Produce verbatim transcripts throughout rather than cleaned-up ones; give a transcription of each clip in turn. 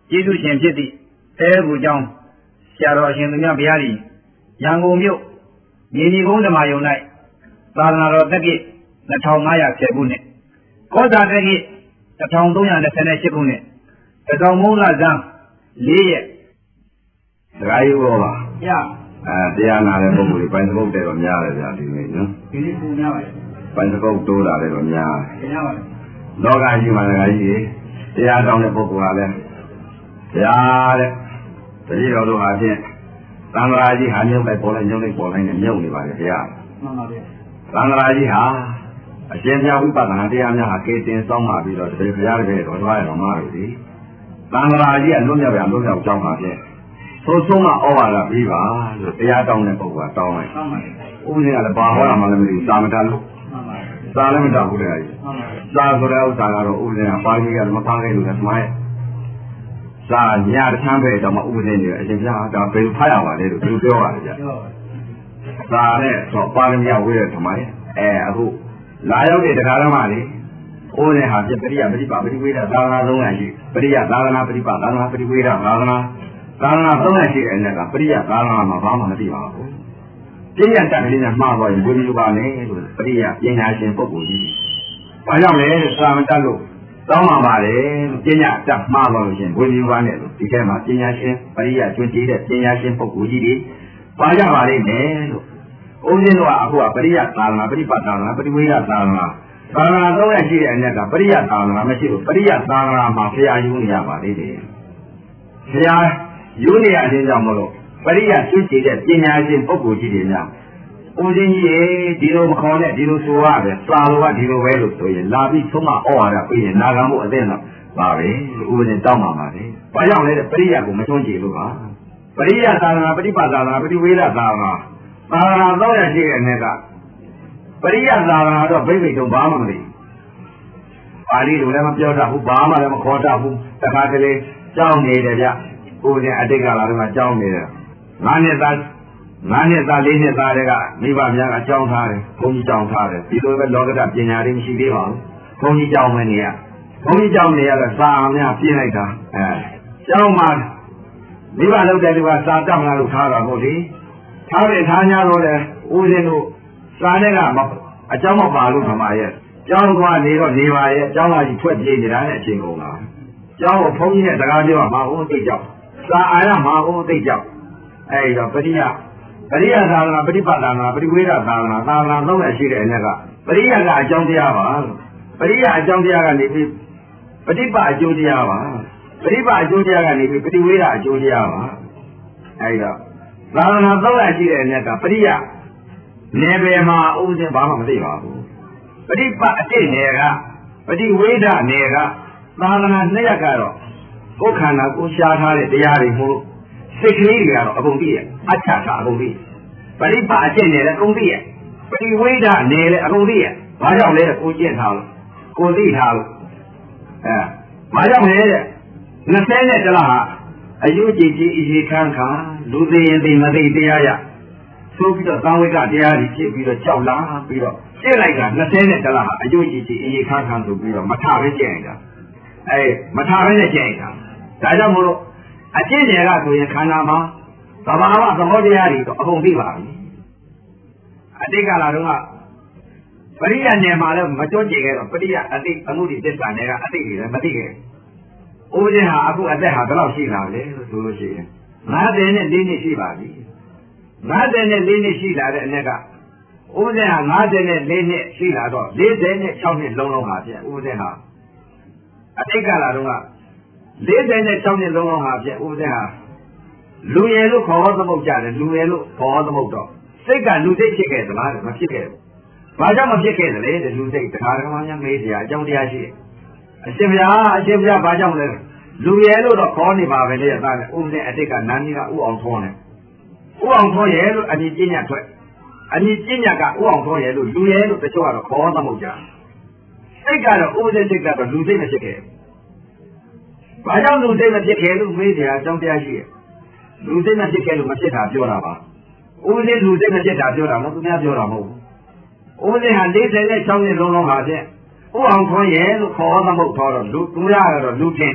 ကျေးဇူးရှင်ဖြစ်သည့်တဲကူကျောင်းဆရာတော်အရှင်သူမြတ်ဘုရားသည်ရန်ကုန်မြို့မြေနီကုန်းဓမ္မယုံ၌သာသနာတော်တက္ကိနှစ်ထောင်ငါးရာဆယ်ခုနှစ်ကောဇာတက္ကိတစ်ထောင်သုံးရာ၂၈ခုနှစ်တကောင်မုံလဇန်းလေးရက်ဒကာကြီးဘောပါဗျာအဲတရားနာတဲ့ပုဂ္ဂိုလ်တွေပိုင်သဘုတ်တဲ့တော့များတယ်ဗျာဒီနေ့နော်ဒီနေ့ပုံများပါတယ်ပိုင်သဘုတ်တိုးတာလည်းတော့များတယ်များပါတယ်လောကကြီးမှာဒကာကြီးတရားတောင်းတဲ့ပုဂ္ဂိုလ်ကလည်းတရားတဲ့တတိတော်တို့ဟာဖြင့်သံဃာကြီးဟာမြုပ်လိုက်ပေါ်လိုက်မြုပ်လိုက်ပေါ်လိုက်နဲ့မြုပ်နေပါလေဘုရားမှန်ပါဗျာသံဃာကြီးဟာအရှင်ဘုရားဝိပဿနာတရားများဟာကေတင်စောင်းပါပြီးတော့တပည့်ဘုရားတပည့်တော်သွားရတော်မှာပြီသံဃာကြီးကလွတ်မြောက်ရလွတ်မြောက်ကြောင်းပါဖြင့်သို့ဆုံးမဩဝါဒပြီးပါလို့တရားတောင်းတဲ့ပုဂ္ဂိုလ်ကတောင်းလိုက်မှန်ပါဥပဒေကလည်းဘာဟောတာမှလည်းမသိဘူးသာမတတ်လို့မှန်ပါသာလည်းမတတ်ဘူးတဲ့ကြီးမှန်ပါသာဆိုတဲ့ဥစ္စာကတော့ဥပဒေကပါဠိကလည်းမပါခဲ့လို့လည်းမှားရဲ့သာညတချမ်းပဲတော့မှဥပဒေနေအရှင်ဘုရားဒါဘယ်လိုဖတ်ရပါလဲလို့သူပြောပါတယ်ဗျသာနဲ့ဆိုပါဠိမြဝေးတဲ့ဓမ္မရဲ့အဲအခုလာရောက်တဲ့တရားဓမ္မလေးအိုးနဲ့ဟာပြပရိယပရိပါပရိဝေဒသာသနာသုံးရရှိပရိယသာသနာပရိပါသာသနာပရိဝေဒသာသနာသာသနာသုံးရရှိတဲ့ကပရိယသာသနာမှာဘာမှမသိပါဘူးပညာတတ်ကလေးနဲ့မှားသွားရင်ဘုရားပါနဲ့လို့ပရိယပညာရှင်ပုဂ္ဂိုလ်ကြီးဘာကြောင့်လဲသာမတတ်လို့တောင်းပါပါလေပညာတတ်မှားသွားလို့ရှင်ဘုရားပါနဲ့လို့ဒီထဲမှာပညာရှင်ပရိယကျွန်းကြီးတဲ့ပညာရှင်ပုဂ္ဂိုလ်ကြီးတွေပါကြပါလိမ့်မယ်လို့ဦးဇင်းတို့ကအခုကပရိယသာသနာပရိပတ်သာသနာပရိဝေဒသာသနာသာသနာသုံးရရှိတဲ့အနက်ကပရိယသာသနာမရှိဘူးပရိယသာသနာမှာဘုရားယူနေရပါလိမ့်တယ်ဘုရားယူနေရခြင်းကြောင့်မလို့ပရိယသိကြတဲ့ပညာရှင်ပုဂ္ဂိုလ်ကြီးတွေများဦးဇင်းကြီးရေဒီလိုမခေါ်နဲ့ဒီလိုဆိုရတယ်စာလိုကဒီလိုပဲလို့ဆိုရင်လာပြီးသုံးမဩဝါဒပြီးရင်နာခံမှုအသိတော့ပါပဲဦးဇင်းတောင်းပါပါလေဘာကြောင့်လဲပရိယကိုမထွန်းကြည့်လို့ပါပရိယသာသနာပရိပတ်သာသနာပရိဝေဒသာသနာသာသနာတော့ရရှိတဲ့အနေကပရိယသာသနာတော့ဘိဗိတ်တော့ဘာမှမသိပါဠိလိုလည်းမပြောတတ်ဘူးဘာမှလည်းမခေါ်တတ်ဘူးတခါတလေကြောင်းနေတယ်ဗျဦးဇင်းအတိတ်ကလာတော့ကြောင်းနေတယ်ငါးနှစ်သားငါးနှစ်သားလေးနှစ်သားတွေကမိဘများကအကြောင်းထားတယ်ဘုန်းကြီးကြောင်းထားတယ်ဒီလိုပဲလောကဓာတ်ပညာတွေမရှိသေးပါဘူးဘုန်းကြီးကြောင်းမနေရဘုန်းကြီးကြောင်းနေရတော့စာအောင်များပြင်းလိုက်တာအဲကျောင်းမှာမိဘလုပ်တဲ့လူကစာတတ်မလားလို့ထားတာဟုတ်လေထားတယ်ထား냐တော့လေဦးဇင်းတို့စာနဲ့ကအเจ้าမပါလို့ခမရဲ့ကျောင်းကနေတော့နေပါရဲ့ကျောင်းကကြီးထွက်ပြေးနေတာနဲ့အချိန်ကုန်တာကျောင်းကိုဘုန်းကြီးနဲ့စကားပြောမှာဟုတ်သိကြောက်စာအာရမှာဟုတ်သိကြောက်အဲဒီတော့ပရိယပရိယသာသနာပရိပတ်သာသနာပရိဝေဒသာသနာသာသနာသုံးရရှိတဲ့အနက်ကပရိယကအကြောင်းတရားပါပရိယအကြောင်းတရားကနေပြီးပฏิပတ်အကျိုးတရားပါပฏิပတ်အကျိုးတရားကနေပြီးပရိဝေဒအကျိုးတရားပါအဲဒီတော့သာသနာသုံးရရှိတဲ့အနက်ကပရိယနေပယ်မှာဥစဉ်ဘာမှမသိပါဘူးပฏิပတ်အတိတ်နယ်ကပฏิဝေဒနယ်ကသာသနာနှစ်ရပ်ကတော့ကိုယ်ခန္ဓာကိုရှားထားတဲ့တရားတွေမို့စိတ်ကလေးတွေကတော့အကုန်သိရဲ့အချတာအကုန်သိပฏิပတ်အကျင့်နယ်လည်းအကုန်သိရဲ့ပฏิဝေဒနယ်လည်းအကုန်သိရဲ့ဘာကြောင့်လဲကိုကျင့်ထားလို့ကိုသိထားလို့အဲဘာကြောင့်လဲတဲ့နှစ်ဆယ်နဲ့တလားဟာအယုကြည်ကြည်အရေးခန်းခါလူသိရင်သိမသိတရားရဆိုပြီးတော့သံဝိကတရားကြီးဖြစ်ပြီးတော့ကြောက်လာပြီးတော့ကျင့်လိုက်ကနှစ်ဆယ်နဲ့တလားဟာအယုကြည်ကြည်အရေးခန်းခါဆိုပြီးတော့မထပဲကျင့်လိုက်တာအဲမထပဲနဲ့ကျင့်လိုက်တာဒါကြောင့်မို့လို့အကျင့်တွေကဆိုရင်ခန္ဓာမှာသဘာဝသဘောတရားတွေတော့အကုန်သိပါပြီအတိတ်ကလာတော့ကပရိယနယ်မှာလည်းမတွန့်ကျင်ခဲ့တော့ပရိယအတိတ်အမှုတွေသစ္စာတွေကအတိတ်တွေလည်းမသိခဲ့ဘူးဦးဇင်းဟာအခုအသက်ဟာဘယ်လောက်ရှိလာလဲလို့ဆိုလို့ရှိရင်ငါးဆယ်နဲ့လေးနှစ်ရှိပါပြီငါးဆယ်နဲ့လေးနှစ်ရှိလာတဲ့အနက်ကဦးဇင်းဟာငါးဆယ်နဲ့လေးနှစ်ရှိလာတော့လေးဆယ်နဲ့၆နှစ်လုံးလုံးပါဖြင့်ဦးဇင်းဟာအတိတ်ကလာတော့ကလေးဆယ်နဲ့၆နှစ်လုံးလုံးဟာဖြင့်ဦးဇင်းဟာလူရယ်လို့ခေါ်ဟောသမုတ်ကြတယ်လူရယ်လို့ခေါ်ဟောသမုတ်တော့စိတ်ကလူစိတ်ဖြစ်ခဲ့သလားမဖြစ်ခဲ့ဘူးဘာကြောင့်မဖြစ်ခဲ့သလဲလူစိတ်တရားဓမ္မများမေးစရာအကြောင်းတရားရှိတယ်အရှင်ဘုရားအရှင်ဘုရားဘာကြောင့်လဲလူရယ်လို့တော့ခေါ်နေပါပဲလေအသားနဲ့ဦးဇင်းအတိတ်ကနန်းကြီးကဥအောင်ထွန်းတယ်ဥအောင်ထွန်းရယ်လို့အမည်ကျင့်ညတ်ထွက်အမည်ကျင့်ညတ်ကဥအောင်ထွန်းရယ်လို့လူရယ်လို့တချို့ကတော့ခေါ်သမုတ်ကြစိတ်ကတော့ဦးဇင်းစိတ်ကတော့လူစိတ်မဖြစ်ခဲ့ဘာကြောင့်လူစိတ်မဖြစ်ခဲ့လို့မေးစရာအကြောင်းတရားရှိတယ်လူစိတ်မဖြစ်ခဲ့လို့မဖြစ်တာပြောတာပါဦးဇင်းလူစိတ်မဖြစ်တာပြောတာမဟုတ်သူများပြောတာမဟုတ်ဘူးဦးဇင်းဟာလေးဆယ်နဲ့၆နှစ်လုံးလုံးပါဖြင့်ဥအောင်ထွန်းရဲ့လို့ခေါ်သမုတ်ခေါ်တော့လူသူများကတော့လူထင်းတယ်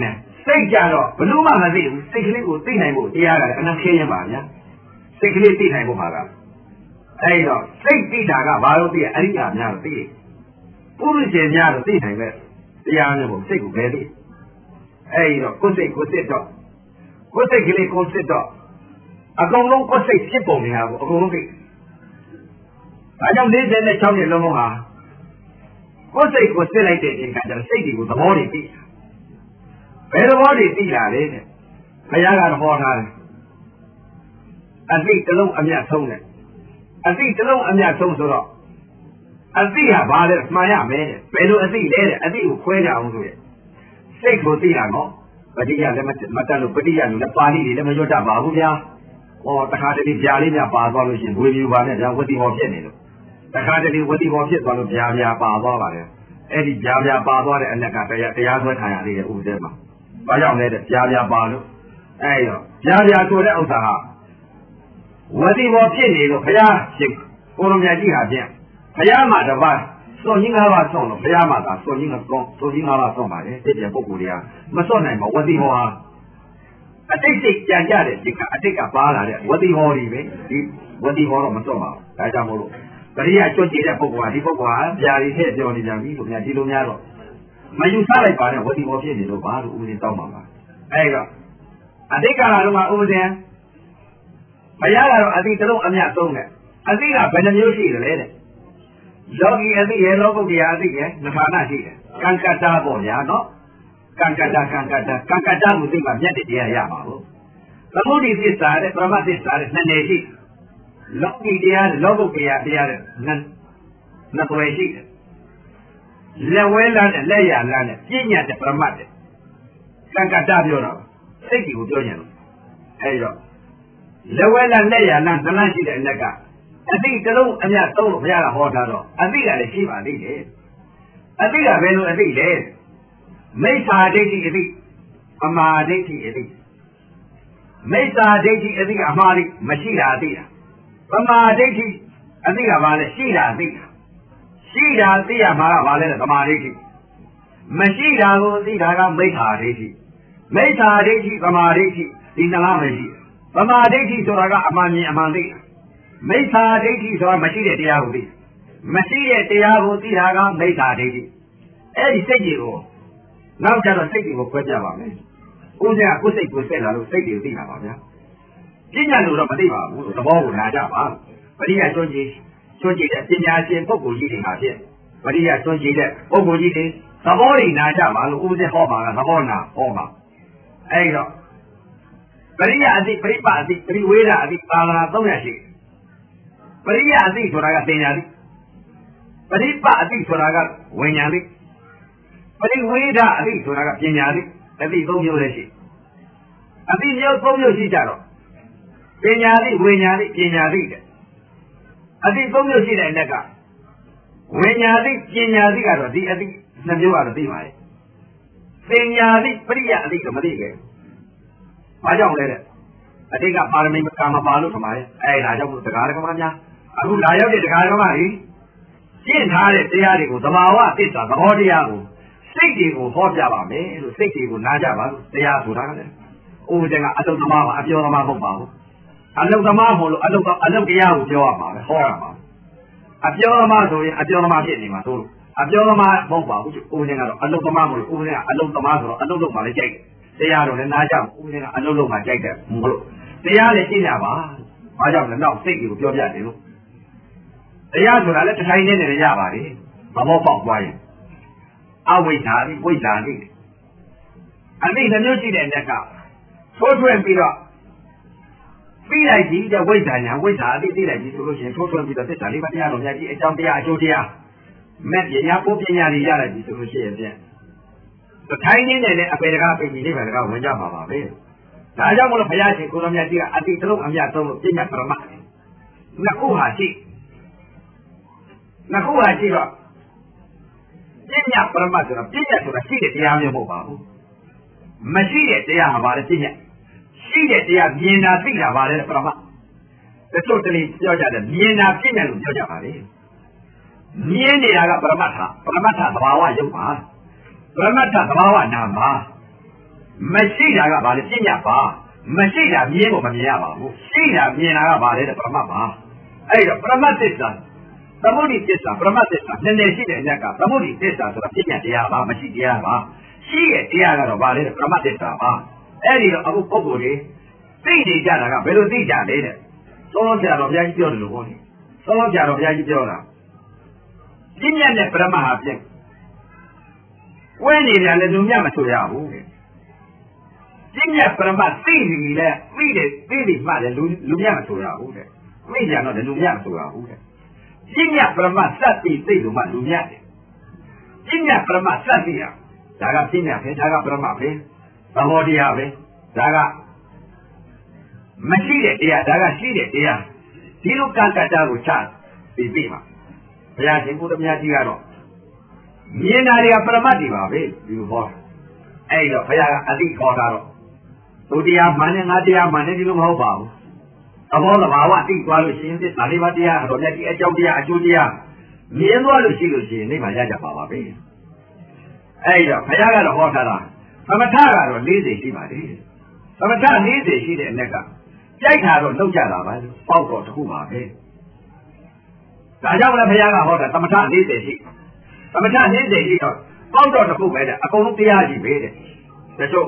စိတ်ကြတော့ဘလို့မှမသိဘူးစိတ်ကလေးကိုသိနိုင်ဖို့တရားကလည်းအနခင်းရင်ပါဗျာစိတ်ကလေးသိနိုင်ဖို့ပါကအဲ့တော့စိတ်သိတာကဘာလို့သိရအရိယာများတော့သိတယ်ပုရိသေများတော့သိနိုင်ပဲတရားမျိုးကိုစိတ်ကိုပဲသိအဲ့တော့ကိုယ်စိတ်ကိုစစ်တော့ကိုယ်စိတ်ကလေးကိုစစ်တော့အကုန်လုံးကိုယ်စိတ်ဖြစ်ပုံများကိုအကုန်လုံးသိဒါကြောင့်၄၆နှစ်လုံးလုံးဟာကိုယ်စိတ်ကိုစစ်လိုက်တဲ့အချိန်ကကျတော့စိတ်တွေကိုသဘောတွေသိဘယ်သဘောတွေသိလာလဲတဲ့ဘုရားကတော့ဟောထားတယ်အသိတစ်လုံးအမြတ်ဆုံးတယ်အသိတစ်လုံးအမြတ်ဆုံးဆိုတော့အသိဟာဘာလဲမှန်ရမယ်တဲ့ဘယ်လိုအသိလဲတဲ့အသိကိုခွဲကြအောင်ဆိုရဲ့စိတ်ကိုသိတာနော်ပဋိယလည်းမတတ်လို့ပဋိယလူလည်းပါဠိတွေလည်းမရွတ်တတ်ပါဘူးဗျာဟောတခါတည်းဗျာလေးများပါသွားလို့ရှိရင်ဝေမြူပါနဲ့ဗျာဝတိဟောဖြစ်နေလို့တခါတည်းဝတိဟောဖြစ်သွားလို့ဗျာဗျာပါသွားပါတယ်အဲ့ဒီဗျာဗျာပါသွားတဲ့အလက်ကတရားတရားဆွဲခံရသေးတယ်ဥပဒေမှာဘာကြောင့်လဲတဲ့ဗျာဗျာပါလို့အဲ့တော့ဗျာဗျာဆိုတဲ့ဥစ္စာဟာဝတိဟောဖြစ်နေလို့ဘုရားရှင်ကိုလိုမြတ်ကြီးဟာဖြင့်ဘုရားမှာတပါးစွန့်ကြီးငါးပါးဆုံးလို့ဘုရားမှာသာစွန့်ကြီးငါးကောင်းစွန့်ကြီးငါးပါးဆုံးပါလေတည့်တဲ့ပုဂ္ဂိုလ်တွေကမစွန့်နိုင်ပါဝတိဟောဟာအတိတ်စိတ်ကြံကြတဲ့ဒီကအတိတ်ကပါလာတဲ့ဝတိဟောတွေပဲဒီဝတိဟောတော့မစွန့်ပါဘူးဒါကြောင့်မို့လို့ပရိယကျွတ်ကြည့်တဲ့ပုဂ္ဂိုလ်ဟာဒီပုဂ္ဂိုလ်ဟာဗျာဒီထည့်ပြောနေကြပြီလို့များဒီလိုများတော့မယူဆလိုက်ပါနဲ့ဝတိဟောဖြစ်နေလို့ဘာလို့ဥပဒေတောင်းပါမှာအဲ့တော့အတိတ်ကာလတုန်းကဥပဒေဘုရားကတော့အတိတ်တစ်လုံးအမြတ်ဆုံးတယ်အတိတ်ကဘယ်နှမျိုးရှိတယ်လဲတဲ့လောကီအသိရဲ့လောကုတ္တရာအသိရဲ့နှခါနာရှိတယ်ကံကတ္တပေါ့ဗျာနော်ကံကတ္တကံကတ္တကံကတ္တကိုသိမှမြတ်တဲ့တရားရမှာလို့သမုဒိသစ္စာတဲ့ပရမသစ္စာတဲ့နှစ်နယ်ရှိလောကီတရားလောကုတ္တရာတရားတဲ့နှစ်နှစ်ပွဲရှိတယ်လက်ဝဲလမ်းနဲ့လက်ရလမ်းနဲ့ပြည့်ညတ်တဲ့ပရမတ်တဲ့ကံကတ္တပြောတော့စိတ်ကြီးကိုပြောညံလို့အဲဒီတော့လက်ဝဲလမ်းလက်ရလမ်းသလန်းရှိတဲ့အလက်ကအသိတစ်လုံးအမြတ်သုံးလို့ဘုရားကဟောထားတော့အသိကလည်းရှိပါသေးတယ်အသိကဘယ်လိုအသိလဲမိစ္ဆာဒိဋ္ဌိအသိအမှားဒိဋ္ဌိအသိမိစ္ဆာဒိဋ္ဌိအသိအမှားဒိဋ္ဌိမရှိတာအသိတာပမာဒိဋ္ဌိအသိကဘာလဲရှိတာအသိတာရှိတာသိရမှာကဘာလဲသမာဓိဋ္ဌိမရှိတာကိုသိတာကမိစ္ဆာဒိဋ္ဌိမိစ္ဆာဒိဋ္ဌိသမာဓိဋ္ဌိဒီနှလားမရှိသမာဓိဋ္ဌိဆိုတာကအမှန်မြင်အမှန်သိမိစ္ဆာဒိဋ္ဌိဆိုတာမရှိတဲ့တရားကိုသိမရှိတဲ့တရားကိုသိတာကမိစ္ဆာဒိဋ္ဌိအဲ့ဒီစိတ်ကြီးကိုနောက်ကျတော့စိတ်ကြီးကိုခွဲပြပါမယ်ဥစ္စာကိုစိတ်ကိုဆက်လာလို့စိတ်ကြီးကိုသိတာပါဗျာပညာလို့တော့မသိပါဘူးသဘောကိုနားကြပါပရိယကျွန်းကြီးကျွန်းကြီးတဲ့ပညာရှင်ပုဂ္ဂိုလ်ကြီးတွေဟာဖြင့်ပရိယကျွန်းကြီးတဲ့ပုဂ္ဂိုလ်ကြီးတွေသဘောတွေနားကြပါလို့ဥစ္စာဟောပါကသဘောနာဟောပါအဲ့တော့ပရိယအသိပရိပအသိပရိဝေဒအသိပါဠိသုံးရရှိပရိယအသိဆိုတာကပညာသိပရိပအသိဆိုတာကဝိညာဉ်သိပရိဝေဒအသိဆိုတာကပညာသိအသိသုံးမျိုးလည်းရှိအသိမျိုးသုံးမျိုးရှိကြတော့ပညာသိဝိညာဉ်သိပညာသိတဲ့အသိသုံးမျိုးရှိတဲ့အလက်ကဝိညာဉ်သိပညာသိကတော့ဒီအသိနှစ်မျိုးကတော့သိပါရဲ့ပညာသိပရိယအသိတော့မသိခဲ့ဘူးဘာကြောင့်လဲတဲ့အတိတ်ကပါရမီကံမပါလို့ထမရဲ့အဲ့ဒါကြောင့်တရားဓမ္မများအခုလာရောက်တဲ့တရားဓမ္မတွေရှင်းထားတဲ့တရားတွေကိုသဘာဝသစ္စာသဘောတရားကိုစိတ်တွေကိုဟောပြပါမယ်လို့စိတ်တွေကိုနားကြပါလို့တရားဆိုတာကလည်းဥပဒေကအတုသမားပါအပြောသမားမဟုတ်ပါဘူးအလုသမားမို့လို့အလုအလုတရားကိုပြောရမှာပဲဟောရမှာအပြောသမားဆိုရင်အပြောသမားဖြစ်နေမှာသို့အပြောသမားမဟုတ်ပါဘူးဥပဒေကတော့အလုသမားမို့လို့ဥပဒေကအလုသမားဆိုတော့အလုလုပ်မှလည်းကြိုက်တယ်တရားတော့လည်းနားကြဥပဒေကအလုလုပ်မှကြိုက်တယ်မလို့တရားလည်းရှင်းကြပါဘာကြောင့်လဲနောက်စိတ်ကိုပြောပြတယ်လို့တရားဆိုတာလည်းတစ်ထိုင်နဲ့နေရပါတယ်သဘောပေါက်သွားရင်အဝိဇ္ဇာတိဝိဇ္ဇာတိအသိနှမျိုးရှိတဲ့လက်ကထိုးထွင်းပြီးတော့ပြီးလိုက်ပြီတဲ့ဝိဇ္ဇာညာဝိဇ္ဇာအသိသိလိုက်ပြီဆိုလို့ရှိရင်ထိုးထွင်းပြီးတော့သစ္စာလေးပါးတရားတော်များကြီးအကြောင်းတရားအကျိုးတရားမဲ့ပညာပို့ပညာတွေရလိုက်ပြီဆိုလို့ရှိရင်ဖြင့်တစ်ထိုင်နဲ့လည်းအပေတကားပြင်ပြီးနေပါတကားဝင်ကြပါပါပဲဒါကြောင့်မလို့ဘုရားရှင်ကိုတော်မြတ်ကြီးကအတိတ်လုံးအမြတ်ဆုံးလို့ပြညာပရမတ်နှစ်ခုဟာရှိနှစ်ခုဟာရှိတော့ပြညာပရမတ်ဆိုတော့ပြညာဆိုတာရှိတဲ့တရားမျိုးမဟုတ်ပါဘူးမရှိတဲ့တရားဟာပါလေပြညာရှိတဲ့တရားမြင်တာသိတာပါလေပရမတ်တချို့တလေပြောကြတယ်မြင်တာပြညာလို့ပြောကြပါလေမြင်နေတာကပရမတ်ဟာပရမတ်ဟာသဘာဝရုပ်ပါပရမတ်ဟာသဘာဝနာမ်ပါမရှိတာကဘာလဲပညာပါမရှိတာမြင်ဖို့မမြင်ရပါဘူးရှိတာမြင်တာကဘာလဲတဲ့ပရမတ်ပါအဲ့တော့ပရမတ်သစ္စာသမုဒိသစ္စာပရမတ်သစ္စာနည်းနည်းရှိတဲ့အညာကသမုဒိသစ္စာဆိုတာပညာတရားပါမရှိတရားပါရှိရဲ့တရားကတော့ဘာလဲတဲ့ပရမတ်သစ္စာပါအဲ့ဒီတော့အခုပုဂ္ဂိုလ်တွေသိနေကြတာကဘယ်လိုသိကြလဲတဲ့သောတော်ဆရာတော်ဘုရားကြီးပြောတယ်လို့ဟောတယ်သောတော်ဆရာတော်ဘုရားကြီးပြောတာပညာနဲ့ပရမတ်ဟာပြည့်ဝဲနေတယ်လည်းလူမြတ်မဆိုရဘူးတဲ့ပညာပရမတ်သိနေပြီလေသိတယ်သိပြီမှလည်းလူလူမြတ်မဆိုရဘူးတဲ့သိကြတော့လည်းလူမြတ်မဆိုရဘူးတဲ့ပညာပရမတ်စက်ပြီးသိလို့မှလူမြတ်တယ်ပညာပရမတ်စက်ပြီးတာဒါကပညာပဲဒါကပရမတ်ပဲသဘောတရားပဲဒါကမရှိတဲ့တရားဒါကရှိတဲ့တရားဒီလိုကံကတ္တကိုချပြီးပြီမှာဘုရားရှင်ဘုရားမြတ်ကြီးကတော့မြင်တာတွေကပရမတ်တွေပါပဲဒီလိုဟောအဲ့တော့ဘုရားကအသိခေါ်တာတော့သူတရားမှန်နဲ့ငါတရားမှန်နဲ့ဒီလိုမဟုတ်ပါဘူးသဘောသဘာဝသိသွားလို့ရှိရင်သစ္စာလေးပါးတရားတော်မြတ်ကြီးအကြောင်းတရားအကျိုးတရားမြင်သွားလို့ရှိလို့ရှိရင်နိဗ္ဗာန်ရကြပါပါပဲအဲ့တော့ဘုရားကတော့ဟောထားတာသမထကတော့၄၀ရှိပါတယ်သမထ၄၀ရှိတဲ့အ ਨੇ ကကြိုက်တာတော့လောက်ကြတာပါပေါက်တော့တစ်ခုပါပဲဒါကြောင့်လည်းဘုရားကဟောတာသမထ၄၀ရှိသမထ၄၀ရှိတော့ပေါက်တော့တစ်ခုပဲတဲ့အကုန်လုံးတရားကြီးပဲတဲ့ဒါဆို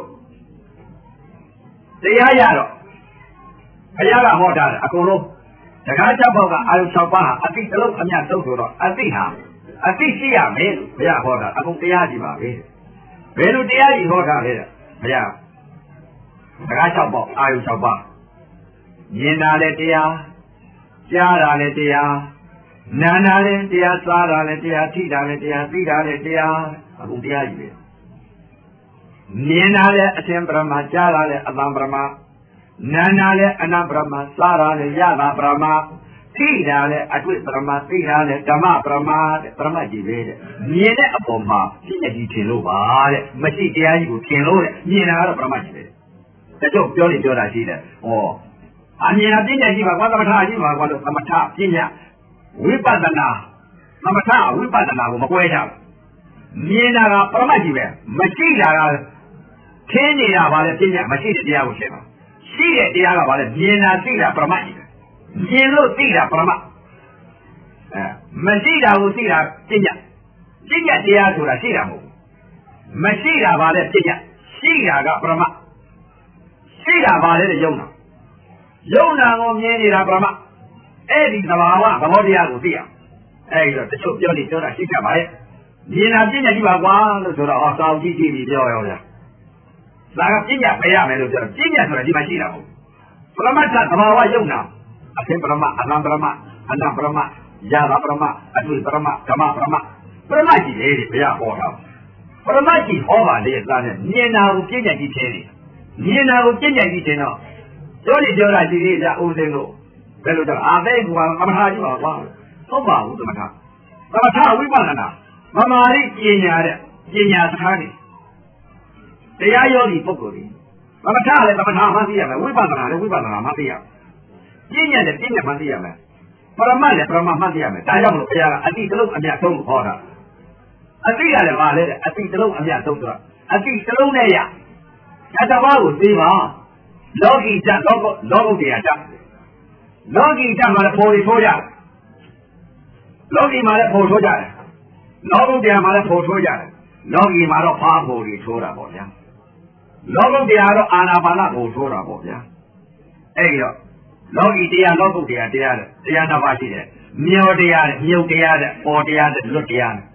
တရားရတော့ဘုရားကဟောတာအကုန်လုံးတခါ၆ပေါက်ကအာယု၆ပါးဟာအတိတစ်လုံးအမြတ်သုံးဆိုတော့အတိဟာအတိရှိရမယ်လို့ဘုရားဟောတာအကုန်တရားကြီးပါပဲဘယ်လိုတရားကြီးဟောတာလဲတဲ့ဘုရားတခါ၆ပေါက်အာယု၆ပါးမြင်တာလည်းတရားကြားတာလည်းတရားနာတာလည်းတရားစားတာလည်းတရားထိတာလည်းတရားသိတာလည်းတရားအကုန်တရားကြီးပဲမြင်တာလည်းအရှင်ပရမကြားတာလည်းအတ္တပရမနာနာလည်းအနပရမစားတာလည်းယတာပရမသိတာလည်းအတွေ့ပရမသိတာလည်းဓမ္မပရမတဲ့ပရမကြီးပဲတဲ့မြင်တဲ့အပေါ်မှာပြည့်ညက်ကြီးထင်လို့ပါတဲ့မရှိတရားကြီးကိုထင်လို့တဲ့မြင်တာကတော့ပရမကြီးပဲတချို့ပြောနေပြောတာရှိတယ်ဟောအမြင်တာပြည့်ညက်ကြီးပါကွာသမထကြီးပါကွာလို့သမထပြည့်ညက်ဝိပဿနာသမထဝိပဿနာကိုမကွဲကြဘူးမြင်တာကပရမကြီးပဲမရှိတာကထင်းနေတာပါလေပြည့်ညက်မရှိတဲ့တရားကိုရှင်းတာရှိတဲ့တရားကဘာလဲမြင်တာသိတာပရမတ်ကြီးပဲမြင်လို့သိတာပရမတ်အဲမရှိတာကိုသိတာပညာပညာတရားဆိုတာရှိတာမဟုတ်ဘူးမရှိတာဘာလဲပညာရှိတာကပရမတ်ရှိတာဘာလဲတဲ့ယုံနာယုံနာကိုမြင်နေတာပရမတ်အဲ့ဒီသဘာဝသဘောတရားကိုသိရအဲ့တော့တချို့ပြောနေပြောတာရှိကြပါရဲ့မြင်တာပညာကြီးပါကွာလို့ဆိုတော့ဟောတောင်းကြည့်ကြည့်ပြီးပြောရောဗျာဒါကပညာပေးရမယ်လို့ပြောပညာဆိုတာဒီမှာရှိတာဟုတ်ပရမတ်သဘာဝယုံနာအသင်ပရမအလံပရမအနပရမယာဘပရမအတွေ့ပရမဓမ္မပရမပရမကြီးလေဘုရားဟောတာပရမကြီးဟောပါလေသားနဲ့မြင်တာကိုပညာကြီးထဲတယ်မြင်တာကိုပညာကြီးတင်တော့ပြောနေပြောတာရှိသေးကြဦးစင်းတို့ဘယ်လိုတော့အာသိကွာသမထကြီးပါကွာဟုတ်ပါဘူးသမထသမထဝိပဿနာမမာရိပညာတဲ့ပညာစကားနေတရားယောဂီပုဂ္ဂိုလ်တွေသမထလည်းသမထမှသိရမယ်ဝိပဿနာလည်းဝိပဿနာမှသိရမယ်ပညာလည်းပညာမှသိရမယ်ပရမတ်လည်းပရမတ်မှသိရမယ်ဒါကြောင့်မလို့ဘုရားကအတိတလုံးအမြတ်ဆုံးဟောတာအတိကလည်းပါလေတဲ့အတိတလုံးအမြတ်ဆုံးဆိုတာအတိတလုံးနဲ့ရအတ္တဘာကိုသိပါလောကီတလောကလောကုတ္တရာတလောကီတမှာလည်းပေါ်နေထိုးကြလောကီမှာလည်းပေါ်ထိုးကြတယ်လောကုတ္တရာမှာလည်းပေါ်ထိုးကြတယ်လောကီမှာတော့ဖားပေါ်တွေထိုးတာပေါ့ဗျာလောကုတ္တရာတော့အာနာပါနကိုထိုးတာပေါ့ဗျာအဲ့ဒီတော့လောကီတရားလောကုတ္တရာတရားတဲ့တရားနှစ်ပါးရှိတယ်မြောတရားတဲ့မြုပ်တရားတဲ့ပေါ်တရားတဲ့လွတ်တရားတဲ့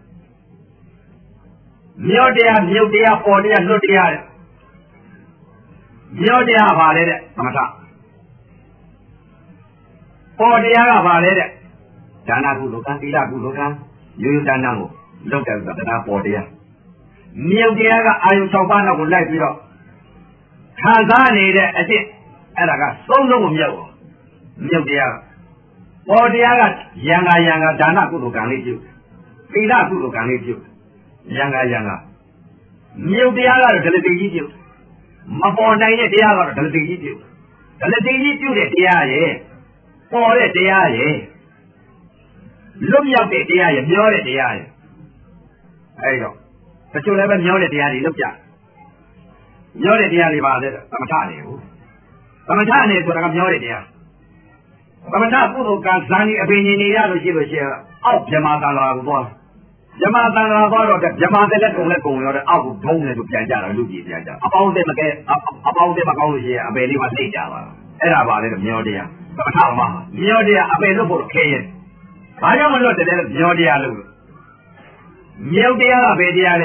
မြောတရားမြုပ်တရားပေါ်တရားလွတ်တရားတဲ့မြောတရားပါလေတဲ့သမထပေါ်တရားကပါလေတဲ့ဒါနကုသိုလ်ကံသီလကုသိုလ်ကံရိုးရိုးဒါနကိုလုပ်တယ်ဆိုတာဒါပေါ်တရားမြုပ်တရားကအာယု၆ပါးလောက်ကိုလိုက်ပြီးတော့ခံစားနေတဲ့အဖြစ်အဲ့ဒါကသုံးလုံးကိုမြုပ်မြုပ်တရားပေါ်တရားကယံကယံကဒါနကုသိုလ်ကံလေးပြုသီလကုသိုလ်ကံလေးပြုယံကယံကမြုပ်တရားကတော့ဒလတိကြီးပြုမပေါ်နိုင်တဲ့တရားကတော့ဒလတိကြီးပြုဒလတိကြီးပြုတဲ့တရားရဲ့ပေါ်တဲ့တရားရဲ့လွတ်မြောက်တဲ့တရားရဲ့မျောတဲ့တရားရဲ့အဲ့တော့တချို့လည်းပဲမျောတဲ့တရားတွေလုပ်ကြမျောတဲ့တရားတွေပါလေသမထနေဘူးသမထနေဆိုတာကမျောတဲ့တရားသမထကုသိုလ်ကံဇာတိအပင်ကြီးနေရလို့ရှိလို့ရှိရင်အောက်ဗြဟ္မာသံဃာကိုသွားဗြဟ္မာသံဃာသွားတော့ဗြဟ္မာတဲ့လက်ကုံလက်ကုံရောတဲ့အောက်ကိုဘုံနဲ့သူပြန်ကြတာလူကြီးပြန်ကြအပေါင်းတဲ့မကဲအပေါင်းတဲ့မကောင်းလို့ရှိရင်အပယ်လေးပါနှိမ့်ကြပါအဲ့ဒါပါလေမျောတရားသမထမှာမျောတရားအပယ်လို့ဖို့ခဲရင်ဘာကြောင့်မလို့တည်းမျောတရားလို့မြုပ်တရားကဘယ်တရားလဲ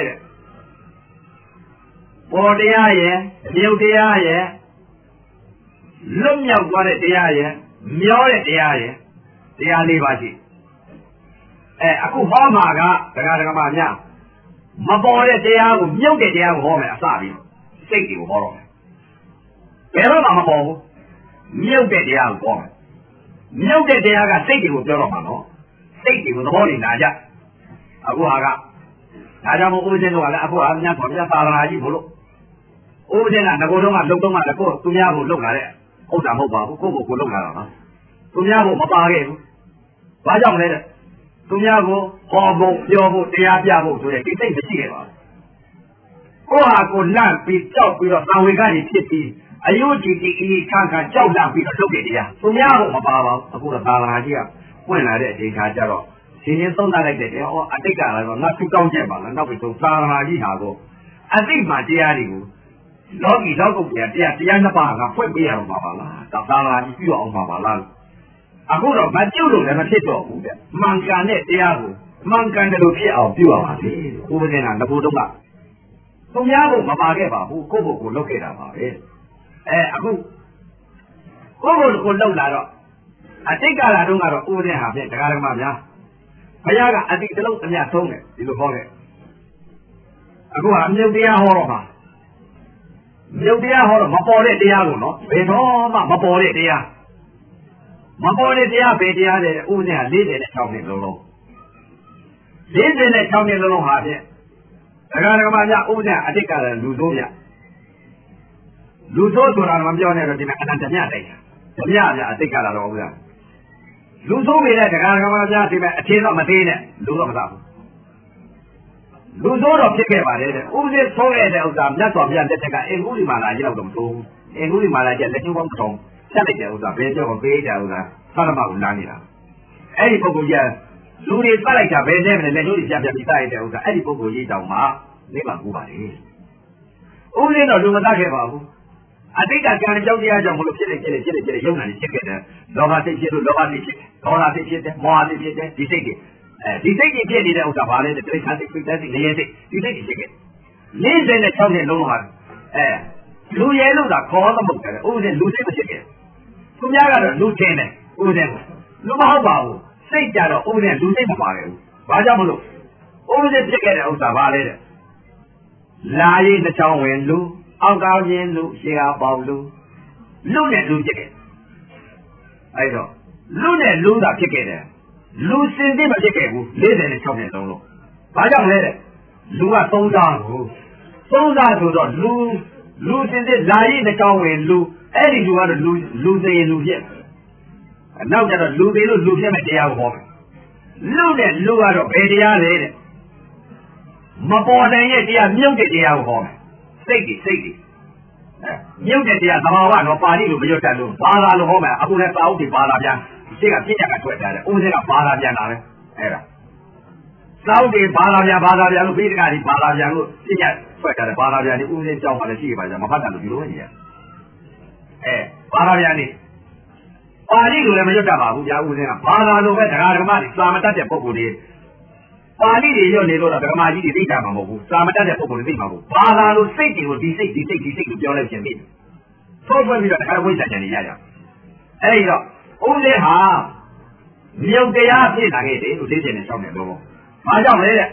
ပေါ်တရားရဲ့မြုပ်တရားရဲ့လွတ်မြောက်သွားတဲ့တရားရဲ့မျောတဲ့တရားရဲ့တရားလေးပါရှိအဲအခုဟောမှာကဒကာဒကာမများမပေါ်တဲ့တရားကိုမြုပ်တဲ့တရားကိုဟောမယ်အစပြီးစိတ်တွေကိုဟောတော့မယ်ဘယ်တော့မှမပေါ်ဘူးမြုပ်တဲ့တရားကိုဟောမယ်မြုပ်တဲ့တရားကစိတ်တွေကိုပြောတော့မှာနော်စိတ်တွေကိုသဘောနေလာကြအခုဟာကဒါကြောင့်မို့ဥပဒေတို့ကလည်းအခုဟာများပေါ်ပြသာသနာကြီးဘလို့ဥပဒေကငကိုတုံးကလုံတုံးကလည်းကိုသူများကိုလုံလာတဲ့ဥစ္စာမဟုတ်ပါဘူးကိုကိုကိုလုံလာတာနော်သူများကိုမပါခဲ့ဘူးဘာကြောင့်လဲတဲ့သူများကိုဟောဖို့ပြောဖို့တရားပြဖို့ဆိုတဲ့ဒီစိတ်မရှိခဲ့ပါဘူးကိုဟာကိုလန့်ပြီးကြောက်ပြီးတော့သံဝေကနေဖြစ်ပြီးအယုတ်ကြည်ကြည်အင်းခံခံကြောက်လန့်ပြီးတော့လုပ်တဲ့တရားသူများကိုမပါပါဘူးအခုတော့သာသနာကြီးကပွင့်လာတဲ့အခြေခါကျတော့ဒီနေ့သုံးသပ်လိုက်တဲ့တရားဟောအတိတ်ကလည်းတော့ငါသူကောင်းချက်ပါလားနောက်ပြီးတော့သာသနာကြီးဟာကိုအတိတ်မှာတရားတွေကိုလောကီလောကုတ်တရားတရားတရားနှစ်ပါးကဖွင့်ပေးရမှာပါလားသာသနာကြီးပြုအောင်ပါပါလားအခုတော့မပြုတ်လို့လည်းမဖြစ်တော့ဘူးတဲ့မှန်ကန်တဲ့တရားကိုမှန်ကန်တယ်လို့ဖြစ်အောင်ပြုရပါလေဥပဒေကငကိုတုံးကသူများကိုမပါခဲ့ပါဘူးကိုယ့်ကိုယ်ကိုလုပ်ခဲ့တာပါပဲအဲအခုကိုယ့်ကိုယ်ကိုလုပ်လာတော့အတိတ်ကလာတော့ကတော့ဥပဒေဟာဖြင့်တရားဓမ္မများဘုရားကအတိတ်တလုံးအမြတ်ဆုံးတယ်ဒီလိုဟောတယ်အခုကအမြုပ်တရားဟောတော့မှာမြုပ်တရားဟောတော့မပေါ်တဲ့တရားကိုနော်ဘယ်တော့မှမပေါ်တဲ့တရားမပေါ်တဲ့တရားဘယ်တရားလဲဥပဒေက၄၀နဲ့၆နှစ်လုံးလုံး၄၀နဲ့၆နှစ်လုံးလုံးဟာဖြင့်တရားဓမ္မများဥပဒေအတိတ်ကလည်းလူဆိုးပြလူဆိုးဆိုတာမပြောနဲ့တော့ဒီမှာအနန္တမြတ်တိုင်းဓမြပြအတိတ်ကလာတော့ဥပဒေလူဆိုးနေတဲ့တရားဓမ္မများဒီမှာအထင်းတော့မသေးနဲ့လူတော့မသားဘူးလူဆိုးတော့ဖြစ်ခဲ့ပါလေတဲ့ဥပဒေဆိုးခဲ့တဲ့ဥစ္စာမြတ်စွာဘုရားလက်ထက်ကအင်္ဂုလိမာလာကြီးတော့မဆိုးဘူးအင်္ဂုလိမာလာကြီးလက်ကျုပ်ပေါင်းထောင်ဖြတ်လိုက်တဲ့ဥစ္စာဘယ်ကြောင့်ပေးကြဥစ္စာသရမကိုနားနေတာအဲ့ဒီပုဂ္ဂိုလ်ကြီးလူတွေပတ်လိုက်တာဘယ်နဲ့မလဲလက်ကျုပ်တွေပြပြပြီးတိုက်တဲ့ဥစ္စာအဲ့ဒီပုဂ္ဂိုလ်ကြီးတောင်မှနိဗ္ဗာန်ကူပါလေဥပဒေတော့လူမသားခဲ့ပါဘူးအတိတ်ကကံကြောင့်တရားကြောင့်မလို့ဖြစ်နေဖြစ်နေဖြစ်နေဖြစ်နေယုံနာနေဖြစ်ခဲ့တယ်လောဘစိတ်ဖြစ်လို့လောဘစိတ်ဖြစ်ဒေါသစိတ်ဖြစ်တယ်မောဟစိတ်ဖြစ်တယ်ဒီစိတ်တွေအဲဒီစိတ်တွေဖြစ်နေတဲ့ဥစ္စာဘာလဲတိရစ္ဆာန်စိတ်စိတ်စိတ်နေရစိတ်ဒီစိတ်တွေဖြစ်ခဲ့၄၀နဲ့၆နှစ်လုံးဟာအဲလူရဲလို့သာခေါ်တော့မဟုတ်တယ်ဥပဒေလူစိတ်မဖြစ်ခဲ့သူများကတော့လူချင်းတယ်ဥပဒေကလူမဟုတ်ပါဘူးစိတ်ကြတော့ဥပဒေလူစိတ်မပါခဲ့ဘူးဘာကြောင့်မလို့ဥပဒေဖြစ်ခဲ့တဲ့ဥစ္စာဘာလဲတဲ့လာရည်တစ်ချောင်းဝင်လူအောက်ကောင်းခြင်းလူရှေးအားပေါလူလူနဲ့လူဖြစ်ခဲ့အဲ့တော့လူနဲ့လူသာဖြစ်ခဲ့တယ်လူစင်စစ်မဖြစ်ခဲ့ဘူး၄၀နဲ့၆နှစ်လုံးလုံးဘာကြောင့်လဲတဲ့လူကသုံးစားကိုသုံးစားဆိုတော့လူလူစင်စစ်လာရည်တစ်ချောင်းဝင်လူအဲ့ဒီလူကတော့လူလူသိရင်လူဖြစ်နောက်ကျတော့လူသိလို့လူဖြစ်မဲ့တရားကိုဟောမယ်လူနဲ့လူကတော့ဘယ်တရားလဲတဲ့မပေါ်နိုင်တဲ့တရားမြုပ်တဲ့တရားကိုဟောမယ်စိတ်ကြီးစိတ်ကြီးမြုပ်တဲ့တရားသဘာဝတော့ပါဠိလိုမရွတ်တတ်လို့ဘာသာလိုဟောမယ်အခုလည်းစာအုပ်တွေဘာသာပြန်ဒီကပြည့်ညက်ကထွက်ကြတယ်ဥပဒေကဘာသာပြန်တာပဲအဲ့ဒါစာအုပ်တွေဘာသာပြန်ဘာသာပြန်လို့ပြီးတကကြီးဘာသာပြန်လို့ပြည့်ညက်ထွက်ကြတယ်ဘာသာပြန်ဒီဥပဒေကြောင်းပါလေရှိပါကြမဖတ်တတ်လို့ဒီလိုကြီးရအဲဘာသာပြန်နေပါဠိလိုလည်းမရွတ်တတ်ပါဘူးကြာဥပဒေကဘာသာလိုပဲတရားဓမ္မတွေစာမတတ်တဲ့ပုဂ္ဂိုလ်တွေပါဠိတွေရွတ်နေလို့တော့ဓမ္မကြီးတွေသိတာမှာမဟုတ်ဘူးစာမတတ်တဲ့ပုဂ္ဂိုလ်တွေသိမှာမဟုတ်ဘာသာလိုစိတ်တွေကိုဒီစိတ်ဒီစိတ်ဒီစိတ်ကိုပြောလိုက်ခြင်းသိသုံးဖွဲ့ပြီးတော့တရားဝိဇ္ဇာဉာဏ်တွေရကြအဲ့ဒီတော့ဥပဒေဟာမြုပ်တရားဖြစ်လာခဲ့တယ်လို့သိချင်နေဆောင်တယ်တော့ဘာကြောင့်လဲတဲ့ဥ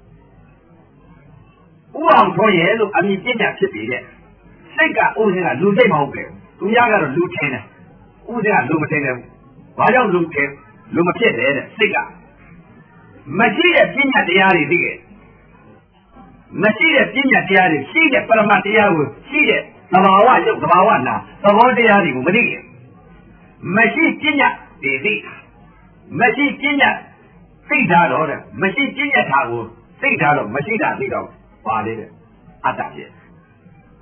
အောင်ထွန်းရဲ့လို့အမိပညာဖြစ်ပြီးတဲ့စိတ်ကဥပဒေကလူစိတ်မဟုတ်ပဲသူများကတော့လူထင်းတယ်ဥပဒေကလူမထင်းတယ်ဘာကြောင့်လူထင်းလူမဖြစ်တယ်တဲ့စိတ်ကမရှိတဲ့ပညာတရားတွေသိခဲ့မရှိတဲ့ပညာတရားတွေရှိတဲ့ပရမတ်တရားကိုရှိတဲ့သဘာဝရုပ်သဘာဝနာသဘောတရားတွေကိုမသိခဲ့မရှိပညာတွေသိမရှိပညာသိတာတော့တဲ့မရှိပညာထားကိုသိတာတော့မရှိတာသိတော့ပါလေတဲ့အတ္တဖြစ်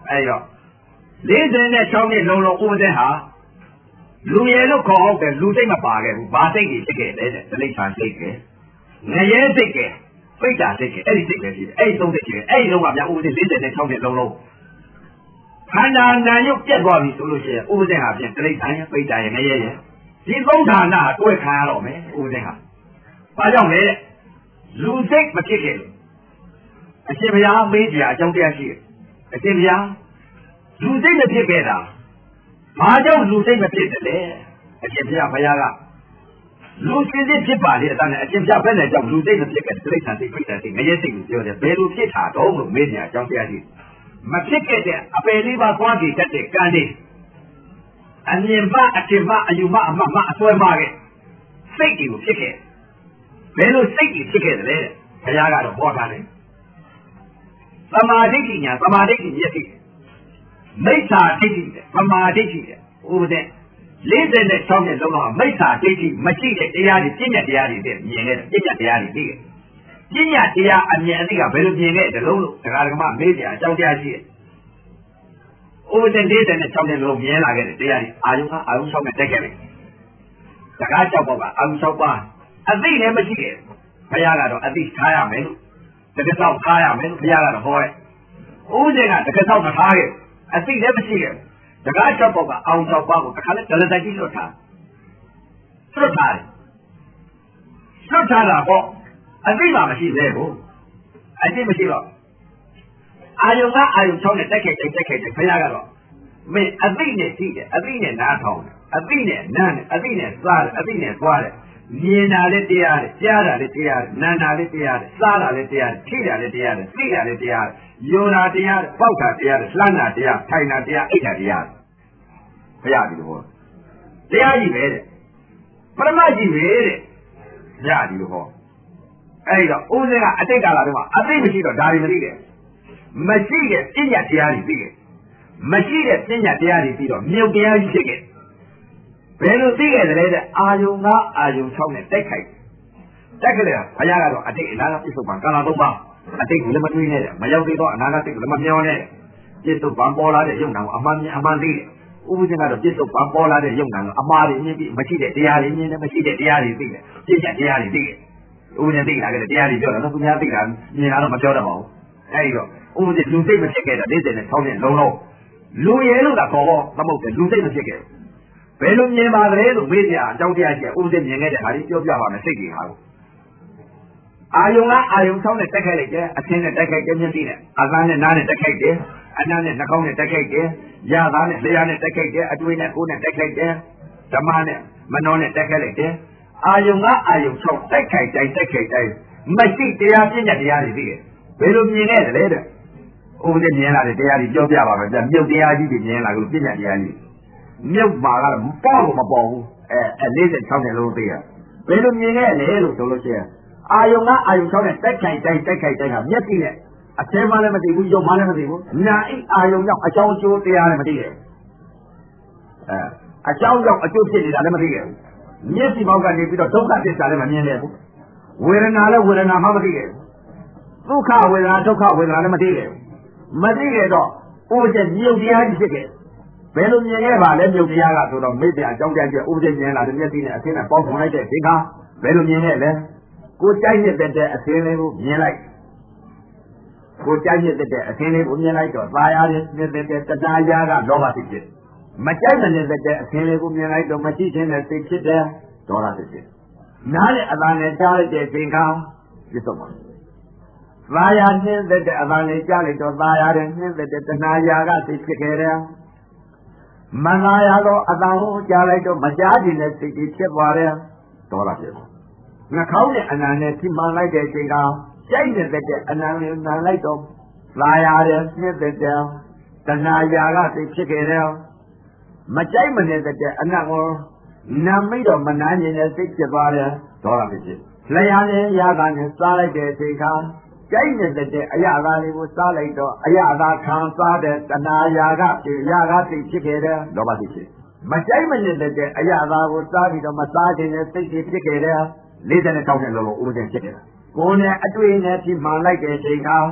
အဲ့တော့လေးစိတ်နဲ့၆နှစ်လုံးလုံးဥပဒေဟာလူရည်လို့ခေါ်ဟုတ်တယ်လူစိတ်မပါခဲ့ဘူးဘာစိတ်ကြီးဖြစ်ခဲ့လဲတဲ့တိရစ္ဆာန်စိတ်ကငရဲစိတ်ကပိဋ္ဌာစိတ်ကအဲ့ဒီစိတ်ပဲဖြစ်တယ်အဲ့ဒီသုံးစိတ်ဖြစ်တယ်အဲ့ဒီလုံးကဗျာဥပဒေလေးစိတ်နဲ့၆နှစ်လုံးလုံးခန္ဓာနာယုတ်ပြတ်သွားပြီဆိုလို့ရှိရင်ဥပဒေဟာဖြင့်တိရစ္ဆာန်ရဲ့ပိဋ္ဌာရဲ့ငရဲရဲ့ဒီသုံးဌာနတွဲခံရတော့မယ်ဥပဒေဟာဘာကြောင့်လဲတဲ့လူစိတ်မဖြစ်ခဲ့လို့အရှင်ဘုရားမေးကြအကြောင်းတရားရှိတယ်အရှင်ဘုရားလူစိတ်မဖြစ်ခဲ့တာဘာကြောင့်လူစိတ်မဖြစ်တယ်လဲအရှင်ဘုရားဘုရားကလူစိတ်ဖြစ်ပါလေအဲ့ဒါနဲ့အရှင်ဘုရားဘယ်နဲ့ကြောင့်လူစိတ်မဖြစ်ခဲ့တိရစ္ဆာန်စိတ်ပိဋ္ဌာစိတ်ငရဲစိတ်ကိုပြောတယ်ဘယ်လိုဖြစ်တာတော့လို့မေးကြအကြောင်းတရားရှိမဖြစ်ခဲ့တဲ့အပယ်လေးပါးသွားကြည့်တတ်တဲ့ကံလေးအမြင်မှအထင်မှအယူမှအမှတ်မှအစွဲမှခဲ့စိတ်တွေကိုဖြစ်ခဲ့ဘယ်လိုစိတ်တွေဖြစ်ခဲ့တယ်လဲဘုရားကတော့ဟောထားတယ်သမာဓိဉာဏ်သမာဓိဉာဏ်မျက်စိမိစ္ဆာဒိဋ္ဌိသမာဓိဋ္ဌိဥပဒေလေးစိတ်နဲ့၆နှစ်လုံးလုံးမိစ္ဆာဒိဋ္ဌိမရှိတဲ့တရားတွေပြဉ္ညာတရားတွေတဲ့မြင်တဲ့ပြဉ္ညာတရားတွေသိတယ်ပြဉ္ညာတရားအမြင်အသိကဘယ်လိုမြင်ခဲ့တယ်လို့တရားဓမ္မမေးကြအကြောင်းတရားရှိတယ်ဥပဒေလေးစိတ်နဲ့၆နှစ်လုံးမြင်လာခဲ့တဲ့တရားတွေအာယုကအာယု၆နဲ့တက်ခဲ့တယ်စကား၆ပေါက်ကအာယု၆ပါးအသိလည်းမရှိခဲ့ဘုရားကတော့အသိထားရမယ်လို့တကယ်တော့ထားရမယ်လို့ဘုရားကတော့ဟောတယ်ဥပဒေကတကယ်တော့မထားခဲ့အသိလည်းမရှိခဲ့စကား၆ပေါက်ကအာယု၆ပါးကိုတစ်ခါလဲဒလတိုက်ကြီးလွတ်ထားလွတ်ထားတယ်လွတ်ထားတာပေါ့အသိမှမရှိသေးဘူးအသိမရှိတော့အာယုကအာယု၆နဲ့တက်ခဲ့တယ်တက်ခဲ့တယ်ဘုရားကတော့မင်းအသိနဲ့ရှိတယ်အသိနဲ့နားထောင်တယ်အသိနဲ့နားတယ်အသိနဲ့စားတယ်အသိနဲ့သွားတယ်မြင်တာလည်းတရားတယ်ကြားတာလည်းတရားတယ်နားတာလည်းတရားတယ်စားတာလည်းတရားတယ်ထိတာလည်းတရားတယ်သိတာလည်းတရားတယ်ယုံတာတရားတယ်ပေါက်တာတရားတယ်လှမ်းတာတရားထိုင်တာတရားအိတ်တာတရားဘုရားဒီလိုဟောတရားကြီးပဲတဲ့ပရမတ်ကြီးပဲတဲ့ဘုရားဒီလိုဟောအဲ့တော့ဦးဇင်းကအတိတ်ကာလတုန်းကအသိမရှိတော့ဒါတွေမသိတယ်မရှိတဲ့ပညာတရားတွေသိတယ်မရှိတဲ့ပညာတရားတွေပြီးတော့မြုပ်တရားကြီးဖြစ်ခဲ့ဘယ်လိုသိခဲ့တယ်လဲတဲ့အာယုံကအာယုံ၆နဲ့တိုက်ခိုက်တိုက်ခဲ့တယ်ဘုရားကတော့အတိတ်အနာဂတ်ပြစ္ဆုတ်ပံကာလသုံးပါးအတိတ်ကိုလည်းမတွေးနဲ့တဲ့မရောက်သေးတော့အနာဂတ်စိတ်ကိုလည်းမမျောနဲ့ပြစ္ဆုတ်ပံပေါ်လာတဲ့ယုံနာကိုအမှန်အမှန်သိတယ်ဥပဒေကတော့ပြစ္ဆုတ်ပံပေါ်လာတဲ့ယုံနာကိုအမှားတွေမြင်ပြီးမရှိတဲ့တရားတွေမြင်တယ်မရှိတဲ့တရားတွေသိတယ်ပြည့်ညတ်တရားတွေသိတယ်ဥပဒေသိလာခဲ့တဲ့တရားတွေပြောတယ်နော်သူများသိတာမြင်တာတော့မပြောတတ်ပါဘူးအဲဒီတော့ဥပဒေလူစိတ်မဖြစ်ခဲ့တာ၄၀နဲ့၆နဲ့လုံးလုံးလူရဲလို့ကခေါ်တော့သမုတ်တယ်လူစိတ်မဖြစ်ခဲ့ဘယ်လိုမြင်ပါသလဲလို့မေးကြအကြောင်းတရားရှိဥပဒေမြင်ခဲ့တဲ့ဟာကြီးပြောပြပါမယ်စိတ်ကြီးဟာအာယုံကအာယုံ၆နဲ့တက်ခိုက်လိုက်တယ်အသင်းနဲ့တက်ခိုက်တယ်မျက်စိနဲ့အသံနဲ့နားနဲ့တက်ခိုက်တယ်အနံ့နဲ့နှာခေါင်းနဲ့တက်ခိုက်တယ်ရသားနဲ့လျှာနဲ့တက်ခိုက်တယ်အတွေ့နဲ့ကိုယ်နဲ့တက်ခိုက်တယ်ဓမ္မနဲ့မနှောနဲ့တက်ခိုက်လိုက်တယ်အာယုံကအာယုံ၆တက်ခိုက်တိုင်းတက်ခိုက်တိုင်းမရှိတရားပြည့်ညတ်တရားတွေသိတယ်ဘယ်လိုမြင်ခဲ့တယ်လဲတဲ့ဥပဒေမြင်လာတဲ့တရားတွေပြောပြပါမယ်ဗျမြုပ်တရားကြီးတွေမြင်လာလို့ပြည့်ညတ်တရားကြီးမြုပ်မှာကတော့မပေါ့လို့မပေါ့ဘူးအဲအဲ၄၆နဲ့လုံးသိရဘယ်လိုမြင်ခဲ့လဲလို့ဆိုလို့ရှိရင်အာယုံကအာယုံ၆နဲ့တက်ခိုက်တိုင်းတက်ခိုက်တိုင်းကမျက်စိနဲ့အသေးမှလည်းမသိဘူးရုပ်မှလည်းမသိဘူးနာအိအာယုံကြောင့်အကြောင်းအကျိုးတရားလည်းမသိခဲ့အဲအကြောင်းကြောင့်အကျိုးဖြစ်နေတာလည်းမသိခဲ့ဘူးမျက်စိပေါက်ကနေပြီးတော့ဒုက္ခသစ္စာလည်းမမြင်ခဲ့ဘူးဝေဒနာလည်းဝေဒနာမှမသိခဲ့ဘူးဒုက္ခဝေဒနာဒုက္ခဝေဒနာလည်းမသိခဲ့ဘူးမသိခဲ့တော့ဥပဒေမြုပ်တရားကြီးဖြစ်ခဲ့ဘယ်လိုမြင်ခဲ့ပါလဲမြုပ်တရားကဆိုတော့မိစ္ဆာအကြောင်းတရားဥပဒေမြင်လာတဲ့မျက်စိနဲ့အသင်းနဲ့ပေါင်းစုံလိုက်တဲ့ဒီကဘယ်လိုမြင်ခဲ့လဲကိုကြိုက်နေတဲ့အသင်းလေးကိုမြင်လိုက်ကိုကြိုက်နေတဲ့အသင်းလေးကိုမြင်လိုက်တော့သာယာတဲ့မြင်တဲ့တရားရာကလောဘစိတ်ဖြစ်မကြိုက်နေတဲ့အသင်းလေးကိုမြင်လိုက်တော့မရှိခြင်းနဲ့စိတ်ဖြစ်တယ်ဒေါသစိတ်ဖြစ်နားနဲ့အသာနဲ့ကြားလိုက်တဲ့သင်္ခါပြစ္ဆုတ်ပါသာယာနှင်းတဲ့အသာနဲ့ကြားလိုက်တော့သာယာတဲ့နှင်းတဲ့တဏှာရာကစိတ်ဖြစ်ခဲ့တယ်မနာရတော့အတန်ကိုကြားလိုက်တော့မကြားခြင်းနဲ့စိတ်ကြီးဖြစ်သွားတယ်ဒေါသဖြစ်နှာခေါင်းနဲ့အနံနဲ့ထိမှန်လိုက်တဲ့အချိန်ကကြိုက်နေတဲ့အနံနဲ့နံလိုက်တော့လာရတယ်နှစ်သက်တယ်တဏှာရာကစိတ်ဖြစ်ခဲ့တယ်မကြိုက်မနေတဲ့အနံကိုနံမိတော့မနာခြင်းနဲ့စိတ်ဖြစ်သွားတယ်ဒေါသဖြစ်လျှာနဲ့ရာကနဲ့စားလိုက်တဲ့အချိန်ကကြိုက်နေတဲ့အရာသားလေးကိုစားလိုက်တော့အရာသားခံစားတဲ့တဏှာရာကရာကစိတ်ဖြစ်ခဲ့တယ်ဒေါသဖြစ်မကြိုက်မနေတဲ့အရာသားကိုစားပြီးတော့မစားခြင်းနဲ့စိတ်ဖြစ်ခဲ့တယ်၄၆နဲ့လုံးလုံးဥပဒေဖြစ်တယ်ကိုယ်နဲ့အတွေ့နဲ့ထိမှန်လိုက်တဲ့အချိန်က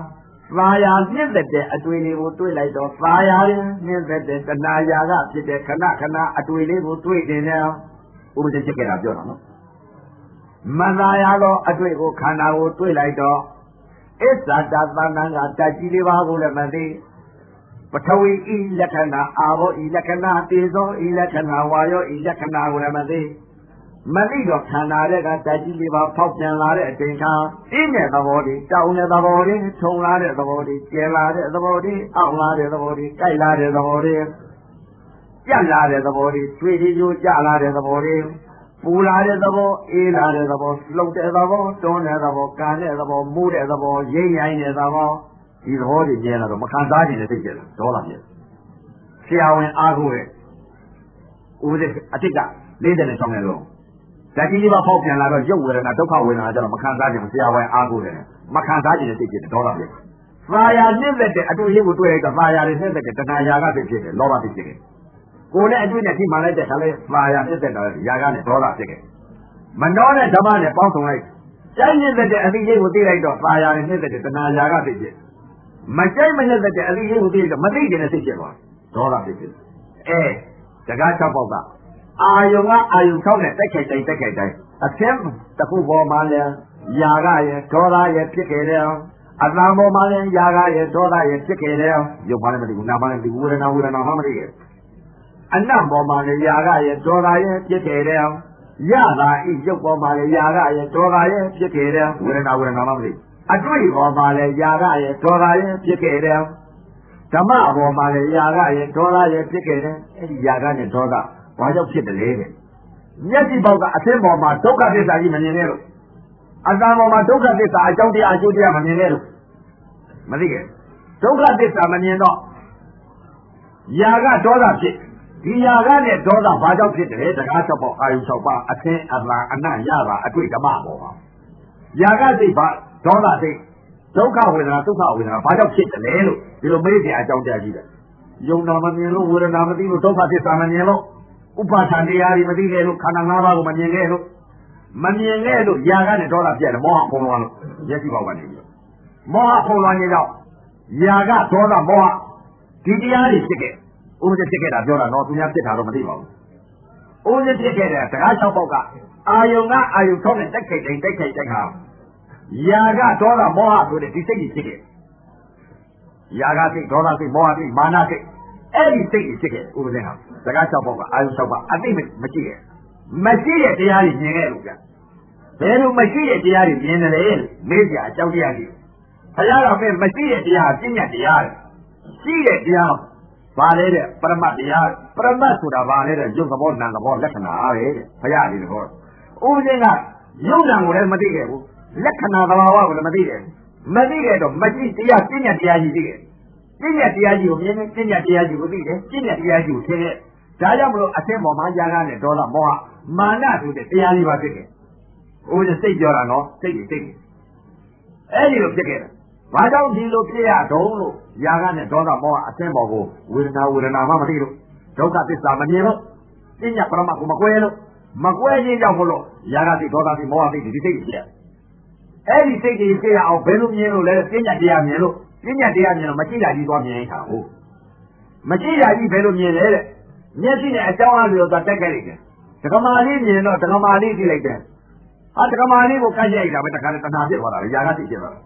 သာယာနှင့်တဲ့အတွေ့လေးကိုတွေ့လိုက်တော့သာယာရင်းနှင့်တဲ့တဏှာယာကဖြစ်တဲ့ခဏခဏအတွေ့လေးကိုတွေ့နေတယ်ဥပဒေဖြစ်ခဲ့တာပြောတာနော်မသာယာတော့အတွေ့ကိုခန္ဓာကိုတွေ့လိုက်တော့အစ္ဆာတသဏ္ဍာန်ကတကြီးလေးပါကိုလည်းမသိပထဝီဤလက္ခဏာအာဘောဤလက္ခဏာတေဇောဤလက္ခဏာဝါယောဤလက္ခဏာကိုလည်းမသိမသိတော့ခန္ဓာတဲ့ကတကြီးလေးပါဖောက်ပြန်လာတဲ့အချိန်ခါအင်းတဲ့သဘောတွေတောင်းတဲ့သဘောတွေထုံလာတဲ့သဘောတွေကျဲလာတဲ့သဘောတွေအောင့်လာတဲ့သဘောတွေကြိုက်လာတဲ့သဘောတွေပြတ်လာတဲ့သဘောတွေတွေ့ပြီးကြိုးကြလာတဲ့သဘောတွေပူလာတဲ့သဘောအေးလာတဲ့သဘောလှုပ်တဲ့သဘောတွန်းတဲ့သဘောကန်တဲ့သဘောမူးတဲ့သဘောရိမ့်ရိုင်းတဲ့သဘောဒီသဘောတွေကျဲလာတော့မခံစားနိုင်တဲ့စိတ်ကျဲလာဒေါသဖြစ်ဆရာဝန်အားကိုးတဲ့ဥပဒေအတိတ်ကလေးတဲ့နဲ့ဆောင်ရတော့ဓာတ်ကြီးလေးပါဖောက်ပြန်လာတော့ရုပ်ဝေဒနာဒုက္ခဝေဒနာကျတော့မခံစားနိုင်ဆရာဝန်အားကိုးတယ်မခံစားနိုင်တဲ့စိတ်ကျဲဒေါသဖြစ်သာယာနှိမ့်သက်တဲ့အတူလေးကိုတွေ့လိုက်တော့သာယာတွေနှိမ့်သက်တဲ့တဏှာယာကစိတ်ဖြစ်တယ်လောဘစိတ်ဖြစ်တယ်ကိုယ်နဲ့အတွေ့နဲ့ထိမှန်လိုက်တဲ့ခါလဲသာယာနှိမ့်သက်တာယာကနဲ့ဒေါသဖြစ်တယ်မနှောနဲ့ဓမ္မနဲ့ပေါင်းစုံလိုက်ကျိုင်းနှိမ့်သက်တဲ့အသိလေးကိုသိလိုက်တော့သာယာတွေနှိမ့်သက်တဲ့တဏှာယာကစိတ်ဖြစ်မကျိုင်းမနှိမ့်သက်တဲ့အသိလေးကိုသိလိုက်တော့မသိတဲ့စိတ်ဖြစ်သွားဒေါသဖြစ်ဖြစ်အဲတကား၆ပေါက်ကအာယုံကအာယုံ၆နဲ့တိုက်ခိုက်တိုင်းတိုက်ခိုက်တိုင်းအသင်းတစ်ခုပေါ်မှာလဲယာကရဲ့ဒေါသရဲ့ဖြစ်ခဲ့တယ်အတန်ပေါ်မှာလဲယာကရဲ့ဒေါသရဲ့ဖြစ်ခဲ့တယ်ရုပ်မှလည်းမသိဘူးနာမှလည်းမသိဘူးဝေဒနာဝေဒနာမှမသိဘူးအနတ်ပေါ်မှာလည်းယာကရဲ့ဒေါသရဲ့ဖြစ်ခဲ့တယ်ရတာဤရုပ်ပေါ်မှာလည်းယာကရဲ့ဒေါသရဲ့ဖြစ်ခဲ့တယ်ဝေဒနာဝေဒနာမှမသိဘူးအတွေ့ပေါ်မှာလည်းယာကရဲ့ဒေါသရဲ့ဖြစ်ခဲ့တယ်ဓမ္မပေါ်မှာလည်းယာကရဲ့ဒေါသရဲ့ဖြစ်ခဲ့တယ်အဲ့ဒီယာကနဲ့ဒေါသဘာကြောင့်ဖြစ်တယ်လဲတဲ့မျက်စိပေါက်ကအသင်းပေါ်မှာဒုက္ခသစ္စာကြီးမမြင်ခဲ့လို့အတန်ပေါ်မှာဒုက္ခသစ္စာအကြောင်းတရားအကျိုးတရားမမြင်ခဲ့လို့မသိခဲ့ဒုက္ခသစ္စာမမြင်တော့ယာကဒေါသဖြစ်ဒီယာကနဲ့ဒေါသဘာကြောင့်ဖြစ်တယ်လဲတကား၆ပေါက်အာယု၆ပါးအသင်းအတန်အနတ်ရတာအတွေ့ဓမ္မပေါ်မှာယာကစိတ်ဘာဒေါသစိတ်ဒုက္ခဝေဒနာဒုက္ခဝေဒနာဘာကြောင့်ဖြစ်တယ်လဲလို့ဒီလိုမေးတဲ့အကြောင်းတရားကြီးတယ်ယုံနာမမြင်လို့ဝေဒနာမသိလို့ဒုက္ခသစ္စာမမြင်လို့ဥပါဒံတရားတွေမသိခဲ့လို့ခန္ဓာ၅ပါးကိုမမြင်ခဲ့လို့မမြင်ခဲ့လို့ယာကနဲ့ဒေါသပြတ်တယ်မောဟဖုံးလွှမ်းလို့မျက်စိပေါက်ကနေပြီးမောဟဖုံးလွှမ်းခြင်းကြောင့်ယာကဒေါသမောဟဒီတရားတွေဖြစ်ခဲ့ဥပဒေဖြစ်ခဲ့တာပြောတာတော့သူများဖြစ်တာတော့မသိပါဘူးဥပဒေဖြစ်ခဲ့တဲ့တကား၆ပေါက်ကအာယုံကအာယုံထောက်နဲ့တိုက်ခိုက်တိုင်းတိုက်ခိုက်တိုင်းဟာယာကဒေါသမောဟဆိုတဲ့ဒီစိတ်ကြီးဖြစ်ခဲ့ယာကစိတ်ဒေါသစိတ်မောဟစိတ်မာနစိတ်အဲ့ဒီစိတ်ကြီးဖြစ်ခဲ့ဥပဒေဟာတကား၆ပေါက်ကအာယုံ၆ပါးအသိမကြည့်ရဲ့မရှိတဲ့တရားတွေမြင်ခဲ့လို့ဗျဘယ်လိုမရှိတဲ့တရားတွေမြင်တယ်လဲမေးကြအကြောင်းတရားကြီးဘုရားတော်ကမရှိတဲ့တရားပညာတရားရှိတဲ့တရားဘာလဲတဲ့ပရမတ်တရားပရမတ်ဆိုတာဘာလဲတဲ့ရုပ်သဘောနာမ်သဘောလက္ခဏာအားပဲတဲ့ဘုရားဒီလိုဟောဥပဒေကရုပ်နာမ်ကိုလည်းမသိခဲ့ဘူးလက္ခဏာသဘာဝကိုလည်းမသိခဲ့ဘူးမသိခဲ့တော့မရှိတရားပညာတရားကြီးသိခဲ့ပညာတရားကြီးကိုမြင်နေပညာတရားကြီးကိုသိတယ်ပညာတရားကြီးကိုသိတယ်ဒါကြောင့်မလို့အသင်းပေါ်မှာယာကနဲ့ဒေါသမောဟမာနဆိုတဲ့တရားလေးပါဖြစ်ခဲ့။ဦးဇစိတ်ပြောတာနော်စိတ်ကြီးစိတ်ကြီးအဲ့ဒီလိုဖြစ်ခဲ့တယ်။ဘာကြောင့်ဒီလိုဖြစ်ရတုံးလို့ယာကနဲ့ဒေါသမောဟအသင်းပေါ်ကိုဝေဒနာဝေဒနာမှမသိလို့ဒုက္ခသစ္စာမမြင်လို့ပညာပရမတ်ကိုမကွဲလို့မကွဲခြင်းကြောင့်မလို့ယာကစိတ်ဒေါသစိတ်မောဟစိတ်ဒီစိတ်ကြီးဖြစ်။အဲ့ဒီစိတ်ကြီးဖြစ်ရအောင်ဘယ်လိုမြင်လို့လဲပညာတရားမြင်လို့ပညာတရားမြင်လို့မကြည့်တာကြီးသွားမြင်တာဟုတ်မကြည့်တာကြီးဘယ်လိုမြင်လဲတဲ့မျက်စိနဲ့အကြောင်းအရာကိုတက်ခဲ့လိုက်တယ်ဒကမာလေးမြင်တော့ဒကမာလေးကြည့်လိုက်တယ်ဟာဒကမာလေးကိုကန့်ရိုက်တာပဲတခါတည်းတဏှာဖြစ်သွားတာလေຢာကသိဖြစ်သွားတာ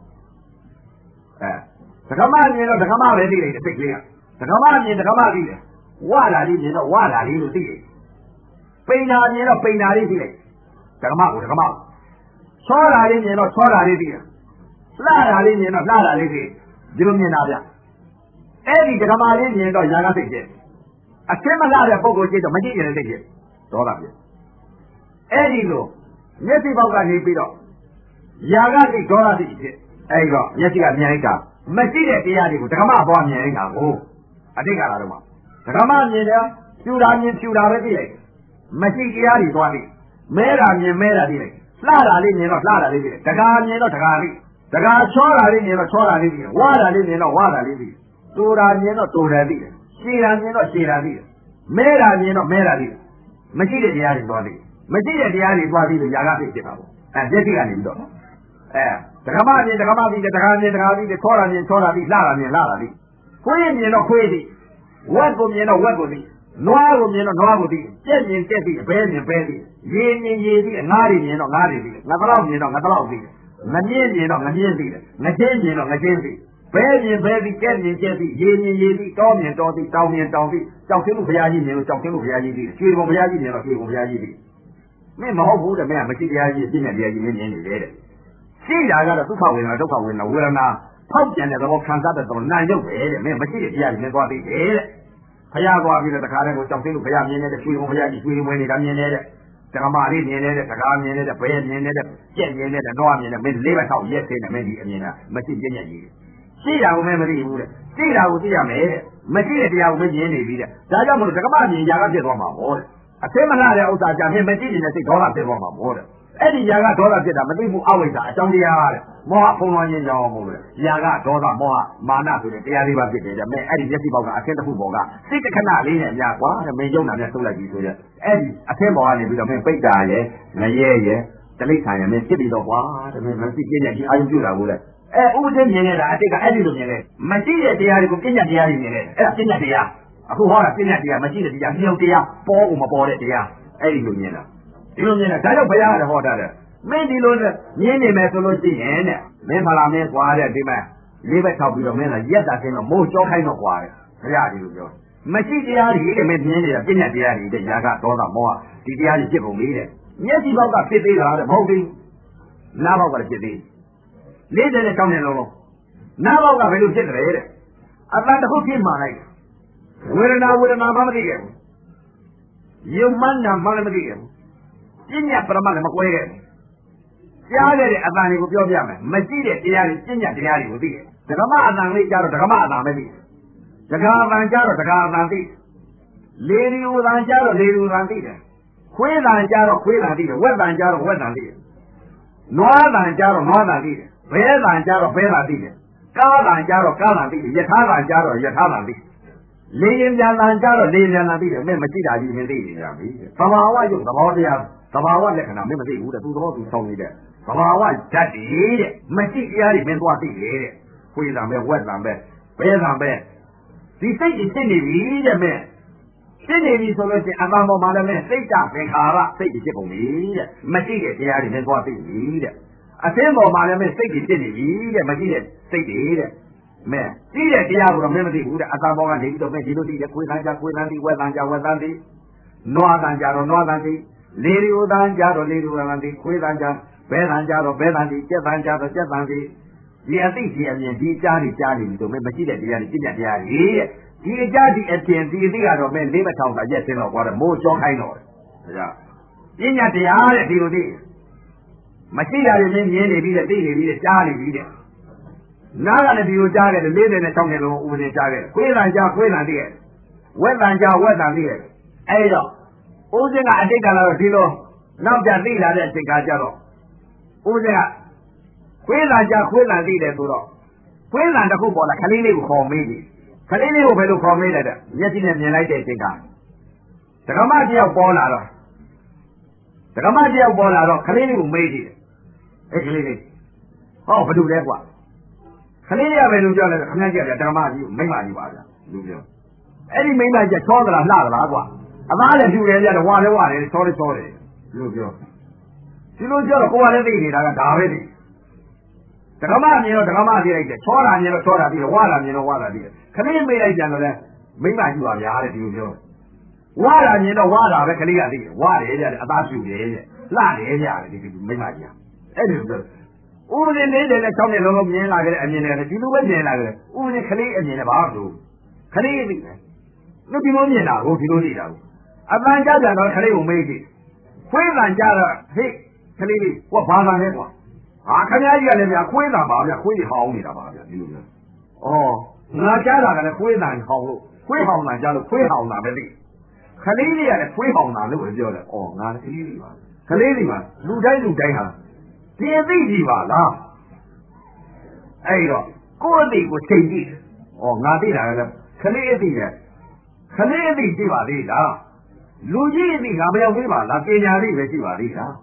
အဲဒကမာမြင်တော့ဒကမာပဲသိလိုက်တယ်စိတ်ကလေးကဒကမာမြင်ဒကမာသိတယ်ဝလာလေးမြင်တော့ဝလာလေးလို့သိတယ်ပိန်နာမြင်တော့ပိန်နာလေးသိလိုက်ဒကမာကိုဒကမာချောလာလေးမြင်တော့ချောလာလေးသိတယ်လှတာလေးမြင်တော့လှတာလေးသိဒီလိုမြင်တာဗျအဲ့ဒီဒကမာလေးမြင်တော့ຢာကသိဖြစ်အသင်းမလာတဲ့ပုဂ္ဂိုလ်ကြည့်တော့မကြည့်ရင်လည်းသိဖြစ်ဒေါသဖြစ်အဲ့ဒီလိုမျက်စိပေါက်ကနေပြီးတော့ယာကစိတ်ဒေါသစိတ်ဖြစ်အဲ့ဒီတော့မျက်စိကမြင်လိုက်တာမရှိတဲ့တရားတွေကိုဓမ္မဘောမြင်လိုက်တာကိုအတိတ်ကလာတော့မှဓမ္မမြင်တယ်ဖြူတာမြင်ဖြူတာပဲသိလိုက်မရှိတရားတွေသွားသိမဲတာမြင်မဲတာသိလိုက်လှတာလေးမြင်တော့လှတာလေးသိတယ်တကာမြင်တော့တကာသိတကာချောတာလေးမြင်တော့ချောတာလေးသိတယ်ဝါတာလေးမြင်တော့ဝါတာလေးသိတယ်တူတာမြင်တော့တူတယ်သိတယ်ရှည်တာမြင်တော့ရှည်တာသိတယ်မဲတာမြင်တော့မဲတာသိတယ်မရှိတဲ့တရားတွေသွားသိမရှိတဲ့တရားတွေသွားသိလို့ຢာကသိဖြစ်တာပေါ့အဲမျက်စိကနေပြီးတော့အဲဓမ္မမြင်ဓမ္မသိတယ်ဓမ္မမြင်ဓမ္မသိတယ်ချောတာမြင်ချောတာသိလှတာမြင်လှတာသိခွေးမြင်တော့ခွေးသိဝက်ကိုမြင်တော့ဝက်ကိုသိနွားကိုမြင်တော့နွားကိုသိကြက်မြင်ကြက်သိဘဲမြင်ဘဲသိရေမြင်ရေသိငါးတွေမြင်တော့ငါးတွေသိငါတော့မြင်တော့ငါတော့သိငမြင့်မြင်တော့ငမြင့်သိတယ်ငချင်းမြင်တော့ငချင်းသိဘဲမြင်ဘဲသိကြက်မြင်ကြက်သိရေမြင်ရေသိတောမြင်တောသိတောင်မြင်တောင်သိကြောက်ချင်းလို့ဘုရားကြီးမြင်လို့ကြောက်ချင်းလို့ဘုရားကြီးသိရွှေဘုံဘုရားကြီးမြင်တော့ရွှေဘုံဘုရားကြီးသိမင်းမဟုတ်ဘူးတဲ့မင်းမရှိတရားကြီးပြည့်ညက်တရားကြီးမင်းမြင်နေတယ်တဲ့ရှိတာကတော့ဒုက္ခဝေဒနာဒုက္ခဝေဒနာဝေဒနာဖောက်ပြန်တဲ့သဘောခံစားတဲ့သဘောနာရုပ်ပဲတဲ့မင်းမရှိတဲ့တရားကြီးမြင်သွားသိတယ်တဲ့ဘုရားသွားပြီးတော့တခါတည်းကိုကြောက်သိလို့ဘုရားမြင်နေတဲ့ရွှေဘုံဘုရားကြီးရွှေဝင်နေတာမြင်နေတဲ့ဓမ္မလေးမြင်နေတဲ့တကားမြင်နေတဲ့ဘယ်မြင်နေတဲ့ကြက်မြင်နေတဲ့နွားမြင်တဲ့မင်းလေးဘက်ထောက်ရက်သေးတယ်မင်းဒီအမြင်ကမရှိပြည့်ညက်ကြီးရှိတာကိုမင်းမသိဘူးတဲ့ရှိတာကိုသိရမယ်တဲ့မရှိတဲ့တရားကိုမင်းမြင်နေပြီတဲ့ဒါကြောင့်မလို့ဓမ္မမြင်ရာကဖြစ်သွားမှာဟောတဲ့အသိမလားတဲ့ဥစ္စာကြမင်းမရှိနေတဲ့စိတ်ဒေါသဖြစ်သွားမှာဟောတဲ့အဲ့ဒီຢာကဒေါသဖြစ်တာမသိဘူးအဝိဇ္ဇာအကြောင်းတရားတဲ့မောဟဖုံးလွှမ်းခြင်းကြောင့်မို့လို့ຢာကဒေါသမောဟမာနဆိုတဲ့တရားလေးပါဖြစ်တယ်တဲ့မင်းအဲ့ဒီမျက်စိပေါက်ကအသင်းတစ်ခုပေါ်ကစိတ်တစ်ခဏလေးနဲ့များကွာတဲ့မင်းယုံနာနဲ့ဆုပ်လိုက်ပြီဆိုရင်အဲ့ဒီအသင်းပေါ်ကနေပြီးတော့မင်းပိတ်တာရဲ့ငရဲရဲ့တိလိစ္ဆာန်ရဲ့မင်းဖြစ်ပြီးတော့ကွာတဲ့မင်းမရှိပြည့်ညက်ကြီးအာရုံပြုတာကိုလေအဲဥပဒေမြင်နေတာအတိတ်ကအဲ့ဒီလိုမြင်တယ်မရှိတဲ့တရားတွေကိုပြည့်ညက်တရားတွေမြင်တယ်အဲ့ဒါပြည့်ညက်တရားအခုဟောတာပြည့်ညက်တရားမရှိတဲ့တရားမြောက်တရားပေါ်ကိုမပေါ်တဲ့တရားအဲ့ဒီလိုမြင်တာဒီလိုမြင်တာဒါကြောင့်ဘုရားကဟောတာတဲ့မင်းဒီလိုနဲ့မြင်နေမယ်ဆိုလို့ရှိရင်တဲ့မင်းဖလာမင်းကွာတဲ့ဒီမှာလေးဘက်ထောက်ပြီးတော့မင်းကရက်တာချင်းတော့မိုးကြောခိုင်းတော့ကွာတဲ့ဘုရားဒီလိုပြောမရှိတရားတွေတဲ့မင်းမြင်နေတာပြည့်ညက်တရားတွေတဲ့ຢာကဒေါသမောဟဒီတရားတွေဖြစ်ကုန်ပြီတဲ့မျက်စိဘောက်ကဖြစ်သေးတာတဲ့မဟုတ်သေးဘူးနားဘောက်ကလည်းဖြစ်သေးလေးတဲ့နဲ့တောင်းနေလုံးလုံးနားဘောက်ကဘယ်လိုဖြစ်ကြလဲတဲ့အတန်တစ်ခုဖြစ်မှလိုက်ဝေဒနာဝေဒနာမှမသိခဲ့ဘူးယုံမှန်းနာမှလည်းမသိခဲ့ဘူးပြဉ္ညာပရမတ်လည်းမကွဲခဲ့ဘူးကြားခဲ့တဲ့အတန်တွေကိုပြောပြမယ်မရှိတဲ့တရားတွေပြဉ္ညာတရားတွေကိုသိတယ်ဒဂမအတန်လေးကြားတော့ဒဂမအတန်ပဲသိတယ်ဒဂါအတန်ကြားတော့ဒဂါအတန်သိတယ်လေဒီဥတန်ကြားတော့လေဒီဥတန်သိတယ်ခွေးတန်ကြားတော့ခွေးတန်သိတယ်ဝက်တန်ကြားတော့ဝက်တန်သိတယ်နွားတန်ကြားတော့နွားတန်သိတယ်ဘဲတန်ကြားတော့ဘဲတန်သိတယ်ကားတန်ကြားတော့ကားတန်သိတယ်ယထာတန်ကြားတော့ယထာတန်သိတယ်လေရင်ပြန်တန်ကြားတော့လေရင်တန်သိတယ်မင်းမရှိတာကြီးမင်းသိနေကြပြီသဘာဝရုပ်သဘောတရားသဘာဝလက္ခဏာမင်းမသိဘူးတဲ့သူသဘောသူဆောင်နေတဲ့သဘာဝဓာတ်တွေတဲ့မရှိတရားတွေမင်းသွားသိတယ်တဲ့ခွေးတန်ပဲဝက်တန်ပဲဘဲတန်ပဲဒီစိတ်ကြီးရှင်းနေပြီတဲ့မင်းရှင်းနေပြီဆိုလို့ရှိရင်အမှန်ပေါ်မှာလည်းမင်းစိတ်တသင်္ခါရစိတ်ကြီးဖြစ်ပုံပြီတဲ့မရှိတဲ့တရားတွေမင်းသွားသိပြီတဲ့အသင်းပေါ်မှာလည်းမင်းစိတ်ကြီးဖြစ်နေပြီတဲ့မရှိတဲ့စိတ်တွေတဲ့မင်းသိတဲ့တရားကိုတော့မင်းမသိဘူးတဲ့အတန်ပေါ်ကနေပြီးတော့မင်းဒီလိုသိတယ်ခွေးတန်ကြခွေးတန်သိဝက်တန်ကြဝက်တန်သိနွားတန်ကြတော့နွားတန်သိလေရီဥတန်ကြတော့လေရီဥတန်သိခွေးတန်ကြဘဲတန်ကြတော့ဘဲတန်သိကြက်တန်ကြတော့ကြက်တန်သိဒီအသိဒီအမြင်ဒီကြားတွေကြားနေပြီဆိုမင်းမရှိတဲ့တရားတွေပြည့်ညက်တရားတွေတဲ့ဒီအကြဒီအပြင်ဒီအသိကတော့မင်းလေးမထောင်တာရက်စင်းတော့ကွာတော့မိုးကြောခိုင်းတော့တယ်ဒါကြောင့်ပြညာတရားတဲ့ဒီလိုသိမရှိတာတွေမင်းမြင်နေပြီးတဲ့သိနေပြီးတဲ့ကြားနေပြီးတဲ့နားကလည်းဒီလိုကြားခဲ့တယ်လေးနဲ့တောင်းတယ်လို့ဥပဒေကြားခဲ့တယ်ခွေးတန်ကြားခွေးတန်သိရဲ့ဝက်တန်ကြားဝက်တန်သိရဲ့အဲဒီတော့ဦးစင်းကအတိတ်ကလာတော့ဒီလိုနောက်ကြသိလာတဲ့အချိန်ကကြတော့ဦးစင်းကခွေးတန်ကြားခွေးတန်သိတယ်ဆိုတော့ခွေးတန်တစ်ခုပေါ်လာခလေးလေးကိုခေါ်မေးတယ်ခလေးလေးကိုဘယ်လိုခေါ်မေးလိုက်တဲ့မျက်စိနဲ့မြင်လိုက်တဲ့အချိန်ကဒကမတယောက်ပေါ်လာတော့ဒကမတယောက်ပေါ်လာတော့ခလေးလေးကိုမေးကြည့်တယ်အဲ့ကလေးလေးဟောဘာလို့လဲကွာခလေးလေးကဘယ်လိုပြောလဲခမကြီးကဒကမကြီးမိမကြီးပါဗျာလူပြောအဲ့ဒီမိမကြီးချောသလားလှသလားကွာအသားလည်းဖြူတယ်ကြတယ်ဝါလည်းဝါတယ်ချောလည်းချောတယ်လူပြောဒီလိုပြောတော့ကိုယ်ကလည်းသိနေတာကဒါပဲသိဒကမမြင်တော့ဒကမသိလိုက်တယ်ချောတာမြင်တော့ချောတာသိတယ်ဝါတာမြင်တော့ဝါတာသိတယ်ခလေးမေးလိုက်ကြတော့လဲမိမကြီးပါဗျာတဲ့ဒီလိုပြောဝါတာမြင်တော့ဝါတာပဲခလေးကသိတယ်ဝါတယ်ကြတယ်အသားဖြူတယ်တဲ့လှတယ်ကြတယ်ဒီမိမကြီးအဲ့ဒီလိုပြောဥပဒေလေးတယ်နဲ့၆နှစ်လုံးလုံးမြင်လာကြတဲ့အမြင်နဲ့ဒီလိုပဲမြင်လာကြတယ်ဥပဒေခလေးအမြင်နဲ့ဘာလို့ခလေးသိတယ်လို့ဒီလိုမြင်တာကိုဒီလိုသိတာကိုအပန်းကြပြန်တော့ခလေးကိုမေးကြည့်ခွေးတန်ကြတော့ဟေ့ခလေးလေးဟောဘာသာလဲကွာဟာခင်ဗျားကြီးကလည်းဗျာခွေးတန်ပါဗျာခွေးဟောင်းနေတာပါဗျာဒီလိုမျိုးဩငါကြားတာကလည်းခွေးတန်ဟောင်းလို့ခွေးဟောင်းတန်ကြားလို့ခွေးဟောင်းတာပဲသိခလေးလေးကလည်းခွေးဟောင်းတာလို့ပြောတယ်ဩငါလည်းခလေးလေးပါခလေးလေးပါလူတိုင်းလူတိုင်းဟာဒီအသိကြီးပါလားအဲ့တော့ကိုယ့်အသိကိုချိန်ကြည့်ဩငါသိတာကလည်းခလေးအသိနဲ့ခလေးအသိရှိပါသေးလားလူကြီးအသိငါမရောက်သေးပါလားပညာသိပဲရှိပါသေးလား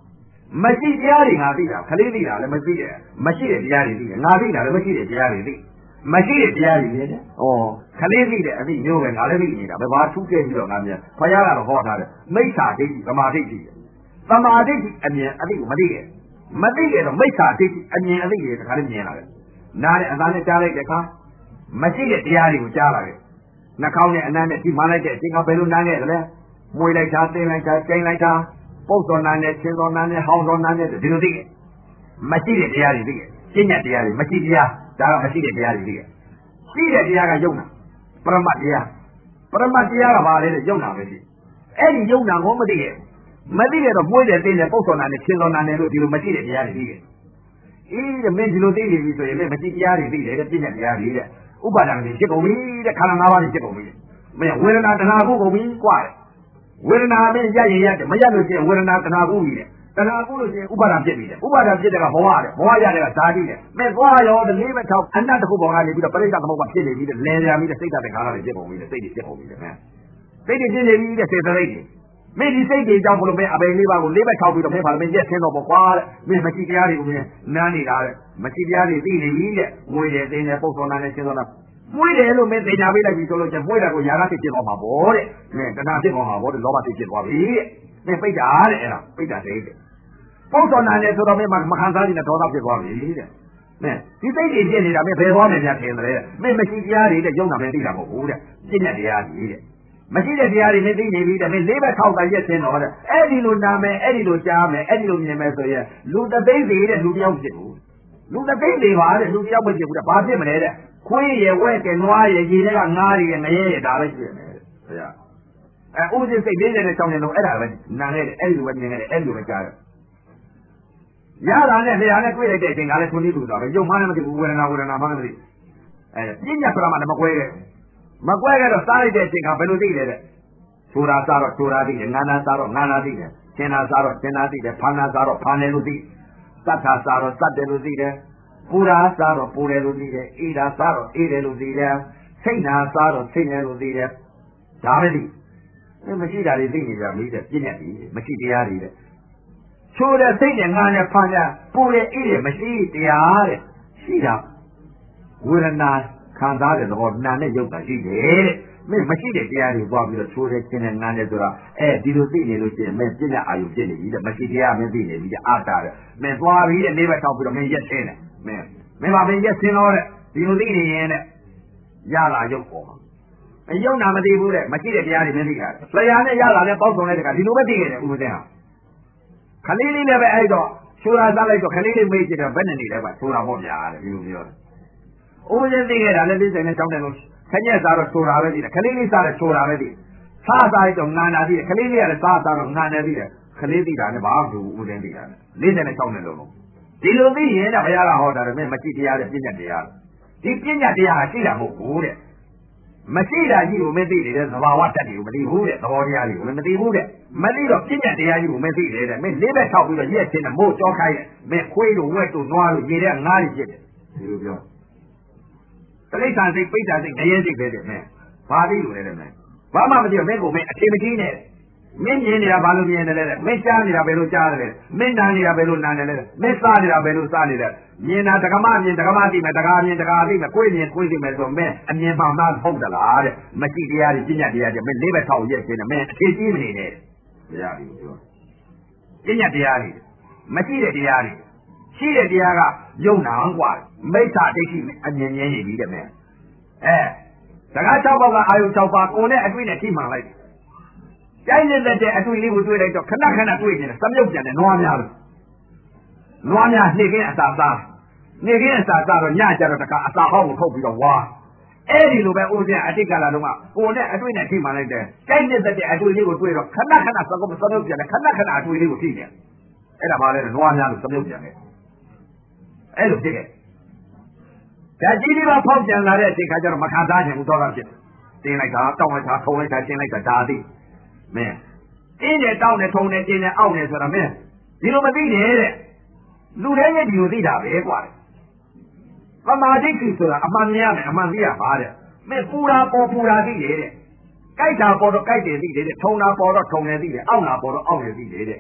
မရှိတရားတွေငါသိတာခလေးသိတာလည်းမသိတယ်မရှိတဲ့တရားတွေသိတယ်ငါသိတာလည်းမရှိတဲ့တရားတွေသိမရှိတဲ့တရားတွေလေဩခလေးသိတဲ့အသိမျိုးပဲငါလည်းသိနေတာဘယ်ဘာထူးခဲ့ပြီးတော့ငါမြင်ဘုရားကတော့ဟောထားတယ်မိစ္ဆာဒိဋ္ဌိသမာဓိဋ္ဌိသမာဓိဋ္ဌိအမြင်အသိကိုမသိခဲ့မသိခဲ့တော့မိစ္ဆာဒိဋ္ဌိအမြင်အသိတွေတခါလည်းမြင်လာတယ်နားနဲ့အသားနဲ့ကြားလိုက်တဲ့အခါမရှိတဲ့တရားတွေကိုကြားလာတယ်နှာခေါင်းနဲ့အနံ့နဲ့ဒီမှလိုက်တဲ့အချိန်ကဘယ်လိုနားခဲ့သလဲမွေလိုက်တာတင်းလိုက်တာကျိန်လိုက်တာပုတ်တော်နာနဲ့ချင်းတော်နာနဲ့ဟောင်းတော်နာနဲ့ဒီလိုသိခဲ့မရှိတဲ့တရားတွေသိခဲ့ရှင်းညတ်တရားတွေမရှိတရားဒါကမရှိတဲ့တရားတွေသိခဲ့ရှိတဲ့တရားကယုံနာပရမတ်တရားပရမတ်တရားကဘာလဲတဲ့ယုံနာပဲရှိအဲ့ဒီယုံနာကိုမသိခဲ့မသိခဲ့တော့မွေးတဲ့တင်းနဲ့ပုတ်တော်နာနဲ့ချင်းတော်နာနဲ့လို့ဒီလိုမရှိတဲ့တရားတွေသိခဲ့အေးတဲ့မင်းဒီလိုသိနေပြီဆိုရင်လည်းမရှိတရားတွေသိတယ်တဲ့ပြည့်ညတ်တရားတွေတဲ့ဥပါဒံတွေဖြစ်ကုန်ပြီတဲ့ခန္ဓာ၅ပါးတွေဖြစ်ကုန်ပြီမင်းဝေဒနာတဏှာကိုကုန်ပြီကွာဝေဒနာမင်းရရင်ရတယ်မရလို့ရှိရင်ဝေဒနာတဏှာကိုကြီးတယ်တဏှာကိုလို့ရှိရင်ဥပါဒံဖြစ်ပြီတဲ့ဥပါဒံဖြစ်တဲ့ကဘဝတဲ့ဘဝရတဲ့ကဓာတိတဲ့မင်းသွားရောဒီလေးပဲ၆အနတ်တစ်ခုပေါ်ကနေပြီးတော့ပရိစ္ဆေသမုပ္ပါဖြစ်နေပြီတဲ့လဲရပြီတဲ့စိတ်ဓာတ်တခါလာတွေဖြစ်ကုန်ပြီတဲ့စိတ်တွေဖြစ်ကုန်ပြီတဲ့မင်းစိတ်တွေဖြစ်နေပြီတဲ့စေတသိက်တွေမင်းဒီစိတ်တွေကြောင့်ဘလို့မင်းအပေလေးပါးကိုလေးပဲ၆ပြီးတော့မင်းပါမင်းရက်ဆင်းတော့ပေါ့ကွာတဲ့မင်းမရှိတရားတွေကိုမင်းနားနေတာတဲ့မရှိတရားတွေသိနေပြီတဲ့ငွေတယ်သိနေပုတ်တော်နာနဲ့ရှင်းတော်နာမွေးတယ်လို့မင်းသိညာပေးလိုက်ပြီဆိုလို့ကျမွေးတာကိုຢာကသိဖြစ်သွားမှာပေါ့တဲ့မင်းတဏှာဖြစ်သွားမှာပေါ့တဲ့လောဘသိဖြစ်သွားပြီတဲ့မင်းပိတ်တာတဲ့အဲ့ဒါပိတ်တာတဲ့တဲ့ပုတ်တော်နာနဲ့ဆိုတော့မင်းမခံစားနိုင်တဲ့ဒေါသဖြစ်သွားပြီတဲ့မင်းဒီစိတ်တွေဖြစ်နေတာမင်းဘယ်သွားမယ်များထင်တယ်မင်းမရှိတရားတွေတဲ့ယုံနာမင်းသိတာမဟုတ်ဘူးတဲ့ပြည့်ညတ်တရားကြီးတဲ့မရှိတဲ့တရားတွေမသိနေပြီတဲ့မင်းလေးဘက်ထောက်ကရက်ဆင်းတော့တဲ့အဲ့ဒီလိုနာမယ်အဲ့ဒီလိုကြားမယ်အဲ့ဒီလိုမြင်မယ်ဆိုရင်လူတသိမ့်တွေတဲ့လူတယောက်ဖြစ်ဘူးလူတသိမ့်တွေပါတဲ့လူတယောက်မဖြစ်ဘူးတဲ့ဘာဖြစ်မလဲတဲ့ခွေးရဝဲကနွားရရေတွေကငားရငရဲရဒါပဲရှိတယ်တဲ့ဘုရားအဲဥပဒေစိတ်လေးတဲ့ချောင်းနေတော့အဲ့ဒါပဲနာခဲ့တယ်အဲ့ဒီလိုပဲမြင်ခဲ့တယ်အဲ့ဒီလိုပဲကြားတယ်ရတာနဲ့ဘုရားနဲ့တွေ့လိုက်တဲ့အချိန်ကလည်းသူနည်းတူတာပဲယုံမှလည်းမသိဘူးဝေဒနာဝေဒနာမှလည်းမသိအဲပြညာပရမတ်မကွဲခဲ့မကွဲခဲ့တော့စားလိုက်တဲ့အချိန်ကဘယ်လိုသိလဲတဲ့ဆိုတာစားတော့ဆိုတာသိတယ်ငါနာစားတော့ငါနာသိတယ်ရှင်းနာစားတော့ရှင်းနာသိတယ်ဖာနာစားတော့ဖာနေလို့သိသတ်တာစားတော့သတ်တယ်လို့သိတယ်ပူရာစားတော့ပူတယ်လို့သိတယ်အေးတာစားတော့အေးတယ်လို့သိတယ်စိတ်နာစားတော့စိတ်တယ်လို့သိတယ်ဒါပဲသိမရှိတာတွေသိနေကြပြီတဲ့ပြည့်ညတ်ပြီမရှိတရားတွေတဲ့ချိုးတဲ့စိတ်နဲ့ငါနဲ့ဖန်ကြပူတယ်အေးတယ်မရှိတရားတဲ့ရှိတာဝေဒနာခံစားတဲ့သဘောနာနဲ့ရုပ်တာရှိတယ်တဲ့မင်းမရှိတဲ့တရားတွေပွားပြီးတော့ချိုးတဲ့ခြင်းနဲ့ငါနဲ့ဆိုတာအဲဒီလိုသိနေလို့ရှိရင်မင်းပြည့်ညတ်အာယုဖြစ်နေပြီတဲ့မရှိတရားမင်းသိနေပြီတဲ့အာတာတဲ့မင်းသွားပြီးတဲ့လေးဘက်ထောက်ပြီးတော့မင်းရက်သေးတယ်မင်းမင်းပါမင်းရက်စင်းတော့တဲ့ဒီလိုသိနေရင်တဲ့ရလာရုပ်ပေါ်မှာအယုံနာမသိဘူးတဲ့မရှိတဲ့တရားတွေမင်းသိတာဆရာနဲ့ရလာတဲ့ပေါက်ဆုံးတဲ့တကဒီလိုပဲသိနေတယ်ဥပဒေဟာခလေးလေးလည်းပဲအဲ့တော့ဆိုတာစားလိုက်တော့ခလေးလေးမေးကြည့်တော့ဘယ်နဲ့နေလဲကွာဆိုတာပေါ့ဗျာတဲ့ဒီလိုပြောတယ်ဥပဒေသိခဲ့တာလည်းသိတယ်နဲ့ကြောင်းတယ်လို့ခညက်စားတော့ဆိုတာပဲသိတယ်ခလေးလေးစားတယ်ဆိုတာပဲသိစားစားတော့ငါနာသိတယ်ခလေးလေးကလည်းစားစားတော့ငါနေသိတယ်ခလေးသိတာနဲ့ဘာမှမတူဥပဒေသိတာနဲ့လေးနဲ့ကြောင်းတယ်လို့ဒီလိုသိရင်တော့ဘုရားကဟောတာလည်းမရှိတရားတဲ့ပြဉ္ညာတရားဒီပြဉ္ညာတရားကရှိတာမဟုတ်ဘူးတဲ့မရှိတာကြီးကိုမသိနေတဲ့သဘာဝတတ်တွေကိုမသိဘူးတဲ့သဘောတရားတွေကိုမသိဘူးတဲ့မသိတော့ပြဉ္ညာတရားကြီးကိုမသိတယ်တဲ့မင်းလေးဘက်ထောက်ပြီးတော့ရက်ချင်းနဲ့မို့ကြောခိုင်းတယ်မင်းခွေးတို့ဝက်တို့နွားတို့ရေထဲငါးတွေဖြစ်တယ်ဒီလိုပြောတလိษံစိတ်ပိဋ္ဌာစိတ်ငရဲစိတ်ပဲတဲ့မင်းဘာသိလို့လဲတဲ့မင်းဘာမှမသိတော့မင်းကိုမင်းအချိန်မကြီးနဲ့မင်းမြင်နေတာဘာလို့မြင်နေလဲမင်းကြားနေတာဘယ်လိုကြားတယ်လဲမင်းနားနေတာဘယ်လိုနားနေလဲမင်းစားနေတာဘယ်လိုစားနေလဲမြင်တာဒကမမြင်ဒကမသိမယ်ဒကာမြင်ဒကာသိမယ်ကိုယ်မြင်ကိုယ်သိမယ်ဆိုမင်းအမြင်မှန်မှဟုတ်သလားတဲ့မရှိတရားတွေပြဉ္ညာတရားတွေမင်းလေးဘက်ထောက်ရက်ခြင်းနဲ့မင်းအခြေကြီးမနေနဲ့တရားတွေပြောပြဉ္ညာတရားတွေမရှိတဲ့တရားတွေရှိတဲ့တရားကယုံနာกว่าမိစ္ဆာဒိဋ္ဌိအမြင်မြင်နေပြီတဲ့မင်းအဲစကား၆ပေါက်ကအာယု၆ပါးကိုယ်နဲ့အတွေ့နဲ့ထိမှန်လိုက်ကျိုင်းနေတဲ့အတွေ့လေးကိုတွေ့လိုက်တော့ခဏခဏတွေ့နေတယ်စမြုပ်ပြန်တယ်နွားများလို့နွားများနှိမ့်ခင်းအစာစားနှိမ့်ခင်းအစာစားတော့ညကျတော့တခါအစာဟောင်းကိုထုတ်ပြီးတော့ဝါအဲ့ဒီလိုပဲဦးဇင်းအတိတ်ကလာတော့ကကိုယ်နဲ့အတွေ့နဲ့ထိမှန်လိုက်တယ်ကျိုင်းနေတဲ့အတွေ့လေးကိုတွေ့တော့ခဏခဏစကုပ်စမြုပ်ပြန်တယ်ခဏခဏအတွေ့လေးကိုထိနေအဲ့ဒါပါလေနွားများလို့စမြုပ်ပြန်တယ်အဲ့လိုဖြစ်ခဲ့ဒါကြီးဒီမှာဖောက်ပြန်လာတဲ့အချိန်ခါကျတော့မခံစားနိုင်ဘူးတော့ဖြစ်တင်းလိုက်တာတောင်းလိုက်တာထုံလိုက်တာတင်းလိုက်တာဒါသိမင်းတင်းနဲ့တောင်းနဲ့ထုံနဲ့တင်းနဲ့အောက်နဲ့ဆိုတာမင်းဒီလိုမသိနဲ့တဲ့လူတိုင်းရဲ့ဒီလိုသိတာပဲကွာပမာဒိဋ္ဌိဆိုတာအမှန်များမယ်အမှန်သိရပါတဲ့မင်းပူတာပေါ်ပူတာသိတယ်တဲ့ကြိုက်တာပေါ်တော့ကြိုက်တယ်သိတယ်တဲ့ထုံတာပေါ်တော့ထုံတယ်သိတယ်အောက်တာပေါ်တော့အောက်တယ်သိတယ်တဲ့ချ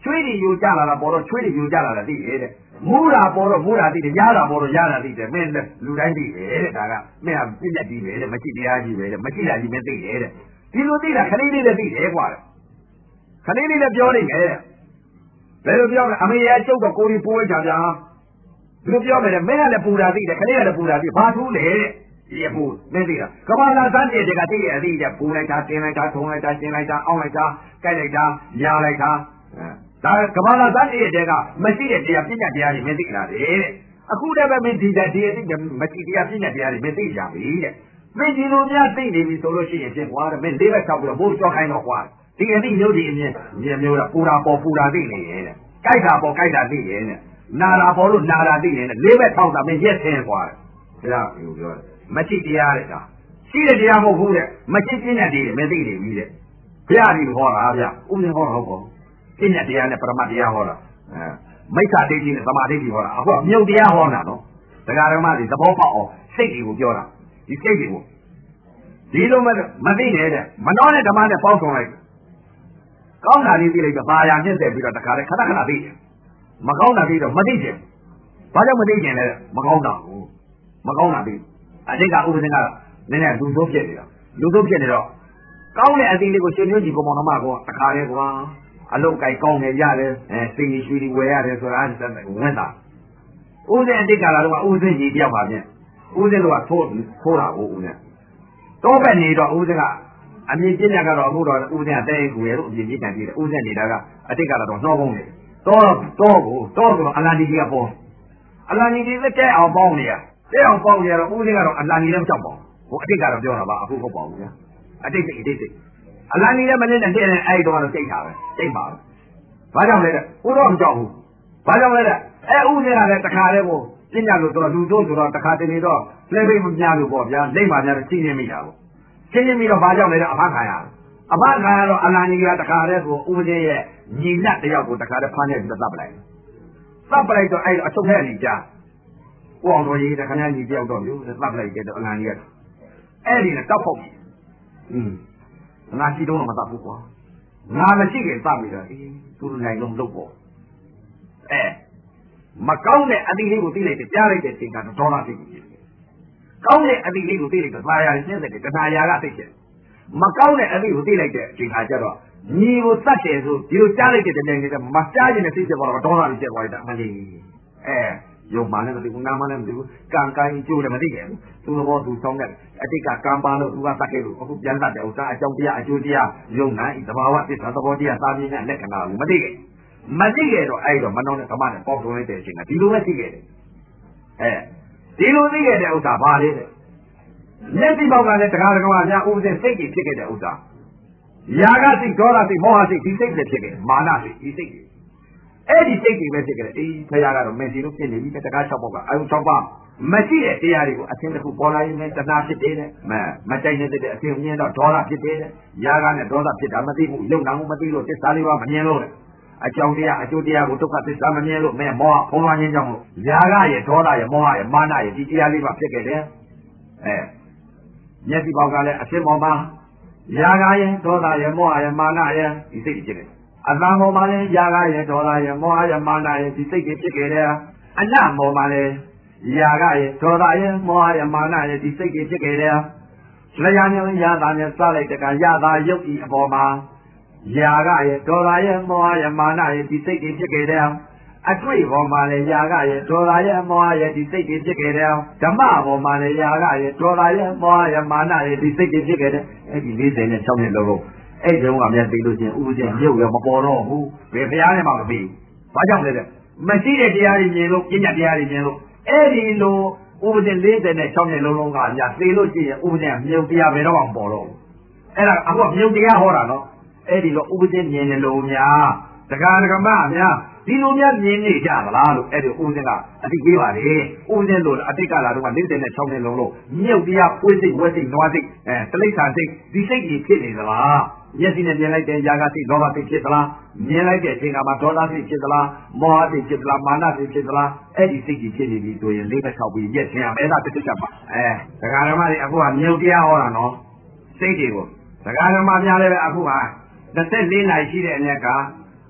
ချွေးတွေယူကြလာတာပေါ်တော့ချွေးတွေယူကြလာတာသိတယ်တဲ့မူးတာပေါ်တော့မူးတာသိတယ်ရတာပေါ်တော့ရတာသိတယ်မင်းလူတိုင်းသိတယ်တဲ့ဒါကမင်းကပြည့်ညက်ကြီးပဲတဲ့မရှိတရားကြီးပဲတဲ့မရှိတာကြီးမသိတယ်တဲ့ဒီလိုသိတာခလေးလေးလည်းသိတယ်ကွာခလေးလေးလည်းပြောနေတယ်ဘယ်လိုပြောလဲအမေရဲ့ကျုပ်ကကိုယ်ကြီးပိုးဝဲချာဗျာဘယ်လိုပြောလဲမင်းကလည်းပူတာသိတယ်ခလေးကလည်းပူတာသိဘာထူးလဲတဲ့ဒီအပူမင်းသိတာကဘာလာစမ်းတဲ့ကသိရဲ့အသိတဲ့ပူလိုက်တာတင်းလိုက်တာထုံလိုက်တာရှင်းလိုက်တာအောင်းလိုက်တာကြိုက်လိုက်တာညာလိုက်တာဒါကဘာလာစမ်းတဲ့ကမရှိတဲ့တရားပြညာတရားတွေမသိတာတဲ့အခုတည်းပဲမင်းဒီတဲ့ဒီအသိမရှိတရားပြညာတရားတွေမသိကြပြီတဲ့မင်းဒီလိုများသိနေပြီဆိုလို့ရှိရင်ဖြစ်သွားတယ်မင်းလေးဘက်ဆောက်ပြီးတော့ဘိုးကြောက်ခိုင်းတော့ကွာဒီအသိမျိုးဒီအမြင်မြင်မျိုးတော့ပူတာပေါ်ပူတာသိနေရဲ့တဲ့ကြိုက်တာပေါ်ကြိုက်တာသိရဲ့တဲ့နာတာပေါ်လို့နာတာသိရဲ့တဲ့လေးဘက်ထောက်တာမင်းရက်ဆင်းသွားတယ်ဒါကပြောပြောတယ်မရှိတရားတဲ့ဒါရှိတဲ့တရားမဟုတ်ဘူးတဲ့မရှိပြညာတရားမသိနေပြီတဲ့ဘုရားကြီးဟောတာဗျဥပဒေဟောတာဟုတ်ကောပြညာတရားနဲ့ပရမတရားဟောတာအဲမိစ္ဆာဒိဋ္ဌိနဲ့သမာဓိဟောတာအခုကမြုပ်တရားဟောတာနော်ဒကာဓမ္မတွေသဘောပေါက်အောင်စိတ်တွေကိုပြောတာဒီစိတ်တွေကိုဒီလိုမမသိနေတဲ့မနှောနဲ့ဓမ္မနဲ့ပေါင်းဆောင်လိုက်ကောင်းတာလေးသိလိုက်တော့ပါရမြင့်တယ်ပြီးတော့တခါတည်းခဏခဏသိတယ်မကောင်းတာသိတော့မသိချင်ဘာကြောင့်မသိချင်လဲမကောင်းတာကိုမကောင်းတာသိအတိတ်ကဥပဒေကနည်းနည်းလူဆိုးဖြစ်နေတာလူဆိုးဖြစ်နေတော့ကောင်းတဲ့အသီးလေးကိုရှင်မျိုးကြီးကောင်မောင်နှမကောတခါတည်းကွာအလုတ်ကြိုက်ကောင်းနေရတယ်အဲစိတ်ကြီးရွှေကြီးဝယ်ရတယ်ဆိုတာဝင်တာဥစဉ်အတိတ်ကလာတော့ဥစဉ်ကြီးတယောက်ပါပြန်ဥစဉ်တော့ထိုးထိုးတာကိုဥစဉ်တော့ပဲနေတော့ဥစဉ်ကအမြင်ပြညာကတော့အခုတော့ဥစဉ်ကတဲ့ကိုရလို့အမြင်ပြညာကြည့်တယ်ဥစဉ်နေတာကအတိတ်ကတော့နှောကုန်းနေတော့တော့ကိုတော့ဆိုတော့အလန်ဒီကြီးကပေါ်အလန်ဒီကြီးတဲ့အောင်ပေါင်းနေရတဲ့အောင်ပေါင်းနေတော့ဥစဉ်ကတော့အလန်ဒီလည်းမကြောက်ပါဘူးဟိုအတိတ်ကတော့ပြောတာပါအခုဟုတ်ပါဘူးဗျာအတိတ်စိတ်အတိတ်စိတ်အလန်ဒီလည်းမနဲ့တဲ့နဲ့အဲ့တော့စိတ်တာပဲစိတ်ပါပဲဘာကြောင့်လဲတဲ့ဥတော့မကြောက်ဘူးဘာကြောင့်လဲတဲ့အဲဥစဉ်ကလည်းတခါတည်းကိုပြညာလို့ဆိုတော့လူတို့ဆိုတော့တခါတည်းနေတော့လဲပိတ်မများလို့ပေါ့ဗျာလိမ့်ပါများတော့ချင်းချင်းမိတာပေါ့ချင်းချင်းမိတော့ဘာကြောင့်လဲတဲ့အဖခံရအဖခံရတော့အလန်ကြီးကတခါတည်းကိုဥစဉ်ရဲ့ညီနတ်တယောက်ကိုတခါတည်းဖမ်းနေပြီးတော့တပ်ပလိုက်တပ်ပလိုက်တော့အဲ့အချုပ်ထဲနေကြကိုအောင်တော်ကြီးတခါတည်းညီတယောက်တော့မျိုးတပ်ပလိုက်တဲ့တော့အလန်ကြီးကအဲ့ဒီနဲ့တောက်ဖို့อืมငါရှိတော့မတပ်ဘူးကွာငါမရှိခင်တပ်ပြီးတော့အေးသူ့နိုင်လုံးလုပ်ပေါ့အဲမကောင်းတဲ့အတိလေးကိုသိလိုက်တယ်ကြားလိုက်တဲ့ချိန်ကတော့ဒေါသစိတ်ကိုဖြစ်တယ်ကောင်းတဲ့အတိလေးကိုသိလိုက်တော့သာယာရှင်းတဲ့တဏှာယာကသိတယ်မကောင်းတဲ့အတိကိုသိလိုက်တဲ့အချိန်ခါကျတော့ညီကိုတတ်တယ်ဆိုဒီလိုကြားလိုက်တဲ့တည်းနဲ့မကြားခြင်းနဲ့သိချက်ပေါ်တော့ဒေါသလေးဖြစ်သွားတယ်အမလေးအဲရုံမှလည်းမသိဘူးနားမှလည်းမသိဘူးကံကံကျိုးလည်းမသိခဲ့ဘူးသူ့ဘောသူဆောင်းတဲ့အတိတ်ကကံပါလို့သူကတတ်ခဲ့လို့အခုပြန်တတ်တယ်ဥစ္စာအကြောင်းတရားအကျိုးတရားယုံနိုင်သဘာဝသစ္စာသဘောတရားသာမြင်တဲ့လက္ခဏာကိုမသိခဲ့မသိခဲ့တော့အဲ့တော့မနှောင်းနဲ့ဓမ္မနဲ့ပေါက်သွင်းလိုက်တဲ့အချိန်ကဒီလိုပဲသိခဲ့တယ်အဲဒီလိုသိခဲ့တဲ့ဥစ္စာဘာလဲတဲ့မျက်စိပေါက်ကလည်းတရားတော်ကများဥပဒေစိတ်ကြီးဖြစ်ခဲ့တဲ့ဥစ္စာယာကစိတ်ဒေါသစိတ်မောဟစိတ်ဒီစိတ်တွေဖြစ်ခဲ့မာနစိတ်ဒီစိတ်တွေအဲ့ဒီစိတ်တွေပဲဖြစ်ခဲ့တယ်အေးဖရာကတော့မင်းစီတို့ဖြစ်နေပြီတကား၆ပေါက်ကအာယု၆ပါးမရှိတဲ့တရားတွေကိုအသင်တစ်ခုပေါ်လာရင်လည်းတဏှာဖြစ်တယ်တဲ့မမတိုင်နေတဲ့အသင်မြင်တော့ဒေါသဖြစ်တယ်တဲ့ယာကနဲ့ဒေါသဖြစ်တာမသိဘူးယုံနာမှုမသိလို့သစ္စာလေးပါမမြင်လို့အကြောင်းတရားအကျိုးတရားကိုဒုက္ခသစ္စာမမြင်လို့မင်းမောဟဖုံးလွှမ်းခြင်းကြောင့်လို့ယာကရဲ့ဒေါသရဲ့မောဟရဲ့မာနရဲ့ဒီတရားလေးပါဖြစ်ခဲ့တယ်အဲမျက်စိပေါက်ကလည်းအသင်ပေါ်မှာယာကရဲ့ဒေါသရဲ့မောဟရဲ့မာနရဲ့ဒီစိတ်ဖြစ်တယ်အတန်ပေါ်မှာလည်းယာကရဲ့ဒေါသရဲ့မောဟရဲ့မာနရဲ့ဒီစိတ်တွေဖြစ်ခဲ့တယ်အနတ်ပေါ်မှာလည်းယာကရဲ့ဒေါသရဲ့မောဟရဲ့မာနရဲ့ဒီစိတ်တွေဖြစ်ခဲ့တယ်လျာမျိုးယာတာနဲ့စလိုက်တဲ့ကယာတာယုတ်ဤအပေါ်မှာယာကရဲ့ဒေါသရဲ့မောဟရဲ့မာနရဲ့ဒီစိတ်တွေဖြစ်ခဲ့တယ်အတွေ့ပေါ်မှာလည်းယာကရဲ့ဒေါသရဲ့မောဟရဲ့ဒီစိတ်တွေဖြစ်ခဲ့တယ်ဓမ္မပေါ်မှာလည်းယာကရဲ့ဒေါသရဲ့မောဟရဲ့မာနရဲ့ဒီစိတ်တွေဖြစ်ခဲ့တယ်အဲ့ဒီလေးဆယ်နဲ့၆နှစ်လုံးလုံးအဲ့ဒီတော့ကမြတ်သိလို့ချင်းဥပဒေမြုပ်ရမပေါ်တော့ဘူးဘယ်ဘုရားနဲ့မှမပြီးဘာကြောင့်လဲတဲ့မရှိတဲ့တရားတွေမြင်လို့ပညာတရားတွေမြင်လို့အဲ့ဒီလိုဥပဒေလေးဆယ်နဲ့၆နှစ်လုံးလုံးကညာသိလို့ရှိရင်ဥပဒေမြုပ်တရားဘယ်တော့မှမပေါ်တော့ဘူးအဲ့ဒါအခုကမြုပ်တရားဟောတာနော်အဲ့ဒီလိုဥပဒေမြင်နေလို့များဒကာဒကမအများဒီလိုများမြင်နေကြမလားလို့အဲ့ဒီဥပဒေကအတိပေးပါလေဥပဒေလို့အတိတ်ကလာတော့ကလေးဆယ်နဲ့၆နှစ်လုံးလုံးမြုပ်တရားပွေးစိတ်ဝက်စိတ်နွားစိတ်အဲတလိ္ဆာစိတ်ဒီစိတ်ကြီးဖြစ်နေသလားမျက်စိနဲ့မြင်လိုက်တဲ့ຢာကစိတ်လောဘစိတ်ဖြစ်သလားမြင်လိုက်တဲ့အချိန်ကမှဒေါသစိတ်ဖြစ်သလားမောဟစိတ်ဖြစ်သလားမာနစိတ်ဖြစ်သလားအဲ့ဒီစိတ်ကြီးဖြစ်နေပြီဆိုရင်လေးဘက်၆ပြီးရက်ချင်းအဲ့ဒါတစ်ချက်ပါအဲဒကာဓမ္မတွေအခုကမြုပ်တရားဟောတာနော်စိတ်တွေကိုဒကာဓမ္မများလည်းပဲအခုက ၂၄ နာရီရှိတဲ့အနေကဥ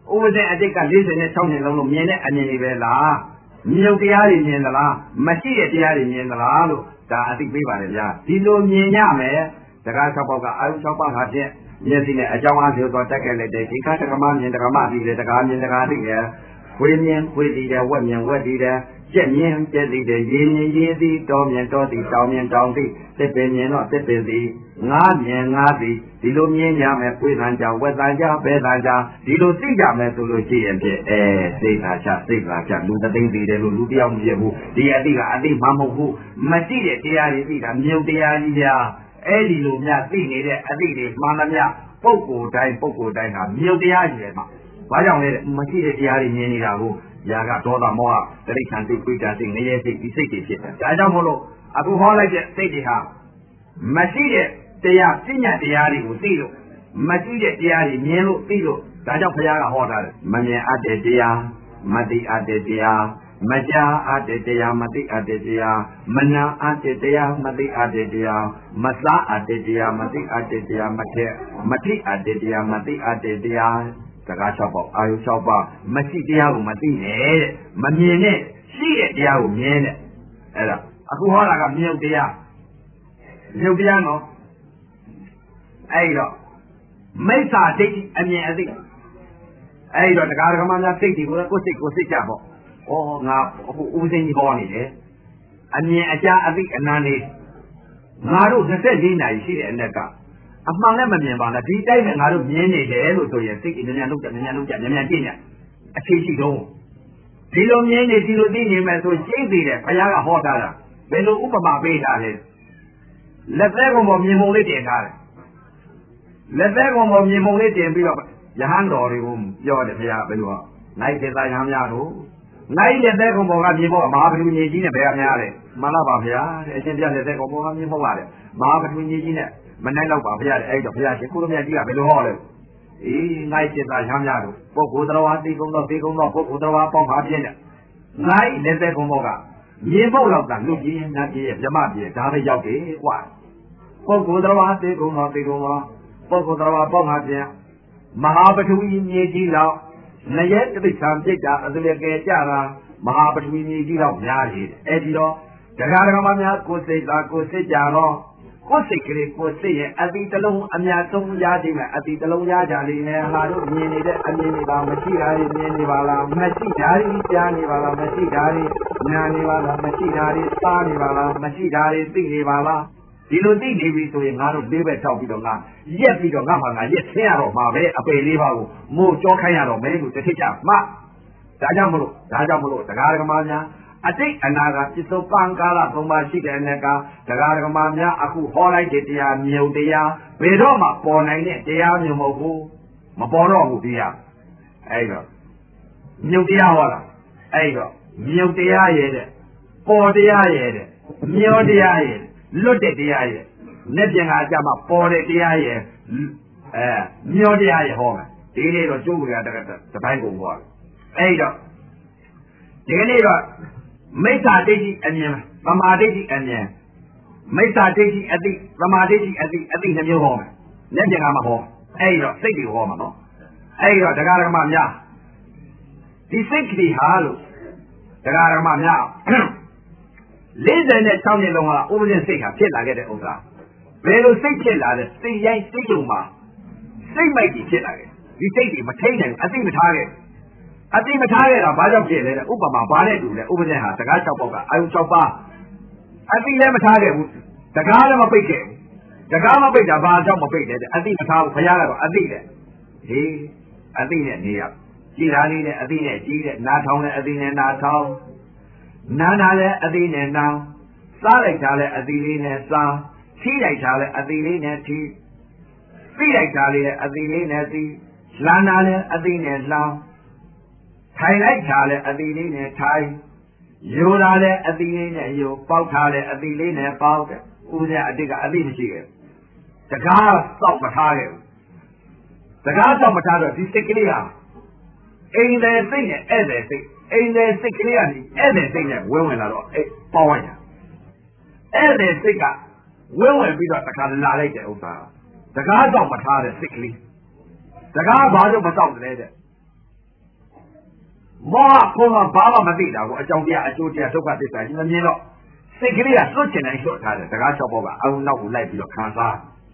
ဥပဒေအတိတ်က၄၆နှစ်လုံးလို့မြင်တဲ့အမြင်တွေပဲလားမြုပ်တရားတွေမြင်သလားမရှိတဲ့တရားတွေမြင်သလားလို့ဒါအသိပေးပါတယ်ဗျာဒီလိုမြင်ရမယ်တကား၆ပေါက်ကအာယု၆ပေါက်ဟာဖြင့်မျက်စိနဲ့အကြောင်းအားဖြင့်တော့တက်ခဲ့လိုက်တဲ့ဒီကတက္ကမမြင်တက္ကမသိတယ်တကားမြင်တကားသိတယ်ဝိမြင်ဝိသိတယ်ဝက်မြင်ဝက်သိတယ်ကြက်မြင်ကြက်သိတယ်ရေမြင်ရေသိတောမြင်တောသိတောင်မြင်တောင်သိတစ်ပင်မြင်တော့တစ်ပင်သိငါးမြင်ငါးသိဒီလိုမြင်ကြမယ်ပွေတန်ကြဝက်တန်ကြဘဲတန်ကြဒီလိုသိကြမယ်ဆိုလို့ရှိရင်ဖြင့်အဲစိတ်သာချစိတ်သာချလူသသိသိတယ်လို့လူတယောက်မဖြစ်ဘူးဒီအတိကအတိမှမဟုတ်ဘူးမရှိတဲ့တရားတွေသိတာမြုပ်တရားကြီးဗျာအဲ့ဒီလိုများသိနေတဲ့အတိတွေမှန်သမျှပုဂ္ဂိုလ်တိုင်းပုဂ္ဂိုလ်တိုင်းဟာမြုပ်တရားကြီးပဲမှာဘာကြောင့်လဲမရှိတဲ့တရားတွေမြင်နေတာကိုຢာကဒေါသမောဟတိဋ္ဌာန်စိတ်ပိဋ္ဌာစိတ်ငရဲစိတ်ဒီစိတ်တွေဖြစ်တယ်ဒါကြောင့်မို့လို့အခုဟောလိုက်တဲ့စိတ်တွေဟာမရှိတဲ့တရားပညာတရားတွေကိုသိလို့မရှိတဲ့တရားတွေမြင်လို့သိလို့ဒါကြောင့်ဘုရားကဟောတာတယ်မမြင်အပ်တဲ့တရားမသိအပ်တဲ့တရားမကြားအပ်တဲ့တရားမသိအပ်တဲ့တရားမနာအပ်တဲ့တရားမသိအပ်တဲ့တရားမစားအပ်တဲ့တရားမသိအပ်တဲ့တရားမထက်မထိအပ်တဲ့တရားမသိအပ်တဲ့တရားစကား၆ပေါက်အာယု၆ပေါက်မရှိတရားကိုမသိနဲ့တဲ့မမြင်နဲ့ရှိတဲ့တရားကိုမြင်တဲ့အဲ့ဒါအခုဟောတာကမြုပ်တရားမြုပ်တရားနော်အဲ့တော့မိစ္ဆာဒိဋ္ဌိအမြင်အသိအဲ့တော့တရားဓမ္မများစိတ်တွေကိုကိုယ်စိတ်ကိုယ်စိတ်ကြပေါ့ဩငါအခုဦးစင်းကြီးဟောနေတယ်အမြင်အကြားအသိအနန္တငါတို့၂၄နာရီရှိတဲ့အ내ကအမှန်လည်းမမြင်ပါနဲ့ဒီတိုင်းနဲ့ငါတို့မြင်နေတယ်လို့ဆိုရင်စိတ်ကြီးမြန်မြန်လုံးကြမြန်မြန်လုံးကြမြန်မြန်ကြည့်နေအခြေရှိတော့ဒီလိုမြင်နေဒီလိုသိနေမယ်ဆိုရှင်းသေးတယ်ဘုရားကဟောတာလားဘယ်လိုဥပမာပေးတာလဲလက်သေးကောင်ပေါ်မြင်ပုံလေးတင်ထားတယ်လက်သေးကောင်ပေါ်မြင်ပုံလေးတင်ပြီးတော့ယဟန်တော်တွေကိုပြောတယ်ဘုရားဘယ်လိုနိုင်စေသားရဟန်းများတို့နိုင်လက်သေးကောင်ပေါ်ကမြင်ဖို့မဟာပထဝီကြီးနဲ့ဘယ်ကများလဲမှန်လားပါဗျာအရှင်ပြလက်သေးကောင်ပေါ်ကမြင်ဖို့ပါတယ်မဟာပထဝီကြီးနဲ့မနိုင်တော့ပါဘုရားအဲ့တော့ဘုရားရှင်ကိုလိုမြတ်ကြီးကဘယ်လိုဟောလဲအေးနိုင်စေသားရဟန်းများတို့ပုဂ္ဂိုလ်တော်ဝါသိကုန်တော့သိကုန်တော့ပုဂ္ဂိုလ်တော်ဝါပေါက်ပါပြင်းတယ်နိုင်လက်သေးကောင်ပေါ်ကမြင်ဖို့တော့ကလူကြီးနတ်ကြီးရဲ့မြမကြီးဒါပဲရောက်တယ်ကွာပုဂ္ဂိုလ်တော်ဝါသိကုန်တော့သိကုန်တော့ပုဂ္ဂိုလ်တော်ဝါပေါက်ပါပြင်းမဟာပထဝီမြေကြီးတော့နရဲ့တိစ္ဆာပြိတ္တာအသူလည်းကဲကြတာမဟာပထဝီမြေကြီးတော့များတယ်အဲ့ဒီတော့တရားဓမ္မများကိုယ်စိတ်သာကိုယ်စိတ်ကြတော့ကိုယ်စိတ်ကလေးကိုယ်စိတ်ရဲ့အတိတလုံးအများဆုံးရခြင်းနဲ့အတိတလုံးရကြလိမ့်မယ်ဟာတို့မြင်နေတဲ့အမြင်တွေကမရှိတာတွေမြင်နေပါလားမရှိတာတွေကြားနေပါလားမရှိတာတွေနားနေပါလားမရှိတာတွေစားနေပါလားမရှိတာတွေသိနေပါလားဒီလိုသိနေပြီဆိုရင်ငါတို့လေးပဲထောက်ပြီးတော့ငါရက်ပြီးတော့ငါမှငါရက်ဆင်းရတော့မှာပဲအပေလေးပါကိုမို့ကြောခိုင်းရတော့မယ်လို့တစ်ထစ်ကြမှဒါကြောင့်မလို့ဒါကြောင့်မလို့တရားဓမ္မများအတိတ်အနာဂတ်ပြစ္ဆုတ်ပံကာလသုံးပါးရှိတဲ့နဲ့ကတရားဓမ္မများအခုဟောလိုက်တဲ့တရားမြုပ်တရားဘယ်တော့မှပေါ်နိုင်တဲ့တရားမျိုးမဟုတ်ဘူးမပေါ်တော့ဘူးတရားအဲ့တော့မြုပ်တရားဟောတာအဲ့တော့မြုပ်တရားရဲ့တဲ့ပေါ်တရားရဲ့တဲ့မျောတရားရဲ့လွတ်တဲ့တရားရဲ့လက်ပြန်ကကြမှာပေါ်တဲ့တရားရဲ့အဲမျောတရားရဲ့ဟောမယ်ဒီနေ့တော့ကျိုးကြတတပိုင်းကုန်သွားတယ်အဲ့တော့ဒီနေ့တော့မိစ္ဆာဒိဋ္ဌိအမြင်သမာဓိဋ္ဌိအမြင်မိစ္ဆာဒိဋ္ဌိအသိသမာဓိဋ္ဌိအသိအသိနှမျိုးဟောမယ်လက်ပြန်ကမဟောအဲ့တော့စိတ်တွေဟောမှာနော်အဲ့တော့တရားဓမ္မများဒီစိတ်ကလေးဟာလို့တရားဓမ္မများလေးဆယ်နဲ့၆နှစ်လုံးကဥပဒေစိတ်ဟာဖြစ်လာခဲ့တဲ့ဥစ္စာဘယ်လိုစိတ်ဖြစ်လာလဲစိတ်ရိုင်းစိတ်လုံးမှာစိတ်မိုက်ကြီးဖြစ်လာခဲ့ဒီစိတ်တွေမထိန်နိုင်အသိမထားခဲ့အသိမထားခဲ့တာဘာကြောင့်ဖြစ်လဲဥပမာဘာနဲ့တူလဲဥပဒေဟာတကား၆ပေါက်ကအာယု၆ပါးအသိလည်းမထားခဲ့ဘူးတကားလည်းမပိတ်ခဲ့ဘူးတကားမပိတ်တာဘာကြောင့်မပိတ်လဲအသိမထားဘူးဘုရားကတော့အသိတယ်ဟေးအသိနဲ့နေရကြည်တာလေးနဲ့အသိနဲ့ကြည်တဲ့နားထောင်နဲ့အသိနဲ့နားထောင်နာနာလည်းအသိနဲ့နာစားလိုက်တာလည်းအသိလေးနဲ့စားထိလိုက်တာလည်းအသိလေးနဲ့ထိသိလိုက်တာလေးလည်းအသိလေးနဲ့သိလှမ်းတာလည်းအသိနဲ့လှမ်းထိုင်လိုက်တာလည်းအသိလေးနဲ့ထိုင်ယူတာလည်းအသိလေးနဲ့ယူပေါက်တာလည်းအသိလေးနဲ့ပေါက်တယ်ဥပဒေအတိတ်ကအသိမရှိခဲ့တကားစောက်မထားခဲ့ဘူးတကားစောက်မထားတော့ဒီစိတ်ကလေးဟာအိမ်တယ်စိတ်နဲ့ဧည့်သည်စိတ်အိမ်တဲ့စိတ်ကလေးကနေဧည့်သည်စိတ်နဲ့ဝင်းဝင်လာတော့အဲပေါင်းရဧည့်သည်စိတ်ကဝင်းဝင်ပြီးတော့တခါလာလိုက်တဲ့ဥစ္စာတကားတော့မထားတဲ့စိတ်ကလေးတကားဘာလို့မတော့တယ်တဲ့မောဟဖုံးကဘာမှမသိတာကိုအကြောင်းတရားအကျိုးတရားဒုက္ခသစ္စာကြီးမမြင်တော့စိတ်ကလေးကစွတ်ချင်တိုင်းစွတ်ထားတယ်တကား၆ဘောကအုံနောက်ကိုလိုက်ပြီးတော့ခံစား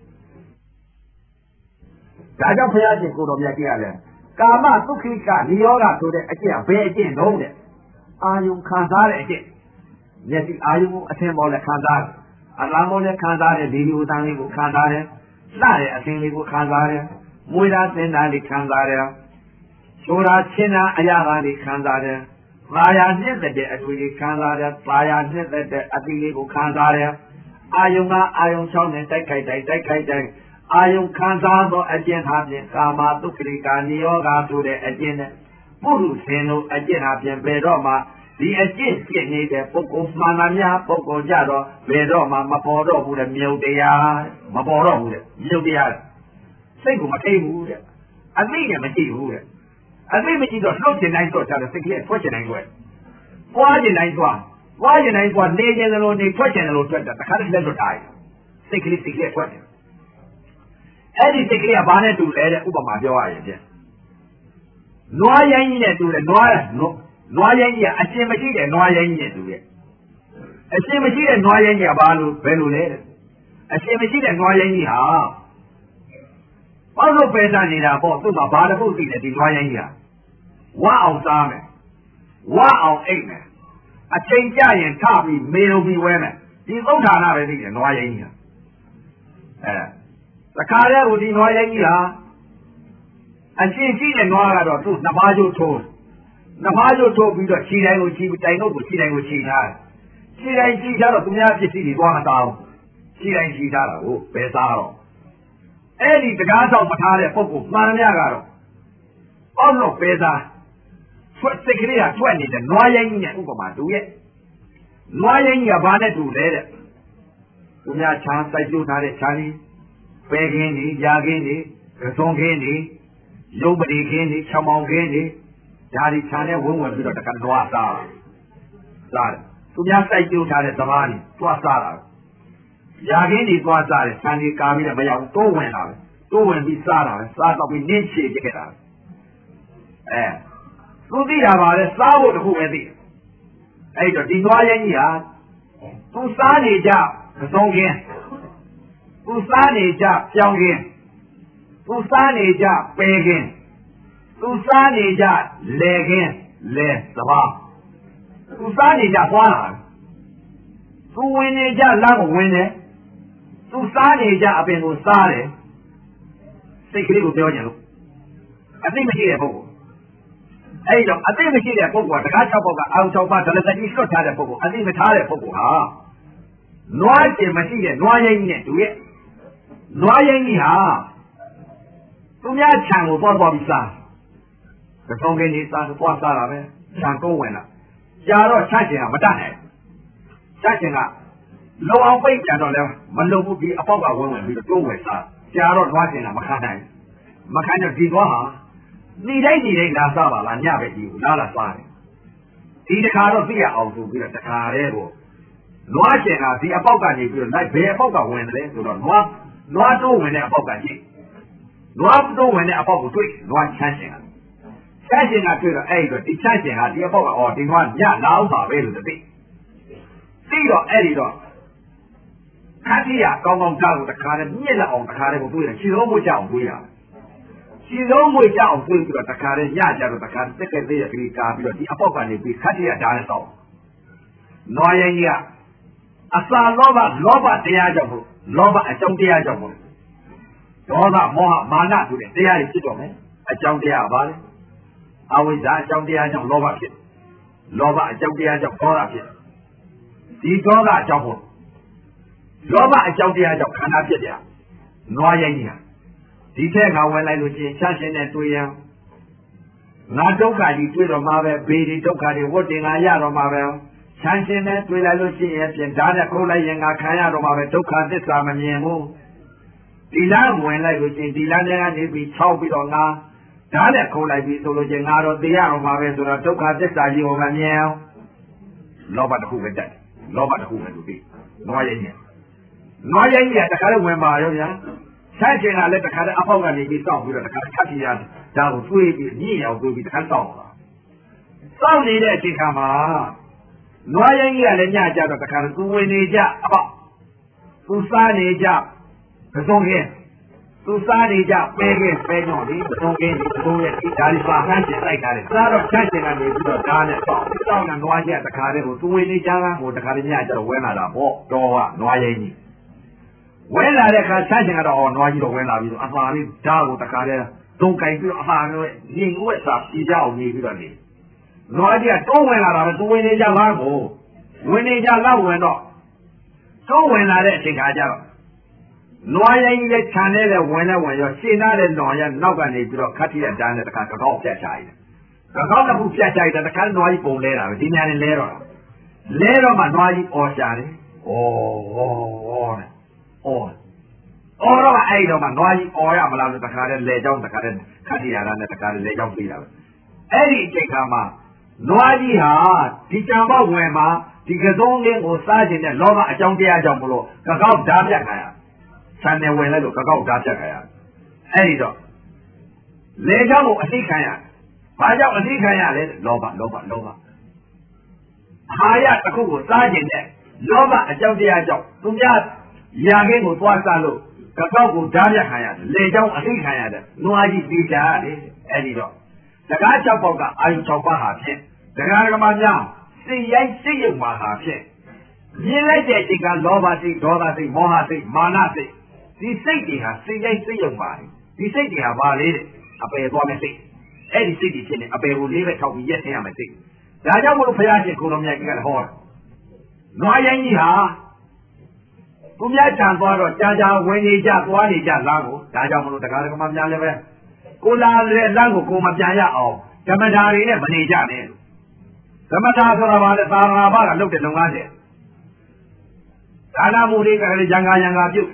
ဒါကြောင့်ဘုရားရှင်ကိုတော်မြတ်ကြီးရတယ်ကာမသုခိကနိရောဓဆိုတဲ့အကျင့်ဘယ်အကျင့်လုံးတဲ့အာယုခံစားတဲ့အကျင့်မျက်စိအာယုကိုအသင်ပေါ်လည်းခံစားတယ်အလားမောလည်းခံစားတယ်ဒီလိုအတန်းလေးကိုခံစားတယ်လှတဲ့အသင်လေးကိုခံစားတယ်မွေးသားသင်သားလေးခံစားတယ်ဆိုတာချင်းတာအရာလေးခံစားတယ်ပါရနှစ်သက်တဲ့အတွေ့အခံစားတယ်ပါရနှစ်သက်တဲ့အသီးလေးကိုခံစားတယ်အာယုကအာယုချောင်းနဲ့တိုက်ခိုက်တိုက်တိုက်ခိုက်တိုက်အာယုခံစားသောအကျင့်ဟာဖြင့်ကာမသုခရိကာနိယောဂဆိုတဲ့အကျင့်နဲ့ပုရုษင်တို့အကျင့်ဟာဖြင့်ဘယ်တော့မှဒီအကျင့်ကျင့်နေတဲ့ပုဂ္ဂိုလ်မှန်မှန်များပုဂ္ဂိုလ်ကြတော့ဘယ်တော့မှမပေါ်တော့ဘူးတဲ့မြုပ်တရားမပေါ်တော့ဘူးတဲ့မြုပ်တရားစိတ်ကိုမထိန်ဘူးတဲ့အသိနဲ့မကြည့်ဘူးတဲ့အသိမကြည့်တော့လှုပ်ချင်တိုင်းတော့ကြတယ်စိတ်ကလေးထွက်ချင်တိုင်းထွက်ပွားချင်တိုင်းသွားပွားချင်တိုင်းသွားနေချင်တယ်လို့နေထွက်ချင်တယ်လို့ထွက်တာတခါတည်းလက်လွတ်ထားတယ်စိတ်ကလေးစိတ်ကလေးထွက်တယ်အဲ့ဒီစိတ်ကလေးကဘာနဲ့တူလဲတဲ့ဥပမာပြောရရင်ဖြင့်နွားရိုင်းကြီးနဲ့တူတယ်နွားနွားရိုင်းကြီးကအရှင်မရှိတဲ့နွားရိုင်းကြီးနဲ့တူရဲ့အရှင်မရှိတဲ့နွားရိုင်းကြီးကဘာလို့ဘယ်လိုလဲတဲ့အရှင်မရှိတဲ့နွားရိုင်းကြီးဟာဘာလို့ပဲစားနေတာပေါ့သူ့မှာဘာတစ်ခုသိတယ်ဒီနွားရိုင်းကြီးဟာဝါအောင်စားမယ်ဝါအောင်အိတ်မယ်အချိန်ကြရင်ထပြီးမေရုံပြီးဝဲမယ်ဒီသုံးဌာနပဲသိတယ်နွားရိုင်းကြီးဟာအဲတခါတည်းဟိုဒီနွားရိုင်းကြီးဟာအရှင်ရှိတဲ့နွားကတော့သူ့နှစ်ပါးကျိုးထိုးနှစ်ပါးကျိုးထိုးပြီးတော့ခြေတိုင်းကိုခြေတိုင်တော့ကိုခြေတိုင်းကိုခြေထားတယ်ခြေတိုင်းခြေထားတော့သူများပစ္စည်းတွေသွားမသားဘူးခြေတိုင်းခြေထားတာကိုဘယ်စားတော့အဲ့ဒီတကားတော့မထားတဲ့ပုဂ္ဂိုလ်မှန်များကတော့အောက်တော့ဘယ်စားဆွတ်စိတ်ကလေးကဆွတ်နေတဲ့နွားရိုင်းကြီးနဲ့ဥပမာတူရဲ့နွားရိုင်းကြီးကဘာနဲ့တူလဲတဲ့သူများချမ်းစိုက်ကျိုးထားတဲ့ချမ်းကြီးပဲခင်းကြီးຢာခင်းကြီးကစုံခင်းကြီးရုပ်ပတိခင်းကြီးချောင်မောင်ခင်းကြီးဒါဒီခြံနဲ့ဝုန်းဝင်ပြီးတော့တကန်သွားစားစားတယ်သူများစိုက်ကျိုးထားတဲ့သမားကြီးသွားစားတာຢာခင်းကြီးသွားစားတယ်ခြံကြီးကာပြီးတော့မရဘူးတိုးဝင်လာတယ်တိုးဝင်ပြီးစားတာပဲစားတော့ပြီးနင်းချေပြခဲ့တာအဲသူသိတာပါလေစားဖို့တခုပဲသိတယ်အဲ့တော့ဒီသွားရင်ကြီးဟာသူစားနေကြကစုံခင်းသူစားနေကြပြောင်းခင်းသူစားနေကြပဲခင်းသူစားနေကြလေခင်းလေသဘာသူစားနေကြသွားလာသူဝင်နေကြလမ်းကိုဝင်တယ်သူစားနေကြအပင်ကိုစားတယ်စိတ်ကလေးကိုပြောကြလို့အသိမရှိတဲ့ပုဂ္ဂိုလ်အဲ့တော့အသိမရှိတဲ့ပုဂ္ဂိုလ်ကတကား၆ပေါက်ကအာရုံ၆ပါးဒလသတိလွတ်ထားတဲ့ပုဂ္ဂိုလ်အသိမထားတဲ့ပုဂ္ဂိုလ်ဟာနွားကျင်မရှိတဲ့နွားရင်းကြီးနဲ့တူရဲ့နွားရင်းကြီးဟာသူများခြံကိုသွားသွားပြီးစားတထုံးကင်းကြီးစားသွားစားတာပဲခြံကုန်းဝင်လာကြာတော့ချကျင်ကမတတ်နိုင်ချကျင်ကလုံအောင်ပိတ်ကြတော့လည်းမလုံဘူးဒီအပေါက်ကဝင်ဝင်ပြီးတော့တိုးဝင်စားကြာတော့နွားကျင်ကမခံနိုင်မခံတော့ဒီသွားဟာနေတိုင်းနေတိုင်းလာစားပါလားညပဲကြီးကိုလာလာစားတယ်ဒီတခါတော့သိရအောင်ဆိုပြီးတော့တခါတည်းကိုနွားကျင်ကဒီအပေါက်ကနေပြီးတော့လိုက်ဘယ်အပေါက်ကဝင်တယ်ဆိုတော့နွားနွားတိုးဝင်တဲ့အပေါက်ကကြည့်နွားတိုးဝင်တဲ့အပေါက်ကိုတွေ့နွားချမ်းကျင်ကချမ်းကျင်ကတွေ့တော့အဲ့တော့ဒီချမ်းကျင်ကဒီအပေါက်ကအော်ဒီနွားညလာအောင်ပါပဲလို့သိသိတော့အဲ့ဒီတော့ခါတိရကောင်းကောင်းကြားကိုတခါတည်းမြင့်လက်အောင်တခါတည်းကိုတွေ့တယ်ခြေလုံးမွေးကြအောင်တွေ့ရတယ်ခြေလုံးမွေးကြအောင်တွေ့ပြီးတော့တခါတည်းညကြတော့တခါတက်ကဲသေးရကလေးကာပြီးတော့ဒီအပေါက်ကနေပြီးခါတိရဓာတ်နဲ့တော့နွားရင်ကြီးကအစာလောဘလောဘတရားကြောင့်မို့လောဘအကြောင်းတရားကြောင့်မို့ဒေါသမောဟမာနဆိုတဲ့တရားတွေဖြစ်တော့မယ်အကြောင်းတရားပါလေအဝိဇ္ဇာအကြောင်းတရားကြောင့်လောဘဖြစ်လောဘအကြောင်းတရားကြောင့်ဒေါသဖြစ်ဒီဒေါသအကြောင်းမို့လောဘအကြောင်းတရားကြောင့်ခန္ဓာဖြစ်တယ်နွားရင်ကြီးဒီထက်ငါဝင်လိုက်လို့ချင်းချမ်းရှင်နဲ့တွေ့ရငါဒုက္ခကြီးတွေ့တော့မှာပဲဘေးဒီဒုက္ခတွေဝတ်တင်ငါရတော့မှာပဲချမ်းရှင်နဲ့တွေ့လိုက်လို့ရှိရင်ပြင်ဓာတ်နဲ့ခုတ်လိုက်ရင်ငါခံရတော့မှာပဲဒုက္ခသစ္စာမမြင်ဘူးဒီလမ်းဝင်လိုက်လို့ရှိရင်ဒီလမ်းထဲကနေပြီး၆ပြီးတော့ငါဓာတ်နဲ့ခုတ်လိုက်ပြီးဆိုလို့ချင်းငါတော့သိရတော့မှာပဲဆိုတော့ဒုက္ခသစ္စာကြီးကိုမမြင်အောင်လောဘတစ်ခုပဲတက်လောဘတစ်ခုပဲလို့ပြီးနွားရင်ကြီးနွားရင်ကြီးကတခါတော့ဝင်ပါရောဗျာချမ်းရှင်ကလည်းတခါတော့အပေါက်ကနေပြီးတောက်ပြီးတော့တခါထပ်ပြရတယ်ဒါကိုတွေးပြီးညှိအောင်တွေးပြီးတခါတောက်လာစောင့်နေတဲ့အချိန်ခါမှာနွားရင်ကြီးကလည်းညကြတော့တခါသူဝင်နေကြအပေါ့သူစားနေကြပစုံကင်းသူစားနေကြပဲကင်းပဲတော့ဒီပစုံကင်းဒီပစုံရဲ့ဒီဓာရီပါဟန်းကျင်လိုက်တာလေစားတော့ချမ်းကျင်ကနေပြီးတော့ဓာနဲ့စောင့်စောင့်နေနွားကြီးတခါတည်းကိုသူဝင်နေကြတာကိုတခါတည်းညကြတော့ဝဲလာတာပေါ့တော်ကနွားရင်ကြီးဝဲလာတဲ့အခါချမ်းကျင်ကတော့အော်နွားကြီးတော့ဝဲလာပြီးတော့အသာလေးဓာကိုတခါတည်းသုံးကင်ပြီးတော့အသာမျိုးညင်ဝက်စားပြီးကြအောင်နေပြီးတော့နေနွားကြီးကတိုးဝင်လာတာပဲသူဝင်နေကြလားကိုဝင်နေကြလောက်ဝင်တော့တိုးဝင်လာတဲ့အချိန်ခါကျတော့နွားရင်ကြီးလည်းခြံနဲ့လည်းဝင်နဲ့ဝင်ရောရှင်းသားတဲ့နွားရနောက်ကနေပြီးတော့ခတ်တိရတန်းနဲ့တခါကကောက်ပြတ်ချရတယ်။ကကောက်တစ်ခုပြတ်ချရတဲ့တခါနွားကြီးပုံလဲတာပဲဒီညာနဲ့လဲတော့လဲတော့မှနွားကြီးအော်ရှာတယ်။အော်အော်အော်အော်အော်တော့အဲ့တော့မှနွားကြီးအော်ရမလားဆိုတခါတည်းလဲကြောင်းတခါတည်းခတ်တိရတန်းနဲ့တခါတည်းလဲကြောင်းပြေးတာပဲ။အဲ့ဒီအချိန်ခါမှာနွားကြီးဟာဒီကြံပေါက်ဝင်မှာဒီကစုံလေးကိုစားခြင်းနဲ့လောဘအကြောင်းတရားကြောင့်မလို့ကကောက်ဓာပြတ်ခံရဆန်နေဝင်လိုက်လို့ကကောက်ဓာပြတ်ခံရအဲ့ဒီတော့လေကြောင့်ကိုအသိခံရဘာကြောင့်အသိခံရလဲလောဘလောဘလောဘအာရတစ်ခုကိုစားခြင်းနဲ့လောဘအကြောင်းတရားကြောင့်သူများရာခင်းကိုသွားစားလို့ကကောက်ကိုဓာပြတ်ခံရတယ်လေကြောင့်အသိခံရတယ်နွားကြီးပြေးကြတယ်အဲ့ဒီတော့တကား၆ပေါက်ကအာယု၆ပါးဟာဖြင့်ဒကာဒကမများစိတ်ရိုက်စိတ်ယုံမှာဟာဖြင့်မြင်လိုက်တဲ့အချိန်ကလောဘစိတ်ဒေါသစိတ်မောဟစိတ်မာနစိတ်ဒီစိတ်တွေဟာစိတ်ရိုက်စိတ်ယုံပါဒီစိတ်တွေဟာဘာလဲတဲ့အပယ်သွားမဲ့စိတ်အဲ့ဒီစိတ်တွေဖြစ်နေအပယ်ကိုလေးပဲထောက်ပြီးရက်ဆင်းရမယ်စိတ်ဒါကြောင့်မလို့ဘုရားရှင်ကိုတော်မြတ်ကြီးကဟောတယ်နွားရင်ကြီးဟာသူများကြံသွားတော့ကြာကြာဝင်နေကြသွားနေကြလမ်းကိုဒါကြောင့်မလို့ဒကာဒကမများလည်းပဲကိုလာတဲ့လမ်းကိုကိုမပြန်ရအောင်ဓမ္မဓာရီနဲ့မနေကြနဲ့ဓမ္မဓာဆိုတာဘာလဲသာသနာ့ဘာကလုပ်တဲ့လုပ်ငန်းတွေဒါနမှုတွေကလည်းရံကာရံကာပြုတ်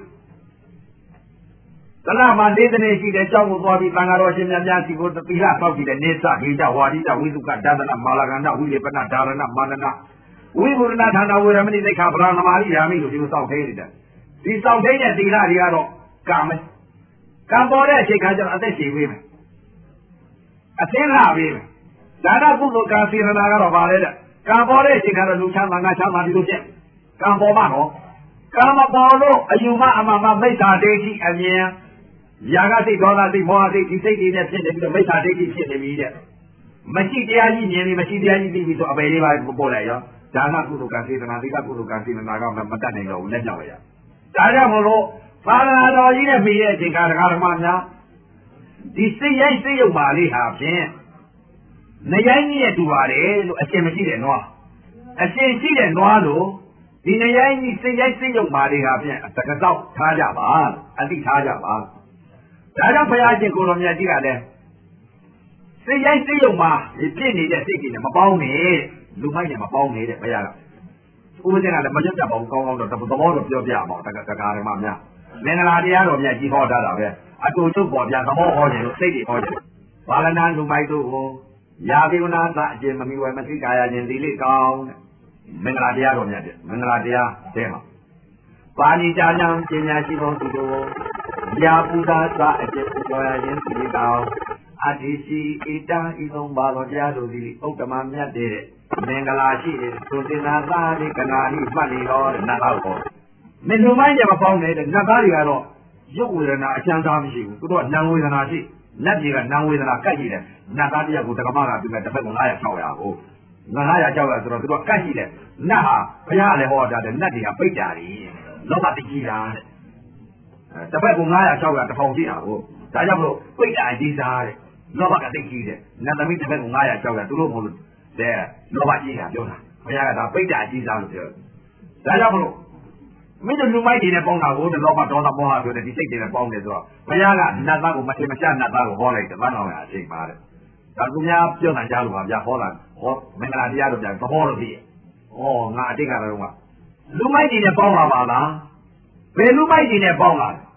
သလမှာ၄နှစ်ရှိတဲ့ကြောင်းကိုသွားပြီးသံဃာတော်ရှင်များများစီကိုသီလဆောက်ကြည့်တဲ့နေသခေကြဝါဒိတဝိသုကဒါသနမာလကန္တဝိလေပနဒါရဏမာနနာဝိဘုရဏဌာနဝေရမဏိသိက္ခာပရဏမာရိယာမိလို့ဒီလိုစောင့်ထိနေတယ်ဒီစောင့်ထိတဲ့သီလတွေကတော့ကံပဲကံပေါ်တဲ့အချိန်ခါကျတော့အသက်ရှင်ပေးမယ်အသင်းလာပေးမယ်ဒါနကုသိုလ်ကံစေရနာကတော့ပါလေတဲ့ကံပေါ်တဲ့အချိန်ကတော့လူချမ်းသာငါချမ်းသာဒီလိုဖြစ်ကံပေါ်မှာတော့ကံမပေါ်လို့အယူမအမှန်မှမိစ္ဆာဒိဋ္ဌိအမြင်ရာဂစိတ်ဒေါသစိတ်မောဟစိတ်ဒီစိတ်တွေနဲ့ဖြစ်နေပြီးတော့မိစ္ဆာဒိဋ္ဌိဖြစ်နေပြီတဲ့မရှိတရားကြီးမြင်ပြီးမရှိတရားကြီးသိပြီးဆိုအပေလေးပါပေါ်လိုက်ရောဒါနကုသိုလ်ကံစေရနာသီလကုသိုလ်ကံစေရနာကမတတ်နိုင်တော့ဘူးလက်ကြောက်ရဒါကြောင့်မလို့သာသနာတော်ကြီးနဲ့ပြီးတဲ့အချိန်ကဒကာဓမ္မများဒီစိတ်ရိုက်စိတ်ယုံပါလေးဟာဖြင့်နရိုင်းကြီးရဲ့တူပါတယ်လို့အရှင်မရှိတဲ့နွားအရှင်ရှိတဲ့နွားလို့ဒီနရိုင်းကြီးစိတ်ရိုက်စိတ်ယုံပါလေးဟာဖြင့်တကတောက်ထားကြပါအတိထားကြပါဒါကြောင့်ဘုရားရှင်ကိုတော်မြတ်ကြီးကလည်းစိတ်ရိုက်စိတ်ယုံပါဖြစ်နေတဲ့စိတ်ကြီးနဲ့မပေါင်းနဲ့လူမိုက်နဲ့မပေါင်းနေတဲ့ဘုရားကဥပဒေကလည်းမကြက်ကြပါဘူးကောင်းကောင်းတော့သဘောတော့ပြောပြအောင်တက္ကရာဓမ္မများမင်္ဂလာတရားတော်မြတ်ကြီးဟောထားတာပဲအတူတူပေါ်ပြသဘောဟောခြင်းလို့စိတ်တွေဟောခြင်းဘာလနာလူမိုက်တို့ကိုယာပိဝနာသအကျင့်မမီဝဲမသိကာယခြင်းဒီလေးကောင်းတဲ့မင်္ဂလာတရားတော်မြတ်တဲ့မင်္ဂလာတရားတဲမှာပါဠိကြာကြံပညာရှိသောသူတို့ယာပူဇာသအကျင့်ပူဇော်ရခြင်းဒီလေးကောင်းအတ္တိရှိဣတံဤသုံးပါတော်တရားတို့သည်ဥတ္တမမြတ်တဲ့မင်္ဂလာရှိတဲ့သုတင်နာသာဒီကနာဤမှတ်နေတော်နတ်တော်ကိုမင်းတို့မိုင်းကြမပေါင်းနေတဲ့နတ်သားတွေကတော့ရုပ်ဝေဒနာအချမ်းသာမရှိဘူးသူတို့ကနာဝေဒနာရှိနတ်ကြီးကနာဝေဒနာကတ်ကြည့်တယ်နတ်သားတယောက်ကိုတက္ကမကပြီးမဲ့တစ်ဖက်ကိုငါးရာ၆ရာကိုငါးရာ၆ရာဆိုတော့သူတို့ကတ်ကြည့်တယ်နတ်ဟာဘုရားလည်းဟောတာတယ်နတ်တွေကပိတ်တာတွေလောဘတကြီးတာတဲ့တစ်ဖက်ကိုငါးရာ၆ရာတစ်ထောင်ရှိတာကိုဒါကြောင့်မလို့ပိတ်တာအကြီးစားတဲ့လောဘကတိတ်ကြီးတယ်နတ်သမီးတစ်ဖက်ကိုငါးရာ၆ရာသူတို့မလို့တဲ့လောဘကြီးတာပြောတာဘုရားကဒါပိတ်တာအကြီးစားလို့ပြောဒါကြောင့်မလို့မင်းတို့လူမိုက်တွေနဲ့ပေါင်းတာကိုတလောဘဒေါသမောဟဆိုတဲ့ဒီစိတ်တွေနဲ့ပေါင်းတယ်ဆိုတော့ဘုရားကနတ်သားကိုမထင်မရှားနတ်သားကိုဟောလိုက်တယ်ဘာလို့လဲအချိန်ပါတဲ့ဒါသူများပြောတာကြားလို့ပါဗျာဟောတာဟောမင်္ဂလာတရားတို့ပြန်သဘောလို့ဖြစ်ရဲ့ဩငါအတိတ်ကတော့ကလူမိုက်တွေနဲ့ပေါင်းလာပါလားဘယ်လူမိုက်တွေနဲ့ပေါင်းလာလဲ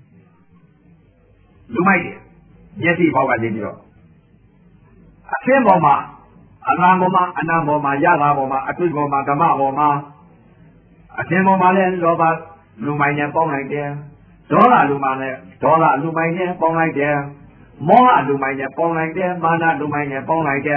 လူမိုက်တွေမျက်စိပေါက်ကနေပြီးတော့အသင်းပေါ်မှာအနာပေါ်မှာအနာပေါ်မှာရတာပေါ်မှာအတွေ့ပေါ်မှာဓမ္မပေါ်မှာအသင်းပေါ်မှာလည်းလောဘလူမိုက်နဲ့ပေါင်းလိုက်တယ်ဒေါသလူမိုက်နဲ့ဒေါသလူမိုက်နဲ့ပေါင်းလိုက်တယ်မောဟလူမိုက်နဲ့ပေါင်းလိုက်တယ်မာနလူမိုက်နဲ့ပေါင်းလိုက်တယ်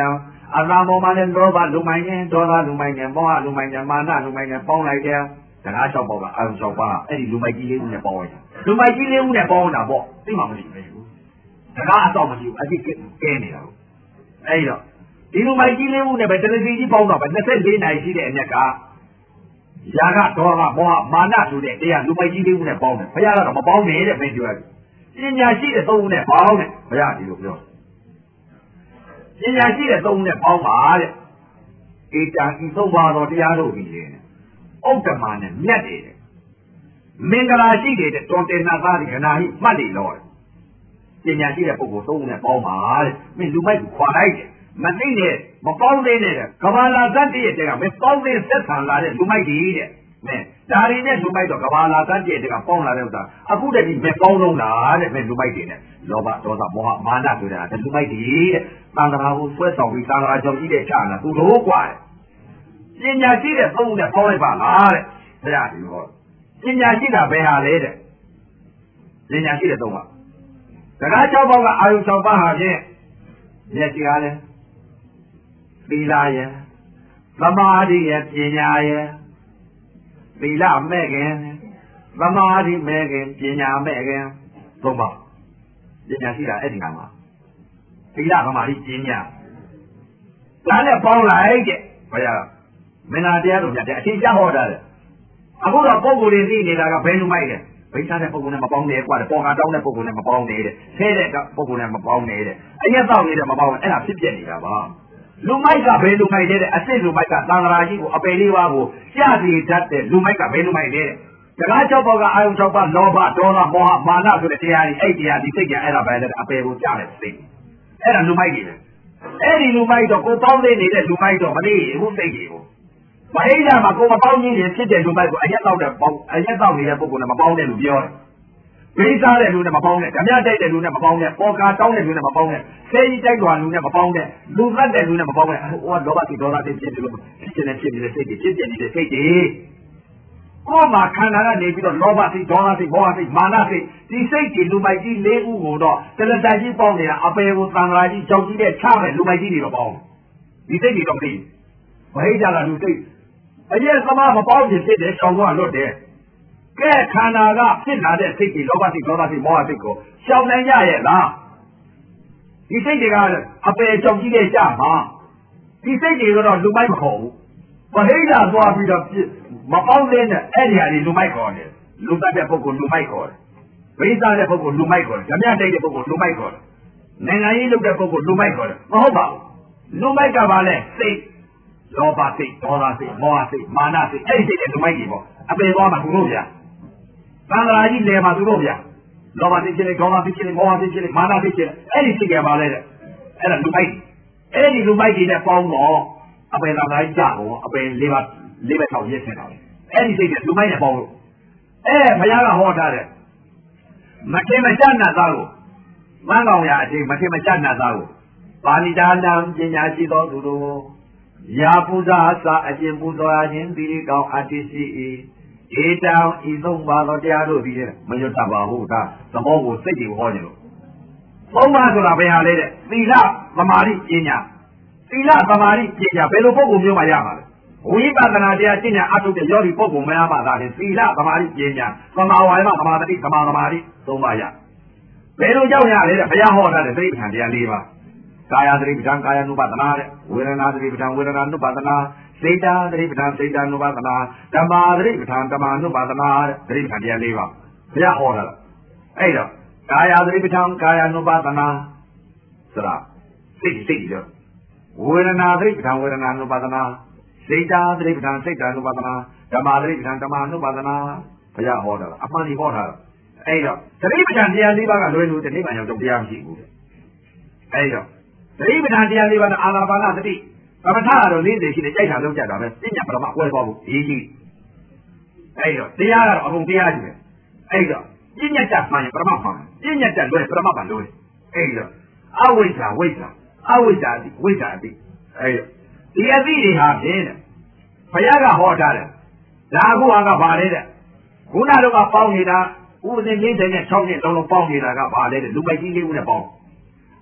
အသာမောမနဲ့လောဘလူမိုင်းနဲ့ဒေါသလူမိုင်းနဲ့မောဟလူမိုင်းနဲ့မာနလူမိုင်းနဲ့ပေါင်းလိုက်တယ်တကား၆ပေါက်ကအာရုံ၆ပါးအဲ့ဒီလူမိုက်ကြီးလေးဦးနဲ့ပေါင်းလိုက်တာလူမိုက်ကြီးလေးဦးနဲ့ပေါင်းတာပေါ့သိမှမသိဘူးတကားအတော့မရှိဘူးအတိကဲနေတာကိုအဲ့တော့ဒီလူမိုက်ကြီးလေးဦးနဲ့ပဲတရစီကြီးပေါင်းတော့ပဲ၂၄နိုင်ရှိတဲ့အမြက်ကယာကဒေါသမောဟမာနဆိုတဲ့တရားလူမိုက်ကြီးလေးဦးနဲ့ပေါင်းတယ်ဘုရားကတော့မပေါင်းနဲ့တဲ့မင်းပြောတယ်ပညာရှိတဲ့သုံးဦးနဲ့ပေါင်းတယ်ဘုရားဒီလိုပြောပညာရှိတဲ့သုံးဦးနဲ့ပေါင်းပါတဲ့ဧတံဤသုံးပါးသောတရားတို့ကြီးလေဥဒ္ဓမာနဲ့မြတ်တယ်မင်္ဂလာရှိတဲ့တော်တေနာသားဒီခဏဟိမှတ်နေတော့ပညာရှိတဲ့ပုဂ္ဂိုလ်သုံးဦးနဲ့ပေါင်းပါတဲ့မင်းလူမိုက်ကိုခွာလိုက်တယ်မသိနဲ့မပေါင်းသေးနဲ့ကဘာလာသတ္တိရဲ့တကမပေါင်းသေးဆက်ဆံလာတဲ့လူမိုက်ကြီးတဲ့မင်းဒါရီနဲ့လူမိုက်တော့ကဘာလာသတ္တိရဲ့တကပေါင်းလာတဲ့ဥစ္စာအခုတည်းဒီမပေါင်းလုံးလားတဲ့မင်းလူမိုက်တွေနဲ့လောဘဒေါသမောဟမာနဆိုတာတဲ့လူမိုက်ကြီးတဲ့သံဃာကိုဆွဲဆောင်ပြီးသံဃာကြောင့်ကြီးတဲ့ချာလာသူတို့กว่าတဲ့ပညာရှိတဲ့သုံးဦးနဲ့ပေါင်းလိုက်ပါလားတဲ့ဘုရားဒီဟောပညာရှိတာဘယ်ဟာလဲတဲ့ပညာရှိတဲ့သုံးပါတကား၆ပေါက်ကအာယု၆ပါးဟာဖြင့်မျက်စိကားလဲသီလရဲ့သမာဓိရဲ့ပညာရဲ့သီလမဲ့ခင်သမာဓိမဲ့ခင်ပညာမဲ့ခင်သုံးပါပညာရှိတာအဲ့ဒီကမှာသီလသမာဓိပညာဒါနဲ့ပေါင်းလိုက်တဲ့ဘုရားမင်းသားတရားတော်ပြတဲ့အထင်ရှားဟောတာလေအခုတော့ပုံကိုယ်တွေသိနေတာကဘယ်လိုမိုက်လဲဘိသားတဲ့ပုံကိုယ်နဲ့မပေါင်းနဲ့ကွာတဲ့ပေါ်ကတောင်းတဲ့ပုံကိုယ်နဲ့မပေါင်းနဲ့တဲ့ဆဲတဲ့ပုံကိုယ်နဲ့မပေါင်းနဲ့တဲ့အရက်တော့နေတဲ့မပေါင်းနဲ့အဲ့ဒါဖြစ်ပြနေတာပါလူမိုက်ကဘယ်လူမိုက်တဲ့အစ်စ်လူမိုက်ကသံဃာကြီးကိုအပယ်လေးပါးကိုကြစီတတ်တဲ့လူမိုက်ကဘယ်လူမိုက်လဲတကား၆ပေါက်ကအာယုံ၆ပါးလောဘဒေါသမောဟမာနဆိုတဲ့တရားကြီးအဲ့တရားဒီစိတ်ကအဲ့ဒါပဲတဲ့အပယ်ကိုကြားတဲ့စိတ်အဲ့ဒါလူမိုက်ကြီးလေအဲ့ဒီလူမိုက်တော့ကိုပေါင်းနေတဲ့လူမိုက်တော့မလေးဘူးစိတ်ကြီးကိုမဟိဒမှာကိုမပေါင်းကြီးရင်ဖြစ်တဲ့လူမိုက်ကိုအရက်တော့တဲ့ပေါင်းအရက်တော့နေတဲ့ပုဂ္ဂိုလ်နဲ့မပေါင်းတဲ့လူပြောတယ်ဘိစားတဲ့လူနဲ့မပေါင်းနဲ့ဓမြတိုက်တဲ့လူနဲ့မပေါင်းနဲ့ပေါ်ကာတောင်းတဲ့လူနဲ့မပေါင်းနဲ့ဆဲကြီးတိုက်တော်လူနဲ့မပေါင်းနဲ့လူသတ်တဲ့လူနဲ့မပေါင်းနဲ့ဟိုကလောဘတိဒေါသတိဖြစ်တယ်လို့ဖြစ်နေဖြစ်နေတဲ့စိတ်တွေဖြစ်ပြနေတဲ့စိတ်တွေကိုယ်မှာခန္ဓာကနေပြီးတော့လောဘတိဒေါသတိမောဟတိမာနတိဒီစိတ်တွေလူမိုက်ကြီး၄ခုကိုတော့တရတကြီးပေါင်းနေတာအပေကိုသံဃာကြီးကြောက်ကြီးတဲ့ချမဲ့လူမိုက်ကြီးတွေတော့ပေါင်းဒီစိတ်တွေတော့သိမဟိကြတာလူစိတ်အရက်သမားမပေါင်းဖြစ်တဲ့ရှောင်းသွားလွတ်တယ်ကဲခန္ဓာကဖြစ်လာတဲ့စိတ်တွေလောဘစိတ်ဒေါသစိတ်မောဟစိတ်ကိုရှောင်နိုင်ကြရဲ့လားဒီစိတ်တွေကအပယ်ကြောင့်ကြီးတဲ့ကြမှာဒီစိတ်တွေကတော့လူမိုက်မခေါ်ဘူးမဟိတာသွားပြီးတော့မပေါင်းတဲ့နဲ့အဲ့ဒီဟာတွေလူမိုက်ခေါ်တယ်လူတတ်တဲ့ပုဂ္ဂိုလ်လူမိုက်ခေါ်တယ်ဝိသတဲ့ပုဂ္ဂိုလ်လူမိုက်ခေါ်တယ်ဓမြတိုက်တဲ့ပုဂ္ဂိုလ်လူမိုက်ခေါ်တယ်နိုင်ငံရေးလုပ်တဲ့ပုဂ္ဂိုလ်လူမိုက်ခေါ်တယ်မဟုတ်ပါဘူးလူမိုက်ကပါလဲစိတ်လောဘစိတ်ဒေါသစိတ်မောဟစိတ်မာနစိတ်အဲ့ဒီစိတ်တွေလူမိုက်ကြီးပေါ့အပယ်သွားမှာသူတို့ဗျာသံဃာကြီးလဲမှာသူတို့ဗျာလောဘစိတ်ဖြစ်နေဒေါသစိတ်ဖြစ်နေမောဟစိတ်ဖြစ်နေမာနစိတ်ဖြစ်နေအဲ့ဒီစိတ်ကပါလဲတဲ့အဲ့ဒါလူမိုက်အဲ့ဒီလူမိုက်ကြီးနဲ့ပေါင်းတော့အပယ်သံဃာကြီးကြတော့အပယ်လေးပါလေးဘက်ထောက်ရက်နေတာအဲ့ဒီစိတ်ကလူမိုက်နဲ့ပေါင်းလို့အဲဘုရားကဟောထားတယ်မထင်မရှားနတ်သားကိုမန်းကောင်ရအချိန်မထင်မရှားနတ်သားကိုပါဏိတာနံပညာရှိသောသူတို့ယာပူဇာစာအကျင့်ပူဇော်ခြင်းဒီကောင်အတ္တိရှိ၏ဧတံဤသုံးပါးသောတရားတို့သည်မရွတ်တပါဘူးဒါသဘောကိုစိတ်ကြည်ဟောကြလို့သုံးပါးဆိုတာဘယ်ဟာလဲတဲ့သီလသမာဓိပညာသီလသမာဓိပညာဘယ်လိုပုဂ္ဂိုလ်မျိုးမှရမှာလဲဝိပဿနာတရားရှင်းညာအထုတ်တဲ့ယောဂီပုဂ္ဂိုလ်များမှသာလေသီလသမာဓိပညာသမာဝါယမသမာဓိသမာသမာဓိသုံးပါးရဘယ်လိုကြောင့်ရလဲတဲ့ဘုရားဟောတာတဲ့သတိပဋ္ဌာန်တရား၄ပါးကာယသတိပဋ္ဌာန်ကာယ ानु ပါဒနာတဲ့ဝေဒနာသတိပဋ္ဌာန်ဝေဒနာ ानु ပါဒနာစိတ်ဓာသတိပဋ္ဌာန်စိတ်ဓာ ानु ပါဒနာဓမ္မာသတိပဋ္ဌာန်ဓမ္မာ ानु ပါဒနာတဲ့သတိပဋ္ဌာန်တရား၄ပါးဘုရားဟောတာအဲ့တော့ကာယသတိပဋ္ဌာန်ကာယ ानु ပါဒနာဆိုတာစိတ်စိတ်ရောဝေဒနာသတိပဋ္ဌာန်ဝေဒနာ ानु ပါဒနာစိတ်ဓာသတိပဋ္ဌာန်စိတ်ဓာ ानु ပါဒနာဓမ္မာသတိပဋ္ဌာန်ဓမ္မာ ानु ပါဒနာဘုရားဟောတာအမှန်ကြီးဟောတာအဲ့တော့သတိပဋ္ဌာန်တရား၄ပါးကလွယ်လို့ဒီနေ့မှရောက်တော့တရားမရှိဘူးအဲ့တော့သတိပဋ္ဌာန်တရား၄ပါးနဲ့အာနာပါနသတိသမထကတော့၄၀ရှိတယ်ကြိုက်တာလုံးကြတာပဲပညာပရမကွဲသွားဖို့ဒီကြီးအဲ့တော့တရားကတော့အကုန်တရားကြီးပဲအဲ့တော့ပညာတတ်မှရင်ပရမမှန်ပညာတတ်လွယ်ပရမမှန်လွယ်အဲ့တော့အဝိဇ္ဇာဝိဇ္ဇာအဝိဇ္ဇာတိဝိဇ္ဇာတိအဲ့တော့ဒီအသိတွေဟာဖြင့်တဲ့ဘုရားကဟောထားတယ်ဒါအခုဟာကဘာလဲတဲ့ခုနတော့ကပေါင်းနေတာဥပဒေငိမ့်တဲ့နဲ့၆နှစ်လုံးလုံးပေါင်းနေတာကဘာလဲတဲ့လူပိုက်ကြီးလေးဦးနဲ့ပေါင်း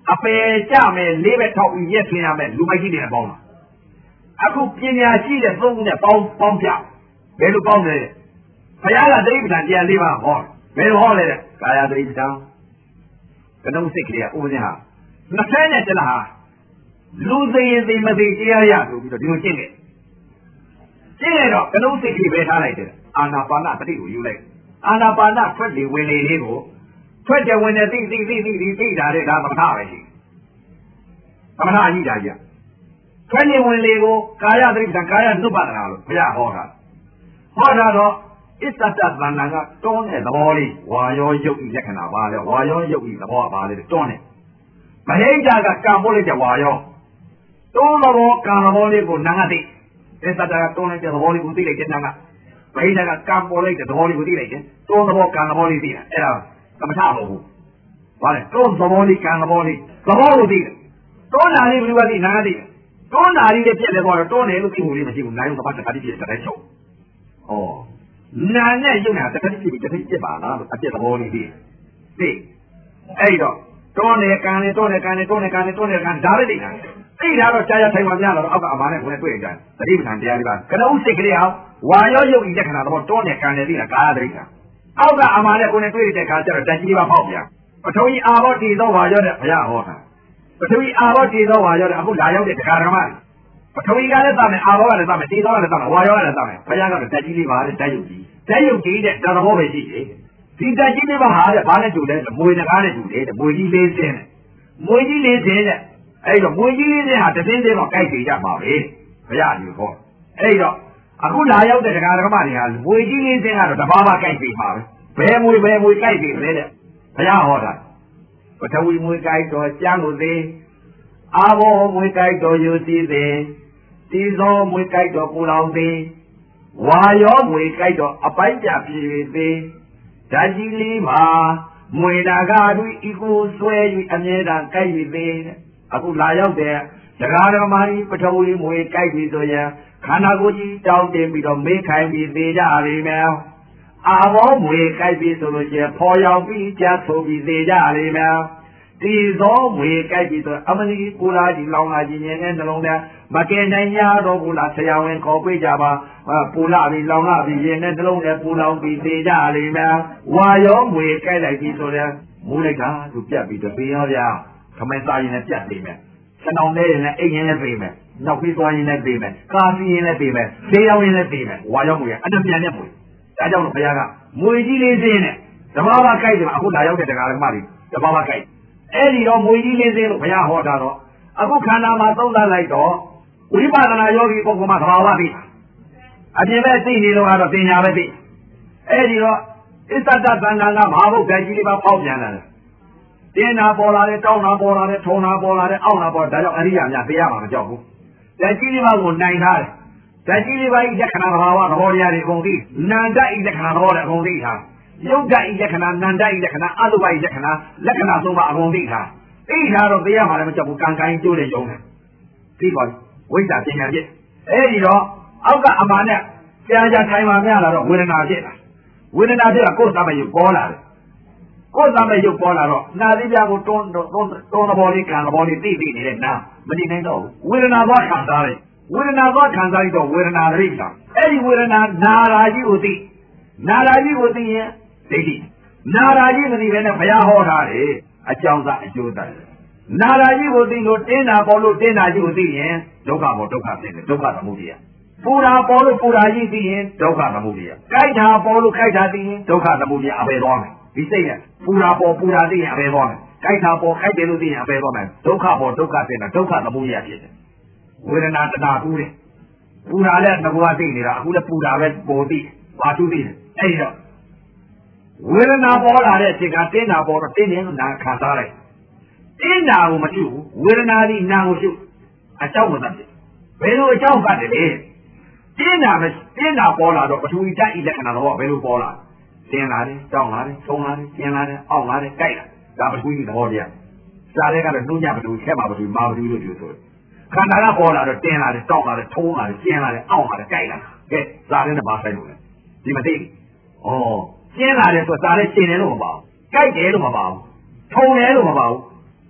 အပယ်ကြမယ်လေးပဲထောက်ပြီးရက်ခင်းရမယ်လူမိုက်ကြီးတွေနဲ့ပေါင်းတာအခုပညာရှိတဲ့သုံးခုနဲ့ပေါင်းပေါင်းပြဘယ်လိုပေါင်းလဲဘုရားကသတိပဋ္ဌာန်တရားလေးပါးဟောဘယ်လိုဟောလဲတဲ့ကာယသတိပဋ္ဌာန်ကနုစိတ်ကလေးကဥပဇင်ဟာနှစ်ဆယ်နဲ့တလားလူသိရင်သိမသိတရားရဆိုပြီးတော့ဒီလိုရှင်းတယ်ရှင်းရတော့ကနုစိတ်ကလေးပဲထားလိုက်တယ်အာနာပါနသတိကိုယူလိုက်အာနာပါနထွက်လေဝင်လေလေးကိုထွက်တယ်ဝင်တယ်သိသိသိသိသိသိတာတဲ့ဒါသမထပဲရှိသမထအကြီးတာကြီးထွက်လေဝင်လေကိုကာယသတိပဋ္ဌာန်ကာယနုပါဒနာလို့ဘုရားဟောတာဟောတာတော့အစ္ဆတသဏ္ဍာန်ကတွန်းတဲ့သဘောလေးဝါရောယုတ်ဤလက္ခဏာပါလေဝါရောယုတ်ဤသဘောပါလေတွန်းတယ်မဟိတကကံပို့လိုက်တဲ့ဝါရောတွန်းသဘောကံသဘောလေးကိုနာငါသိအစ္ဆတကတွန်းလိုက်တဲ့သဘောလေးကိုသိလိုက်တဲ့နာငါမဟိတကကံပို့လိုက်တဲ့သဘောလေးကိုသိလိုက်တယ်တွန်းသဘောကံသဘောလေးသိတာအဲ့ဒါသမထမဟုတ်ဘူးဘာလဲတွန်းသဘောလေးကံသဘောလေးသဘောကိုသိတယ်တွန်းတာလေးဘယ်လိုသိနာငါသိတယ်တွန်းတာလေးနဲ့ပြက်လဲတော့တွန်းတယ်လို့သိဖို့လေးမရှိဘူးနိုင်ုံသဘောတခါတည်းပြက်တဲ့ချုပ်ဩနာနဲ့ယုံတာတစ်ခါတည်းတစ်ခါတည်းပြက်ပါလားလို့အပြက်သဘောလေးသိသိအဲ့တော့တွန်းတယ်ကံတယ်တွန်းတယ်ကံတယ်တွန်းတယ်ကံတယ်တွန်းတယ်ကံဒါပဲသိတာသိတာတော့ကြာကြာထိုင်မှများတော့အောက်ကအမာနဲ့ကိုယ်နဲ့တွေ့ကြတယ်သတိပဋ္ဌာန်တရားလေးပါကနုစိတ်ကလေးဟာဝါရောယုတ်ဤလက္ခဏာတော့တွန်းတယ်ကံတယ်သိတာကာယသတိတာအောက်ကအမာနဲ့ကိုယ်နဲ့တွေ့တဲ့အခါကျတော့တန်ကြီးပါပေါက်ပြန်ပထဝီအာဘောတည်သောဝါရောတဲ့ဘုရားဟောတာပထဝီအာဘောတည်သောဝါရောတဲ့အခုလာရောက်တဲ့တရားဓမ္မပထဝီကလည်းသမယ်အာဘောကလည်းသမယ်တည်သောကလည်းသမယ်ဝါရောကလည်းသမယ်ဘုရားကတော့တန်ကြီးလေးပါတဲ့တက်ယုတ်ကြီးတက်ယုတ်ကြီးတဲ့ဒါသဘောပဲရှိတယ်ဒီတက်ကြီးလေးပါဟာတဲ့ဘာနဲ့တူလဲမွေနဂါးနဲ့တူတယ်တဲ့မွေကြီးလေးစင်းတဲ့မွေကြီးလေးစင်းတဲ့အဲ့တော့မွေကြီးလေးစင်းဟာတသိန်းသေးတော့ကြိုက်ကြရပါပဲဘုရားကြီးဟောအဲ့တော့အခုလာရောက်တဲ့တရားဓမ္မတွေဟာမွေကြီးလေးစင်းကတော့တဘာဘာကြိုက်ပြီပါပဲဘယ်မွေဘယ်မွေကြိုက်ပြီလဲတဲ့ဘုရားဟောတာပထဝီမွေကြိုက်တော့ကျမ်းလို့သေးအာဘောမွေကြိုက်တော့ယူစီသေးတီဇောမွေကြိုက်တော့ပူလောင်သေးဝါရောမွေကြိုက်တော့အပိုင်းကြပြေသေးဓာကြီးလေးမှာမွေနာကတွေဤကိုဆွဲ၍အမြဲတမ်းကြိုက်ပြီသေးအခုလာရောက်တဲ့တရားဓမ္မကြီးပထဝီမွေကြိုက်ပြီဆိုရင်ခန္ဓာကိုယ်ကြီးတောင်းတင်ပြီးတော့မေးခိုင်းပြီးသေးကြပြီမယ်အာဘောမွေကြိုက်ပြီဆိုလို့ရှိရင်ဖော်ရောက်ပြီးကြားဆိုပြီးသေးကြလိမ့်မယ်ဒီသောမွေကြိုက်ပြီဆိုအမလီကိုလာကြီးလောင်လာကြီးနဲ့နှလုံးထဲမကဲနိုင်ရတော့ဘူးလားဆရာဝန်ခေါ်ပြကြပါပူလာပြီးလောင်လာပြီးရင်နဲ့နှလုံးထဲပူလောင်ပြီးသေးကြလိမ့်မယ်ဝါရောမွေကြိုက်လိုက်ပြီဆိုရင်မူးလိုက်တာသူပြတ်ပြီးတော့ပေးရောဗျာခမဲစားရင်လည်းပြတ်သေးမယ်စနောင်လေးရင်လည်းအိမ်ရင်လည်းပေးမယ်နောက်ပြီးသွားရင်လည်းပေးမယ်ကားစီးရင်လည်းပေးမယ်သေးရောရင်လည်းပေးမယ်ဝါရောမွေအတပြန်နဲ့မွေဒါကြောင့်ဘုရားကမွေကြီးလေးစင်းနဲ့ဓမ္မဘာကြိုက်တယ်အခုလာရောက်တဲ့တရားဓမ္မတွေဓမ္မဘာကြိုက်အဲ့ဒီတော့မွေကြီးလေးစင်းလို့ဘုရားဟောတာတော့အခုခန္ဓာမှာသုံးသပ်လိုက်တော့ဝိပဿနာယောဂီပုဂ္ဂိုလ်မှာသဘာဝသိအပြင်ပဲသိနေလို့ကတော့ပညာပဲသိအဲ့ဒီတော့အစ္ဆတသဏ္ဍာန်ကမဟာဘုဒ္ဓကြီးလေးပါပေါက်ပြန်လာတယ်တင်းနာပေါ်လာတယ်တောင်းနာပေါ်လာတယ်ထုံနာပေါ်လာတယ်အောက်နာပေါ်ဒါကြောင့်အရိယာများသိရမှာမကြောက်ဘူးဓာကြီးလေးပါကိုနိုင်ထားတယ်ဓာကြီးလေးပါဤလက္ခဏာသဘာဝသဘောတရားတွေအကုန်သိနန္တဤလက္ခဏာသဘောတွေအကုန်သိထားယုတ်တဤလက္ခဏာနန္တဤလက္ခဏာအတုပဤလက္ခဏာလက္ခဏာသုံးပါအကုန်သိထားသိထားတော့သိရမှာလည်းမကြောက်ဘူးကံကိုင်းကျိုးတဲ့ယုံတယ်သိပါဝိဇ္ဇာပညာဖြစ်အဲ့ဒီတော့အောက်ကအမှန်နဲ့ကြာကြာထိုင်မှများလာတော့ဝေဒနာဖြစ်လာဝေဒနာဖြစ်တာကိုယ်သမယုတ်ပေါ်လာတယ်ကိုယ်သမယုတ်ပေါ်လာတော့နာသီးပြားကိုတွန်းတွန်းတွန်းသဘောလေးကံသဘောလေးသိသိနေတဲ့နာမတည်နိုင်တော့ဘူးဝေဒနာသွားခံစားတယ်ဝေဒနာသွားခံစားပြီးတော့ဝေဒနာရိတာအဲ့ဒီဝေဒနာနာရာကြီးကိုသိနာရာကြီးကိုသိရင်ဒိဋ္ဌိနာရာကြီးမသိဘဲနဲ့ဘုရားဟောထားတယ်အကြောင်းစားအကျိုးသားနာရာကြီးကိုသိလို့တင်းနာပေါ်လို့တင်းနာကြီးကိုသိရင်ဒုက္ခပေါ်ဒုက္ခဖြစ်တယ်ဒုက္ခသမုဒယပူရာပေါ်လို့ပူရာကြီးသိရင်ဒုက္ခသမုဒယကြိုက်တာပေါ်လို့ကြိုက်တာသိရင်ဒုက္ခသမုဒယအပေသွားမယ်ဒီစိတ်ကပူရာပေါ်ပူရာသိရင်အပေသွားမယ်ကြိုက်တာပေါ်ကြိုက်တယ်လို့သိရင်အပေသွားမယ်ဒုက္ခပေါ်ဒုက္ခဖြစ်တာဒုက္ခသမုဒယဖြစ်တယ်ဝေဒနာတဏှာပူတယ်ပူရာလည်းငါကသိနေတာအခုလည်းပူရာပဲပေါ်သိပါသူသိတယ်အဲ့ဒီတော့ဝေဒနာပေါ်လာတဲ့အချိန်ကတင်းနာပေါ်တော့တင်းနေလို့နာခံစားလိုက်တင်းနာကိုမကြည့်ဘူးဝေဒနာဒီနာကိုရှုအကြောင်းမတတ်ဘူးဘယ်လိုအကြောင်းကတည်းလဲတင်းနာပဲတင်းနာပေါ်လာတော့ပထဝီဓာတ်ဤလက္ခဏာတော့ဘယ်လိုပေါ်လာတင်းလာတယ်တောင်းလာတယ်ထုံလာတယ်ကျင်းလာတယ်အောက်လာတယ်ကြိုက်လာဒါပထဝီသဘောတရားစားတဲ့ကတော့နှုတ်ညပထဝီခဲမှာပထဝီမာပထဝီလို့ပြောဆိုတယ်ခန္ဓာကပေါ်လာတော့တင်းလာတယ်တောင်းလာတယ်ထုံလာတယ်ကျင်းလာတယ်အောက်လာတယ်ကြိုက်လာကဲစားတဲ့နဲ့ပါဆိုင်လို့လေဒီမသိဘူးဩကျင်းလာတယ်ဆိုစားတဲ့ကျင်းတယ်လို့မပါဘူးကြိုက်တယ်လို့မပါဘူးထုံတယ်လို့မပါဘူး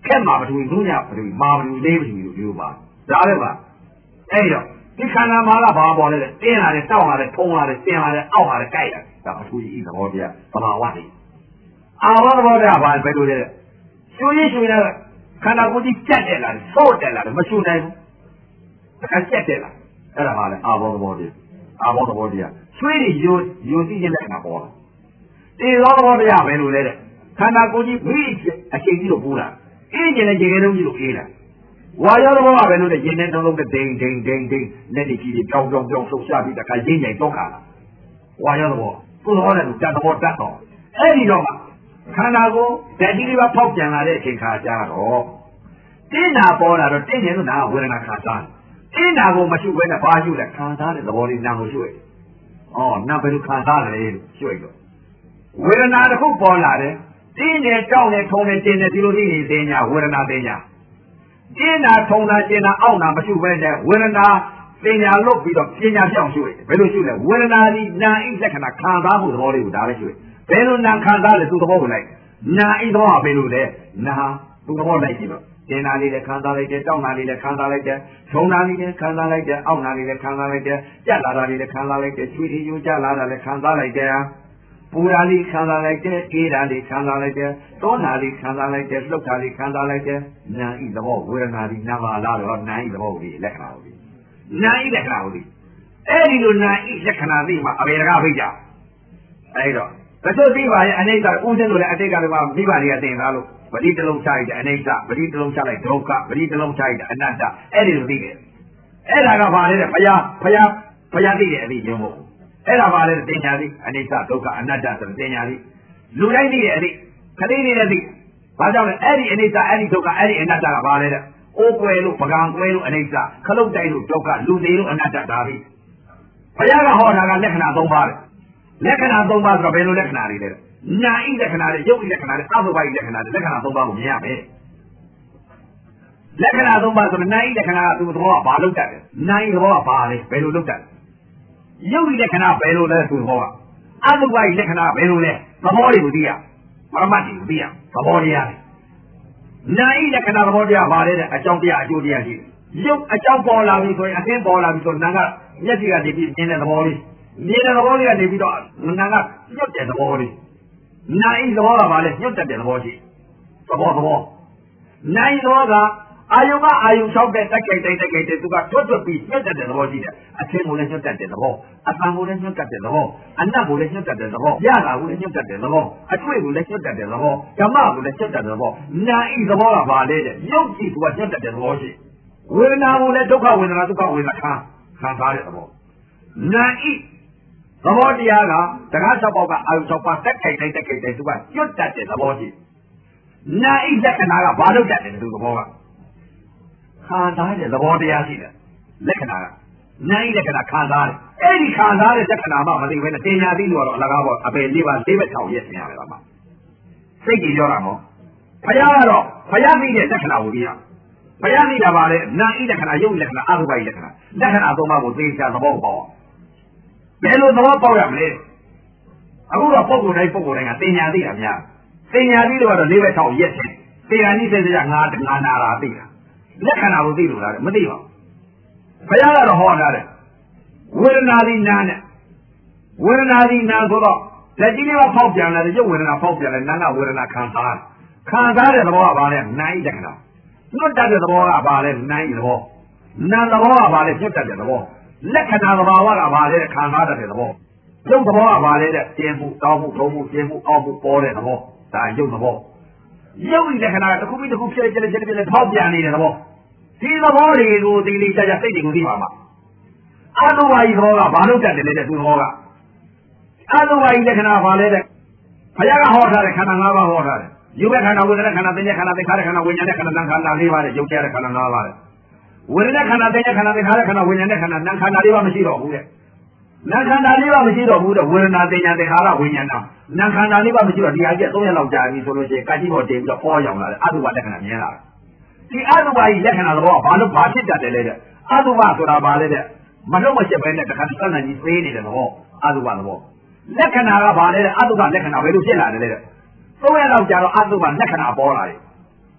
ခက်မှာမတူဘူးညမတူမာမတူလေးမတူဘူးပြောပါဒါပဲပါအဲ့တော့ဒီခန္ဓာမှာကဘာပေါ်လဲတင်းလာတယ်တောက်လာတယ်ထုံလာတယ်တင်းလာတယ်အောက်လာတယ်ကြိုက်လာဒါအထူးကြီးသဘောတရားသဘာဝတည်းအာဘောသဘောတရားဘာပဲလို့လဲရှုရင်းရှုရင်းခန္ဓာကိုယ်ကြီးကြက်တယ်လားဆိုးတယ်လားမရှုနိုင်ဘူးအခါကြက်တယ်လားအဲ့ဒါပါလေအာဘောသဘောတရားအာဘောသဘောတရားရွှေတွေယိုယိုသိခြင်းတဲ့ခါပေါ်လာတေသောသဘောတရားပဲလို့လဲတဲ့ခန္ဓာကိုယ်ကြီးမိအချိန်ကြီးလို့ပူလာအေးကျင်တဲ့ရေခဲလုံးကြီးလို့အေးလာဝါရောသဘောကပဲလို့တဲ့ရင်နဲ့နှလုံးတဲ့ဒိန်ဒိန်ဒိန်ဒိန်လက်တွေကြီးတွေကြောင်ကြောင်ကြောင်လှုပ်ရှားပြီးတခါရင်းကြိုင်တော့ခါလာဝါရောသဘောသူ့သဘောနဲ့သူတတ်သဘောတတ်တော့အဲ့ဒီတော့မှခန္ဓာကိုဓာတ်ကြီးလေးပါဖောက်ပြန်လာတဲ့အချိန်ခါကျတော့တင်းနာပေါ်လာတော့တင်းနေလို့နာဝေဒနာခံစားတင်းနာကိုမရှုဘဲနဲ့ဘာရှုလဲခံစားတဲ့သဘောလေးနာကိုရှုရဩနာဘယ်လိုခံစားလဲလို့ရှုရတော့ဝေဒနာတစ်ခုပေါ်လာတယ်တင်းနေကြောက်နေထုံနေတင်းနေဒီလိုလေးနေသိညာဝေဒနာသိညာတင်းနာထုံတာတင်းနာအောက်နာမရှုဘဲနဲ့ဝေဒနာသိညာလုတ်ပြီးတော့ပညာပြောင်းရှုရဘယ်လိုရှုလဲဝေဒနာဒီနာဣလက္ခဏာခံစားမှုသဘောလေးကိုဒါပဲရှုရဘယ်လိုနာခံစားလဲသူသဘောကိုလိုက်နာဣသဘောကဘယ်လိုလဲနာသူသဘောလိုက်ကြည့်တော့တင်းနာလေးလည်းခံစားလိုက်တယ်တောက်နာလေးလည်းခံစားလိုက်တယ်ထုံနာလေးလည်းခံစားလိုက်တယ်အောက်နာလေးလည်းခံစားလိုက်တယ်ကြက်လာတာလေးလည်းခံစားလိုက်တယ်ချွေတီယူကြလာတာလည်းခံစားလိုက်တယ်ပူရာလေးခံစားလိုက်တယ်အေးရာလေးခံစားလိုက်တယ်တောနာလေးခံစားလိုက်တယ်လှုပ်တာလေးခံစားလိုက်တယ်နာဤသဘောဝေဒနာဒီနာပါလာတော့နာဤသဘောကိုလက္ခဏာကိုဒီနာဤလက္ခဏာကိုဒီအဲ့ဒီလိုနာဤလက္ခဏာသိမှအဘေရကဖိတ်ကြအဲ့တော့တချို့သိပါရဲ့အနိစ္စဥစဉ်လို့လည်းအတိတ်ကလည်းမိဘတွေကတင်သားလို့ပရိတလုံးချလိုက်တဲ့အနိစ္စပရိတလုံးချလိုက်ဒုက္ခပရိတလုံးချလိုက်တဲ့အနတ္တအဲ့ဒီလိုသိတယ်အဲ့ဒါကဘာလဲတဲ့ဘုရားဘုရားဘုရားသိတဲ့အသိခြင်းမို့အဲ့ဒါဘာလဲတင်ညာသိအနိစ္စဒုက္ခအနတ္တဆိုတင်ညာသိလူတိုင်းသိတဲ့အသိခလေးတွေလည်းသိဘာကြောင့်လဲအဲ့ဒီအနိစ္စအဲ့ဒီဒုက္ခအဲ့ဒီအနတ္တကဘာလဲတဲ့အိုးကွယ်လို့ပကံကွယ်လို့အနိစ္စခလုတ်တိုက်လို့ဒုက္ခလူသေးလို့အနတ္တဒါသိဘုရားကဟောတာကလက္ခဏာ၃ပါးတဲ့လက္ခဏာ၃ပါးဆိုတော့ဘယ်လိုလက္ခဏာတွေလဲနာဣလက္ခဏာတွေရုပ်ဣလက္ခဏာတွေအဘုဘိလက္ခဏာတွေလက္ခဏာ၃ပါးကိုမြင်ရမယ်လက္ခဏာ၃ပါးဆိုတော့နာဣလက္ခဏာကသူ့သဘောကဘာလုပ်တတ်လဲနာဣသဘောကဘာလဲဘယ်လိုလုပ်တတ်လဲရုပ်ဣလက္ခဏာဘယ်လိုလဲသူ့သဘောကအဘုဘိလက္ခဏာဘယ်လိုလဲသဘောတွေကိုသိရပရမတ်တွေကိုသိရသဘောတရားနာဣလက္ခဏာသဘောတရားဘာလဲတဲ့အကြောင်းတရားအကျိုးတရားရှိရုပ်အကြောင်းပေါ်လာပြီဆိုရင်အသင်းပေါ်လာပြီဆိုတော့နာကမျက်စိကနေပြီးမြင်တဲ့သဘောလေးမြင်တဲ့သဘောလေးကနေပြီးတော့နာကညွတ်တဲ့သဘောလေးနိုင်သဘောကဘာလဲညွတ်တဲ့သဘောရှိသဘောသဘောနိုင်သဘောကအာယုကအာယု၆တဲ့တက်ကြိုက်တိုက်တက်ကြိုက်တဲ့သူကထွတ်ထွတ်ပြီးညွတ်တဲ့သဘောရှိတယ်အသင်းကိုလည်းညွတ်တဲ့သဘောအပံကိုလည်းညွတ်တဲ့သဘောအနတ်ကိုလည်းညွတ်တဲ့သဘောရတာကိုလည်းညွတ်တဲ့သဘောအတွေ့ကိုလည်းညွတ်တဲ့သဘောဓမ္မကိုလည်းညွတ်တဲ့သဘောနိုင်သဘောကဘာလဲတဲ့ရုပ်ကြည့်သူကညွတ်တဲ့သဘောရှိဝေဒနာကိုလည်းဒုက္ခဝေဒနာဒုက္ခဝေဒနာခံခံစားတဲ့သဘောနိုင်သဘောတရားကတရား၆ပေါက်ကအာယု၆ပါးတက်ခိုက်တိုင်းတက်ခိုက်တိုင်းသူကကျွတ်တတ်တဲ့သဘောရှိနာဣလက္ခဏာကဘာလို့တတ်တယ်သူသဘောကခံစားတဲ့သဘောတရားရှိတယ်လက္ခဏာကနာဣလက္ခဏာခံစားတယ်အဲ့ဒီခံစားတဲ့လက္ခဏာမှမသိဘဲနဲ့တင်ညာသိလို့တော့အလကားပေါ့အပယ်လေးပါလေးဘက်ထောင်ရက်နေရတယ်ပါစိတ်ကြီးပြောတာနော်ဘုရားကတော့ဘုရားသိတဲ့လက္ခဏာကိုသိရဘုရားသိတာပါလေနာဣလက္ခဏာယုတ်လက္ခဏာအရူပလက္ခဏာလက္ခဏာသုံးပါးကိုသိချာသဘောပေါက်ဘယ်လိုသဘောပေါက်ရမလဲအခုတော့ပုဂ္ဂိုလ်တိုင်းပုဂ္ဂိုလ်တိုင်းကတင်ညာသိတာများတင်ညာသိလို့ကတော့လေးဘက်ထောင်ရက်တယ်တရားနည်းစေစရာငါငါနာတာသိတာလက္ခဏာကိုသိလို့လားမသိပါဘူးဘုရားကတော့ဟောတာတဲ့ဝေဒနာဒီနာနဲ့ဝေဒနာဒီနာဆိုတော့လက်ကြီးလေးကဖောက်ပြန်လာတယ်ရုပ်ဝေဒနာဖောက်ပြန်လာနာကဝေဒနာခံစားခံစားတဲ့သဘောကဘာလဲနိုင်လက္ခဏာညွတ်တတ်တဲ့သဘောကဘာလဲနိုင်သဘောနာသဘောကဘာလဲညွတ်တတ်တဲ့သဘောလက္ခဏာသဘာဝကဘာလဲခံစားတတ်တဲ့သဘောရုပ်သဘောကဘာလဲတဲ့ကျင်းမှုတောင်းမှုထုံးမှုကျင်းမှုအောက်မှုပေါ်တဲ့သဘောဒါရုပ်သဘောရုပ်ဤလက္ခဏာတစ်ခုပြီးတစ်ခုဖြည့်ဖြည့်ဖြည့်ဖြည့်ဖောက်ပြန်နေတဲ့သဘောဒီသဘောတွေကိုဒီလေးကြကြစိတ်တွေကိုသိပါမှာအတုဝါယီသဘောကဘာလို့တတ်တယ်လဲတဲ့သူသဘောကအတုဝါယီလက္ခဏာဘာလဲတဲ့ဘုရားကဟောထားတဲ့ခန္ဓာ၅ပါးဟောထားတယ်ရုပ်ခန္ဓာဝေဒနာခန္ဓာသင်္ညခန္ဓာသင်္ခါရခန္ဓာဝိညာဉ်ခန္ဓာနာခန္ဓာ၄ပါးတဲ့ရုပ်ကြတဲ့ခန္ဓာ၅ပါးတဲ့ဝေဒနာခန္ဓာသင်္ညခန္ဓာသင်္ခါရခန္ဓာဝိညာဉ်ခန္ဓာနာခန္ဓာ၄ပါးမရှိတော့ဘူးတဲ့နာခန္ဓာ၄ပါးမရှိတော့ဘူးတဲ့ဝေဒနာသင်္ညသင်္ခါရဝိညာဉ်နာခန္ဓာ၄ပါးမရှိတော့ဒီအကျက်၃ရက်လောက်ကြာပြီဆိုလို့ရှိရင်ကာတိဘောတင်ပြီးတော့ပေါ်ရောက်လာတယ်အတုဝလက္ခဏာမြင်လာတယ်ဒီအတုဝကြီးလက္ခဏာသဘောကဘာလို့ဘာဖြစ်တတ်တယ်လဲတဲ့အတုဝဆိုတာဘာလဲတဲ့မနှုတ်မချက်ပဲနဲ့တခါတည်းစမ်းကြီးသေးနေတဲ့သဘောအတုဝသဘောလက္ခဏာကဘာလဲတဲ့အတုဝလက္ခဏာဘယ်လိုဖြစ်လာတယ်လဲတဲ့သုံးရက်လောက်ကြာတော့အတုဝလက္ခဏာပေါ်လာတယ်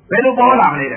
ဘယ်လိုပေါ်လာမလဲ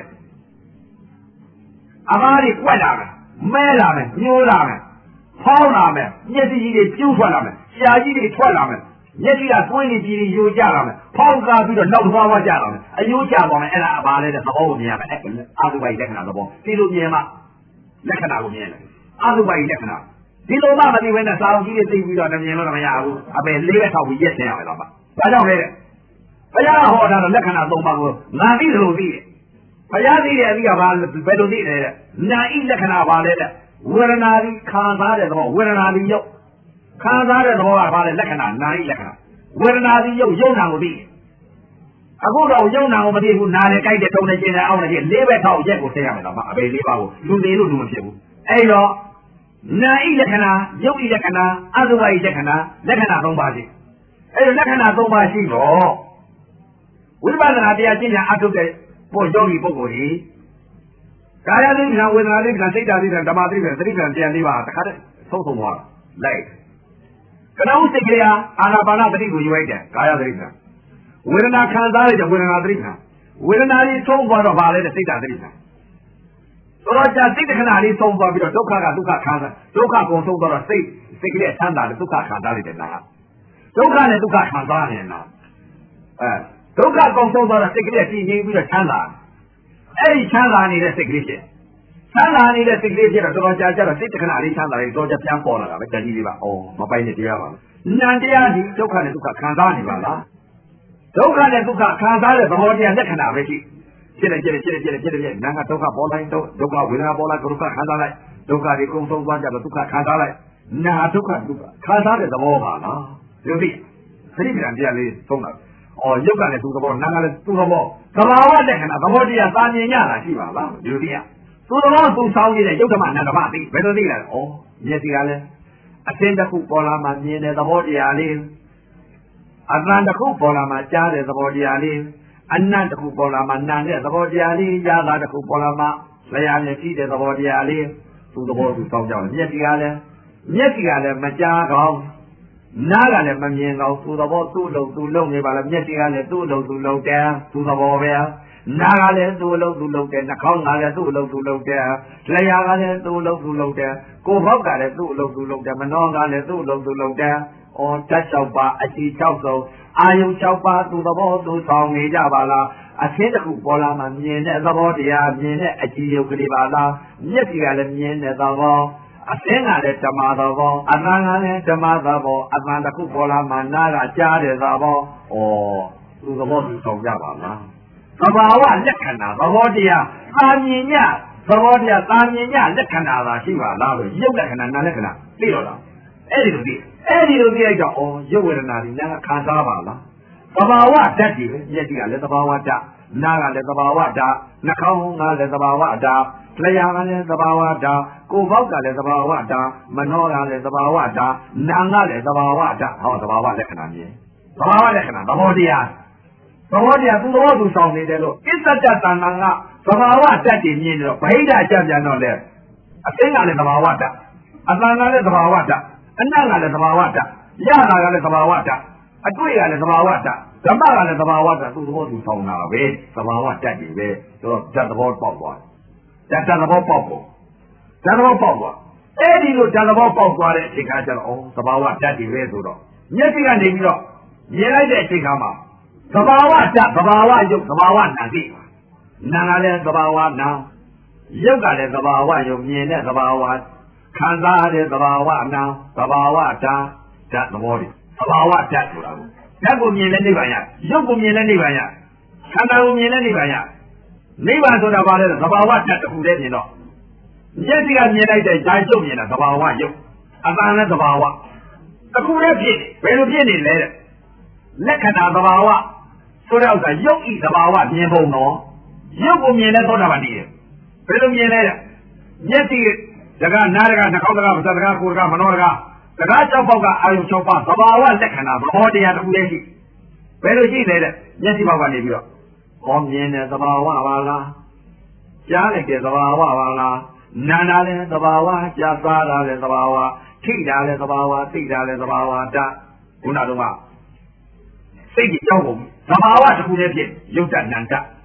တဲ့အမားတွေကွက်လာမယ်မဲလာမယ်ညှိုးလာမယ်ဖောင်းလာမယ်မျက်စိကြီးတွေကျူးထွက်လာမယ်ရှားကြီးတွေထွက်လာမယ်မျက်စိကသွေးတွေကြီးတွေယိုကျလာမယ်ဖောင်းကားပြီးတော့နောက်တစ်ခါမှကျလာမယ်အယိုးကျသွားမယ်အဲ့ဒါအပါလဲတဲ့သဘောကိုမြင်ရမယ်အာသုဘိုက်လက္ခဏာသဘောဒီလိုမြင်မှလက္ခဏာကိုမြင်တယ်အာသုဘိုက်လက္ခဏာဒီလိုမှမသိဘဲနဲ့စာအုပ်ကြီးတွေသိပြီးတော့မြင်လို့မရဘူးအပယ်လေးပဲထောက်ပြီးရက်ဆင်းရမယ်တော့ပါဒါကြောင့်လေဘုရားဟောတာတော့လက္ခဏာသုံးပါးကိုငါသိသလိုသိတယ်ဘုရားသိတယ်အသိကဘာဘယ်လိုသိတယ်တဲ့နာဤလက္ခဏာပါလဲတဲ့ဝေဒနာဒီခံစားတဲ့သဘောဝေဒနာဒီရုပ်ခံစားတဲ့သဘောကဘာလဲလက္ခဏာနာဤလက္ခဏာဝေဒနာဒီရုပ်ယုံနာကိုသိအခုတော့ယုံနာကိုမသိဘူးနာနဲ့ကြိုက်တဲ့တုံးနဲ့ကျင်တဲ့အောင်းနဲ့ကျင်လေးပဲထောက်ရက်ကိုသိရမယ်တော့အပေလေးပါကိုလူသေးလို့လူမဖြစ်ဘူးအဲ့တော့နာဤလက္ခဏာယုတ်ဤလက္ခဏာအသုဘဤလက္ခဏာလက္ခဏာသုံးပါးရှိအဲ့ဒီလက္ခဏာသုံးပါးရှိတော့ဝိပဿနာတရားကျင့်ကြံအထုတ်တဲ့ပို့ယောဂီပုဂ္ဂိုလ်ကြီးကာယသိက္ခာဝေဒနာသိက္ခာစိတ်ဓာတ်သိက္ခာဓမ္မသိက္ခာသတိကံပြန်လေးပါတခါတည်းဆုံးဆုံးသွားလိုက်ကနဦးစိတ်ကလေးဟာအာနာပါနသတိကိုယူလိုက်တယ်ကာယသတိကံဝေဒနာခံစားရတဲ့ဝေဒနာသတိကံဝေဒနာကြီးဆုံးသွားတော့ဗာလဲတဲ့စိတ်ဓာတ်သတိကံဆိုတော့ကြာစိတ်တခဏလေးဆုံးသွားပြီးတော့ဒုက္ခကဒုက္ခခံစားဒုက္ခကုန်ဆုံးသွားတော့စိတ်စိတ်ကလေးဆန်းတာဒုက္ခခံစားလိုက်တယ်လားဒုက္ခနဲ့ဒုက္ခခံစားနေလားအဲဒုက္ခကုန်ဆုံးသွားတော့စိတ်ကလေးတည်ငြိမ်ပြီးတော့ချမ်းသာအဲ့ဒီချမ်းသာနေတဲ့စိတ်ကလေးဖြစ်ချမ်းသာနေတဲ့စိတ်ကလေးဖြစ်တော့တော်တော်ကြာကြာတော့စိတ်တခဏလေးချမ်းသာလေးတော့ကြာပြန်ပေါ်လာတာပဲတတိလေးပါဩမပိုင်နဲ့တရားပါနံတရားဒီဒုက္ခနဲ့ဒုက္ခခံစားနေပါလားဒုက္ခနဲ့ဒုက္ခခံစားတဲ့သဘောတရားလက္ခဏာပဲရှိဖြစ်တယ်ဖြစ်တယ်ဖြစ်တယ်ဖြစ်တယ်ဖြစ်တယ်နာကဒုက္ခပေါ်လိုက်တော့ဒုက္ခဝေဒနာပေါ်လာဒုက္ခခံစားလိုက်ဒုက္ခတွေကုန်ဆုံးသွားကြတော့ဒုက္ခခံစားလိုက်နာဒုက္ခဒုက္ခခံစားတဲ့သဘောပါလားဒီလိုသိသတိပြန်ပြန်လေးသုံးတာအော်ရုပ်ကလည်းသူ့သဘောနာကလည်းသူ့သဘောသဘာဝလက္ခဏာသဘောတရားသာမြင်ရတာရှိပါလားဒီလိုသိရသူ့သဘောသူဆောင်းနေတဲ့ရုပ်ဓမ္မနန္ဒမသိဘယ်လိုသိလဲဩမျက်စိကလည်းအသင်တစ်ခုပေါ်လာမှမြင်တဲ့သဘောတရားလေးအသံတစ်ခုပေါ်လာမှကြားတဲ့သဘောတရားလေးအနတ်တစ်ခုပေါ်လာမှနာတဲ့သဘောတရားလေးရတာတစ်ခုပေါ်လာမှလျာနဲ့ကြည့်တဲ့သဘောတရားလေးသူ့သဘောသူဆောင်းကြတယ်မျက်စိကလည်းမျက်စိကလည်းမကြားကောင်းနားကလည်းမမြင်တော့သူ့သဘောသူ့လုံးသူ့လုံးနေပါလားမျက်စိကလည်းသူ့လုံးသူ့လုံးတယ်သူ့သဘောပဲနားကလည်းသူ့လုံးသူ့လုံးတယ်နှာခေါင်းကလည်းသူ့လုံးသူ့လုံးတယ်လျှာကလည်းသူ့လုံးသူ့လုံးတယ်ကိုယ်ဘောက်ကလည်းသူ့လုံးသူ့လုံးတယ်မနှောကလည်းသူ့လုံးသူ့လုံးတယ်အော်ဓာတ်၆ပါးအကြည့်၆စုံအာယု၆ပါးသူ့သဘောသူဆောင်နေကြပါလားအသင်းတစ်ခုပေါ်လာမှမြင်တဲ့သဘောတရားမြင်တဲ့အကြည့်ရုပ်ကလေးပါလားမျက်စိကလည်းမြင်တဲ့သဘောအသင်းကလည်းဓမ္မသဘောအသံကလည်းဓမ္မသဘောအသံတစ်ခုပေါ်လာမှနားကကြားတဲ့သဘောဩသူသဘောသူဆောင်ကြပါလားသဘာဝလက္ခဏာသဘောတရားသာမြင်ညသဘောတရားသာမြင်ညလက္ခဏာသာရှိပါလားလို့ရုပ်လက္ခဏာနာလက္ခဏာသိတော့လားအဲ့ဒီလိုသိအဲ့ဒီလိုသိလိုက်တော့ဩရုပ်ဝေဒနာဒီနာခံစားပါလားသဘာဝဓာတ်ကြီးပဲမျက်စိကလည်းသဘာဝဓာတ်နားကလည်းသဘာဝဓာတ်နှာခေါင်းကလည်းသဘာဝဓာတ်လျှာကလည်းသဘာဝဓာတ်ကိုယ်ဘောက်ကလည်းသဘာဝဓာတ်မနှောကလည်းသဘာဝဓာတ်နာကလည်းသဘာဝဓာတ်ဟောသဘာဝလက္ခဏာမြင်သဘာဝလက္ခဏာသဘောတရားသဘောတရားသူသဘောသူဆောင်နေတယ်လို့အစ္ဆဒတ္တနာကသဘာဝဓာတ်တွေမြင်တော့ဗဟိတကြပြန်တော့လေအသိကလည်းသဘာဝဓာတ်အသံကလည်းသဘာဝဓာတ်အနတ်ကလည်းသဘာဝဓာတ်ရတာကလည်းသဘာဝဓာတ်အတွေ့ကလည်းသဘာဝဓာတ်ဓမ္မကလည်းသဘာဝဓာတ်သူသဘောသူဆောင်တာပဲသဘာဝဓာတ်တွေပဲဆိုတော့ဓာတ်သဘောပေါက်သွားဓာတ်သဘောပေါက်ပေါ်ဓာတ်သဘောပေါက်သွားအဲ့ဒီလိုဓာတ်သဘောပေါက်သွားတဲ့အချိန်ကကျတော့ဩသဘာဝဓာတ်တွေပဲဆိုတော့မျက်စိကနေပြီးတော့မြင်လိုက်တဲ့အချိန်ခါမှာသဘာဝဓာတ်သဘာဝယုတ်သဘာဝနာသိနာကလည်းသဘာဝနာယုတ်ကလည်းသဘာဝယုတ်မြင်တဲ့သဘာဝခံစားတဲ့သဘာဝနာသဘာဝဓာတ်ဓာတ်သဘောတွေသဘာဝဓာတ်ဆိုတာကိုဓာတ်ကိုမြင်လဲနိဗ္ဗာန်ရယုတ်ကိုမြင်လဲနိဗ္ဗာန်ရခန္ဓာကိုမြင်လဲနိဗ္ဗာန်ရနိဗ္ဗာန်ဆိုတာဘာလဲသဘာဝဓာတ်တစ်ခုတည်းမြင်တော့မျက်စိကမြင်လိုက်တဲ့ဓာတ်ကျုပ်မြင်တာသဘာဝယုတ်အတန်နဲ့သဘာဝတစ်ခုတည်းဖြစ်ဘယ်လိုဖြစ်နေလဲတဲ့လက္ခဏာသဘာဝဆိုတဲ့ဥစ္စာယုတ်ဤသဘာဝမြင်ပုံတော့ယုတ်ကိုမြင်လဲသောတာပန်တည်းဘယ်လိုမြင်လဲတဲ့မျက်စိတကားနားတကားနှာခေါင်းတကားပါးစပ်တကားကိုယ်တကားမနှောတကားတကား၆ပေါက်ကအာယု၆ပါးသဘာဝလက္ခဏာသဘောတရားတစ်ခုတည်းရှိဘယ်လိုရှိလဲတဲ့မျက်စိဘောက်ကနေပြီးတော့ဟောမြင်တဲ့သဘာဝပါလားကြားလိုက်တဲ့သဘာဝပါလားနာနာလည်းသဘာဝကြားသားတာလည်းသဘာဝထိတာလည်းသဘာဝသိတာလည်းသဘာဝဓာတ်ခုနကတော့စိတ်ကြီးကြောက်ကုန်သဘာဝတစ်ခုတည်းဖြစ်ယုတ်တဏ္ဍ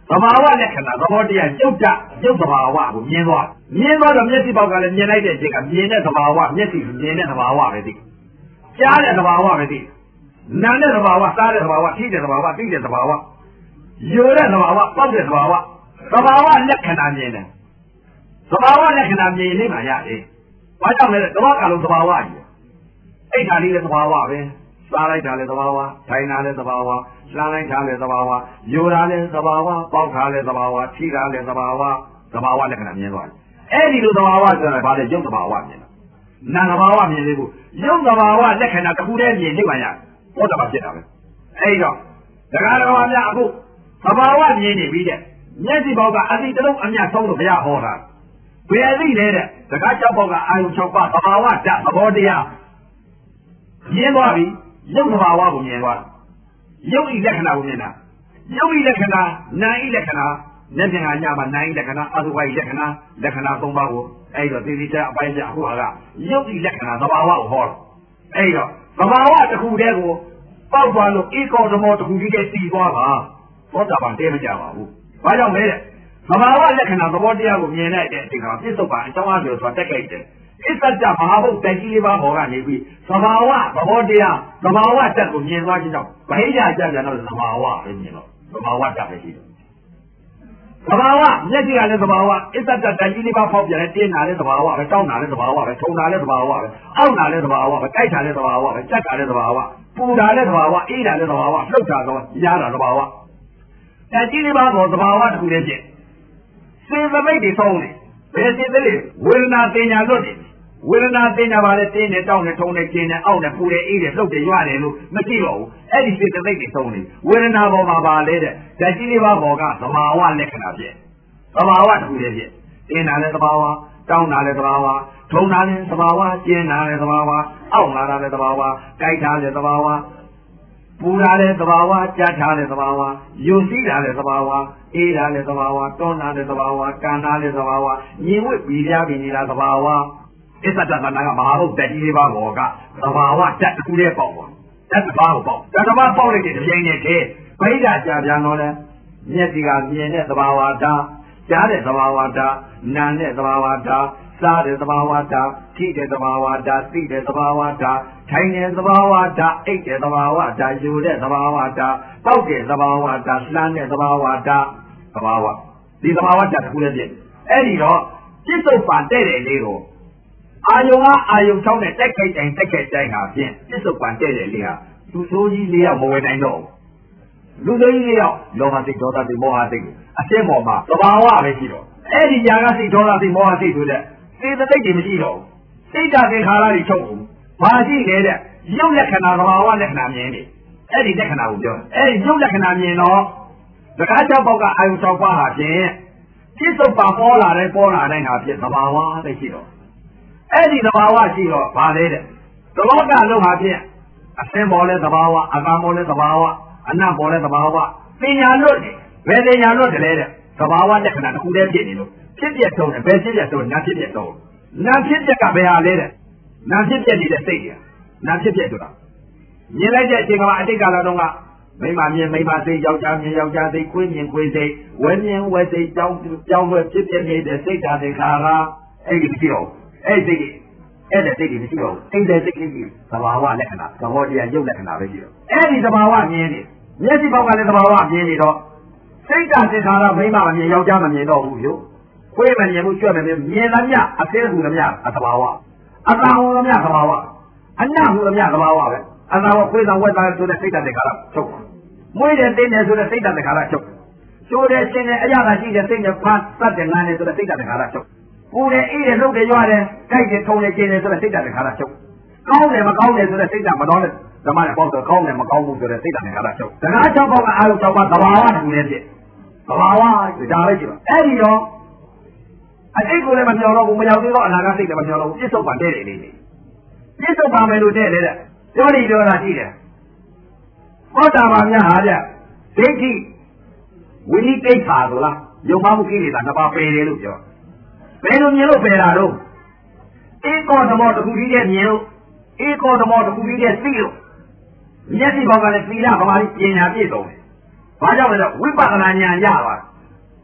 သဘာဝလက္ခဏာသဘောတရားရုပ်တရုပ်သဘာဝကိုမြင်သွားမြင်သွားတော့မျက်စိပေါက်ကလည်းမြင်လိုက်တဲ့အချိန်ကမြင်တဲ့သဘာဝမျက်စိမြင်တဲ့သဘာဝပဲသိကြားတဲ့သဘာဝပဲသိနာတဲ့သဘာဝစားတဲ့သဘာဝထိတဲ့သဘာဝသိတဲ့သဘာဝယူတဲ့သဘာဝပောက်တဲ့သဘာဝသဘာဝလက္ခဏာမြင်တယ်သဘာဝလက္ခဏာမြင်နေမှရတယ်ဘာကြောင့်လဲသဘာဝကလုံးသဘာဝကြီးအဲ့ဒါလေးလည်းသဘာဝပဲစားလိုက်တာလည်းသဘာဝထိုင်တာလည်းသဘာဝလှမ်းလိုက်တာလည်းသဘာဝယူတာလည်းသဘာဝပေါက်တာလည်းသဘာဝထိတာလည်းသဘာဝသဘာဝလက္ခဏာမြင်သွားတယ်အဲ့ဒီလိုသဘာဝဆိုတာဘာလဲရုပ်သဘာဝမြင်တာနာသဘာဝမြင်သေးဘူးရုပ်သဘာဝလက္ခဏာတစ်ခုတည်းမြင်နေမှရဘောဓဘာဖြစ်တာပဲအဲ့တော့တရားတော်များအခုသဘာဝမြင်နေပြီတဲ့မျက်စိပေါက်ကအတိတလုံးအမြတ်ဆုံးလို့ဘုရားဟောတာဘယ်အသိလဲတဲ့တကား၆ပေါက်ကအာယု၆ပါးသဘာဝဓာတ်သဘောတရားမြင်သွားပြီရုပ်သဘာဝကိုမြင်သွားရုပ်ဤလက္ခဏာကိုမြင်တာရုပ်ဤလက္ခဏာနာဤလက္ခဏာမျက်မြင်ကညမှာနာဤလက္ခဏာအသုဘဤလက္ခဏာလက္ခဏာ၃ပါးကိုအဲ့တော့သေသေးချာအပိုင်းချအခုဟာကရုပ်ဤလက္ခဏာသဘာဝကိုဟောတယ်အဲ့တော့သဘာဝတစ်ခုတည်းကိုပေါက်သွားလို့ဧကောဓမောတစ်ခုကြီးတည်းတည်သွားပါသောတာပန်တည်းမကြပါဘူးဘာကြောင့်လဲတဲ့သဘာဝလက္ခဏာသဘောတရားကိုမြင်လိုက်တဲ့အချိန်ကပြစ္ဆုတ်ပါအကြောင်းအကျိုးဆိုတာတက်ကြိုက်တယ်အစ္စတမဟာဘုတ်တကြီးလေးပါးပေါ်ကနေပြီးသဘာဝသဘောတရားသဘာဝတက်ကိုမြင်သွားခြင်းကြောင့်ဗဟိယကြပြန်တော့သဘာဝပဲမြင်တော့သဘာဝတက်ပဲရှိတယ်သဘာဝမျက်စိကလည်းသဘာဝအစ္စတတကြီးလေးပါးဖောက်ပြန်တယ်တင်းတာလည်းသဘာဝပဲတောင်းတာလည်းသဘာဝပဲထုံတာလည်းသဘာဝပဲအောက်တာလည်းသဘာဝပဲကြိုက်တာလည်းသဘာဝပဲကြက်တာလည်းသဘာဝပူတာလည်းသဘာဝအေးတာလည်းသဘာဝလှုပ်တာတော့ရားတာသဘာဝတကြီးလေးပါးပေါ်သဘာဝတစ်ခုလည်းဖြစ်စေသမိတ်တွေသုံးတယ်ဘယ်စေသလိဝေဒနာတင်ညာလွတ်တယ်ဝေဒနာတင်ညာပါလေတင်းနဲ့တောင်းနဲ့ထုံနဲ့ကျင်းနဲ့အောက်နဲ့ပူနဲ့အေးနဲ့လှုပ်တယ်ရွရတယ်လို့မရှိတော့ဘူးအဲ့ဒီစေသမိတ်တွေသုံးတယ်ဝေဒနာပေါ်မှာပါလေတဲ့ဓာတ်ကြီးလေးပါးပေါ်ကသဘာဝလက္ခဏာဖြစ်သဘာဝတစ်ခုလည်းဖြစ်တင်းတာလည်းသဘာဝတောင်းတာလည်းသဘာဝထုံတာလည်းသဘာဝကျင်းတာလည်းသဘာဝအောက်လာတာလည်းသဘာဝကြိုက်တာလည်းသဘာဝပူတာလည်းသဘာဝကြက်တာလည်းသဘာဝယုံစည်းတာလည်းသဘာဝအေးတာလည်းသဘာဝတွန်းတာလည်းသဘာဝကန်တာလည်းသဘာဝညီဝတ်ပြီးပြားပြီးနေတာသဘာဝအစ္စတတနာကမဟာဘုတ်တကြီးလေးပါးဘောကသဘာဝဓာတ်တစ်ခုတည်းပေါ့ပေါ့ဓာတ်တစ်ပါးကိုပေါ့ဓာတ်တစ်ပါးပေါက်လိုက်တဲ့တစ်ပြိုင်နက်တည်းဗိဓာကြာပြန်တော့လဲမျက်စိကမြင်တဲ့သဘာဝဓာတ်ကြားတဲ့သဘာဝဓာတ်နားတဲ့သဘာဝဓာတ်စားတဲ့သဘာဝဓာတ်ထိတဲ့သဘာဝဓာတ်သိတဲ့သဘာဝဓာတ်ထိုင်တဲ့သဘာဝဓာတ်အိတ်တဲ့သဘာဝဓာတ်ယူတဲ့သဘာဝဓာတ်ပေါက်တဲ့သဘာဝဓာတ်လှမ်းတဲ့သဘာဝဓာတ်သဘာဝဒီသဘာဝဓာတ်တစ်ခုလည်းဖြစ်အဲ့ဒီတော့ပြစ္ဆုတ်ပန်တဲ့တဲ့လေးကိုအာယုံကအာယုံ၆နဲ့တက်ခိုက်တိုင်းတက်ခိုက်တိုင်းဟာဖြင့်ပြစ္ဆုတ်ပန်တဲ့တဲ့လေးဟာသူဆိုးကြီးလေးယောက်မဝယ်နိုင်တော့လူဆိုးကြီးလေးယောက်လောဘစိတ်ဒေါသစိတ်မောဟစိတ်အရှင်းပေါ်မှာသဘာဝပဲရှိတော့အဲ့ဒီညာကစိတ်ဒေါသစိတ်မောဟစိတ်ဆိုတဲ့စေတသိက်တွေမရှိတော့ဘူးစိတ်ဓာတ်သင်္ခါရတွေချုပ်ဘူးဘာရှိလဲတဲ့ရုပ်လက္ခဏာသဘာဝလက္ခဏာမြင်နေအဲ့ဒီလက္ခဏာကိုပြောအဲ့ဒီရုပ်လက္ခဏာမြင်တော့တခါကြောက်ပေါက်ကအာယု၆ပါးဟာဖြင့်ပြစ္ဆုတ်ပါပေါ်လာတဲ့ပေါ်လာတဲ့ဟာဖြင့်သဘာဝပဲရှိတော့အဲ့ဒီသဘာဝရှိတော့ဘာလဲတဲ့သလောကလုံးဟာဖြင့်အစင်းပေါ်လဲသဘာဝအကာပေါ်လဲသဘာဝအနတ်ပေါ်လဲသဘာဝပညာလွတ်တယ်ဘယ်ပညာလွတ်တယ်လဲတဲ့သဘာဝလက္ခဏာတစ်ခုတည်းဖြစ်နေလို့ဖြစ်ပြဆုံးတယ်ဘယ်ဖြစ်ပြဆုံးနာဖြစ်ပြဆုံးနာဖြစ်ပြကဘယ်ဟာလဲတဲ့နာဖြစ်ပြနေတဲ့စိတ်ကြီးနာဖြစ်ပြဆိုတာမြင်လိုက်တဲ့အချိန်ကအတိတ်ကာလတုန်းကမိမမြင်မိမစိတ်ယောက်ျားမြင်ယောက်ျားစိတ်ကိုယ်မြင်ကိုယ်စိတ်ဝဲမြင်ဝဲစိတ်ကြောင်းကြောင်းဝဲဖြစ်ပြနေတဲ့စိတ်ဓာတ်တွေခါကအဲ့ဒီမရှိတော့အဲ့ဒီစိတ်အဲ့တဲ့စိတ်တွေမရှိတော့အဲ့တဲ့စိတ်ကြီးသဘာဝလက္ခဏာသဘောတရားရုပ်လက္ခဏာပဲရှိတော့အဲ့ဒီသဘာဝမြင်နေမျက်စိပေါက်ကလည်းသဘာဝမြင်နေတော့စိတ်ဓာတ်သင်္ခါရမိမမမြင်ယောက်ျားမမြင်တော့ဘူးလို့ခွေးမမြင်ဘူးကြွက်မမြင်မြင်သမျှအသေးကူသမျှအသဘာဝအတန်ဟူသမျှသဘာဝအနတ်ဟူသမျှသဘာဝပဲအတန်ဟူခွေးဆောင်ဝက်သားဆိုတဲ့စိတ်ဓာတ်သင်္ခါရချုပ်မွေးတဲ့တင်းတယ်ဆိုတဲ့စိတ်ဓာတ်သင်္ခါရချုပ်ကျိုးတဲ့ရှင်တဲ့အရာသာရှိတဲ့စိတ်နဲ့ဖတ်တတ်တဲ့ငန်းတယ်ဆိုတဲ့စိတ်ဓာတ်သင်္ခါရချုပ်ပူတယ်အေးတယ်လှုပ်တယ်ရွာတယ်ကြိုက်တယ်ထုံတယ်ကျင်းတယ်ဆိုတဲ့စိတ်ဓာတ်သင်္ခါရချုပ်ကောင်းတယ်မကောင်းတယ်ဆိုတဲ့စိတ်ဓာတ်မတော်တဲ့ဓမ္မနဲ့ပေါ့ဆိုကောင်းတယ်မကောင်းဘူးဆိုတဲ့စိတ်ဓာတ်သင်္ခါရချုပ်တခါ၆ပေါက်ကအာရုံ၆ပါးသဘာဝတူနေဖြစ်သဘာဝဒါပဲကြည့်ပါအဲ့ဒီတော့အတိတ်ကိုလည်းမပြောတော့ဘူးမရောက်သေးတော့အနာဂတ်စိတ်လည်းမပြောတော့ဘူးပြစ္ဆုတ်ပန်တဲ့တယ်လေးလေးပြစ္ဆုတ်ပန်မယ်လို့တဲ့လေတဲ့ပြောနေပြောတာရှိတယ်ဟောတာပါများဟာဗျဒိဋ္ဌိဝိနိတိတ်ပါဆိုလားယုံမှမှုကိလေသာနှစ်ပါးပယ်တယ်လို့ပြောဘယ်လိုမြင်လို့ပယ်တာတော့ဧကောသမောတစ်ခုကြီးတဲ့မြင်လို့ဧကောသမောတစ်ခုကြီးတဲ့သိလို့မျက်စိဘောက်ကလည်းသီလဗမာတိပညာပြည့်စုံတယ်ဘာကြောင့်လဲဆိုဝိပဿနာဉာဏ်ရပါ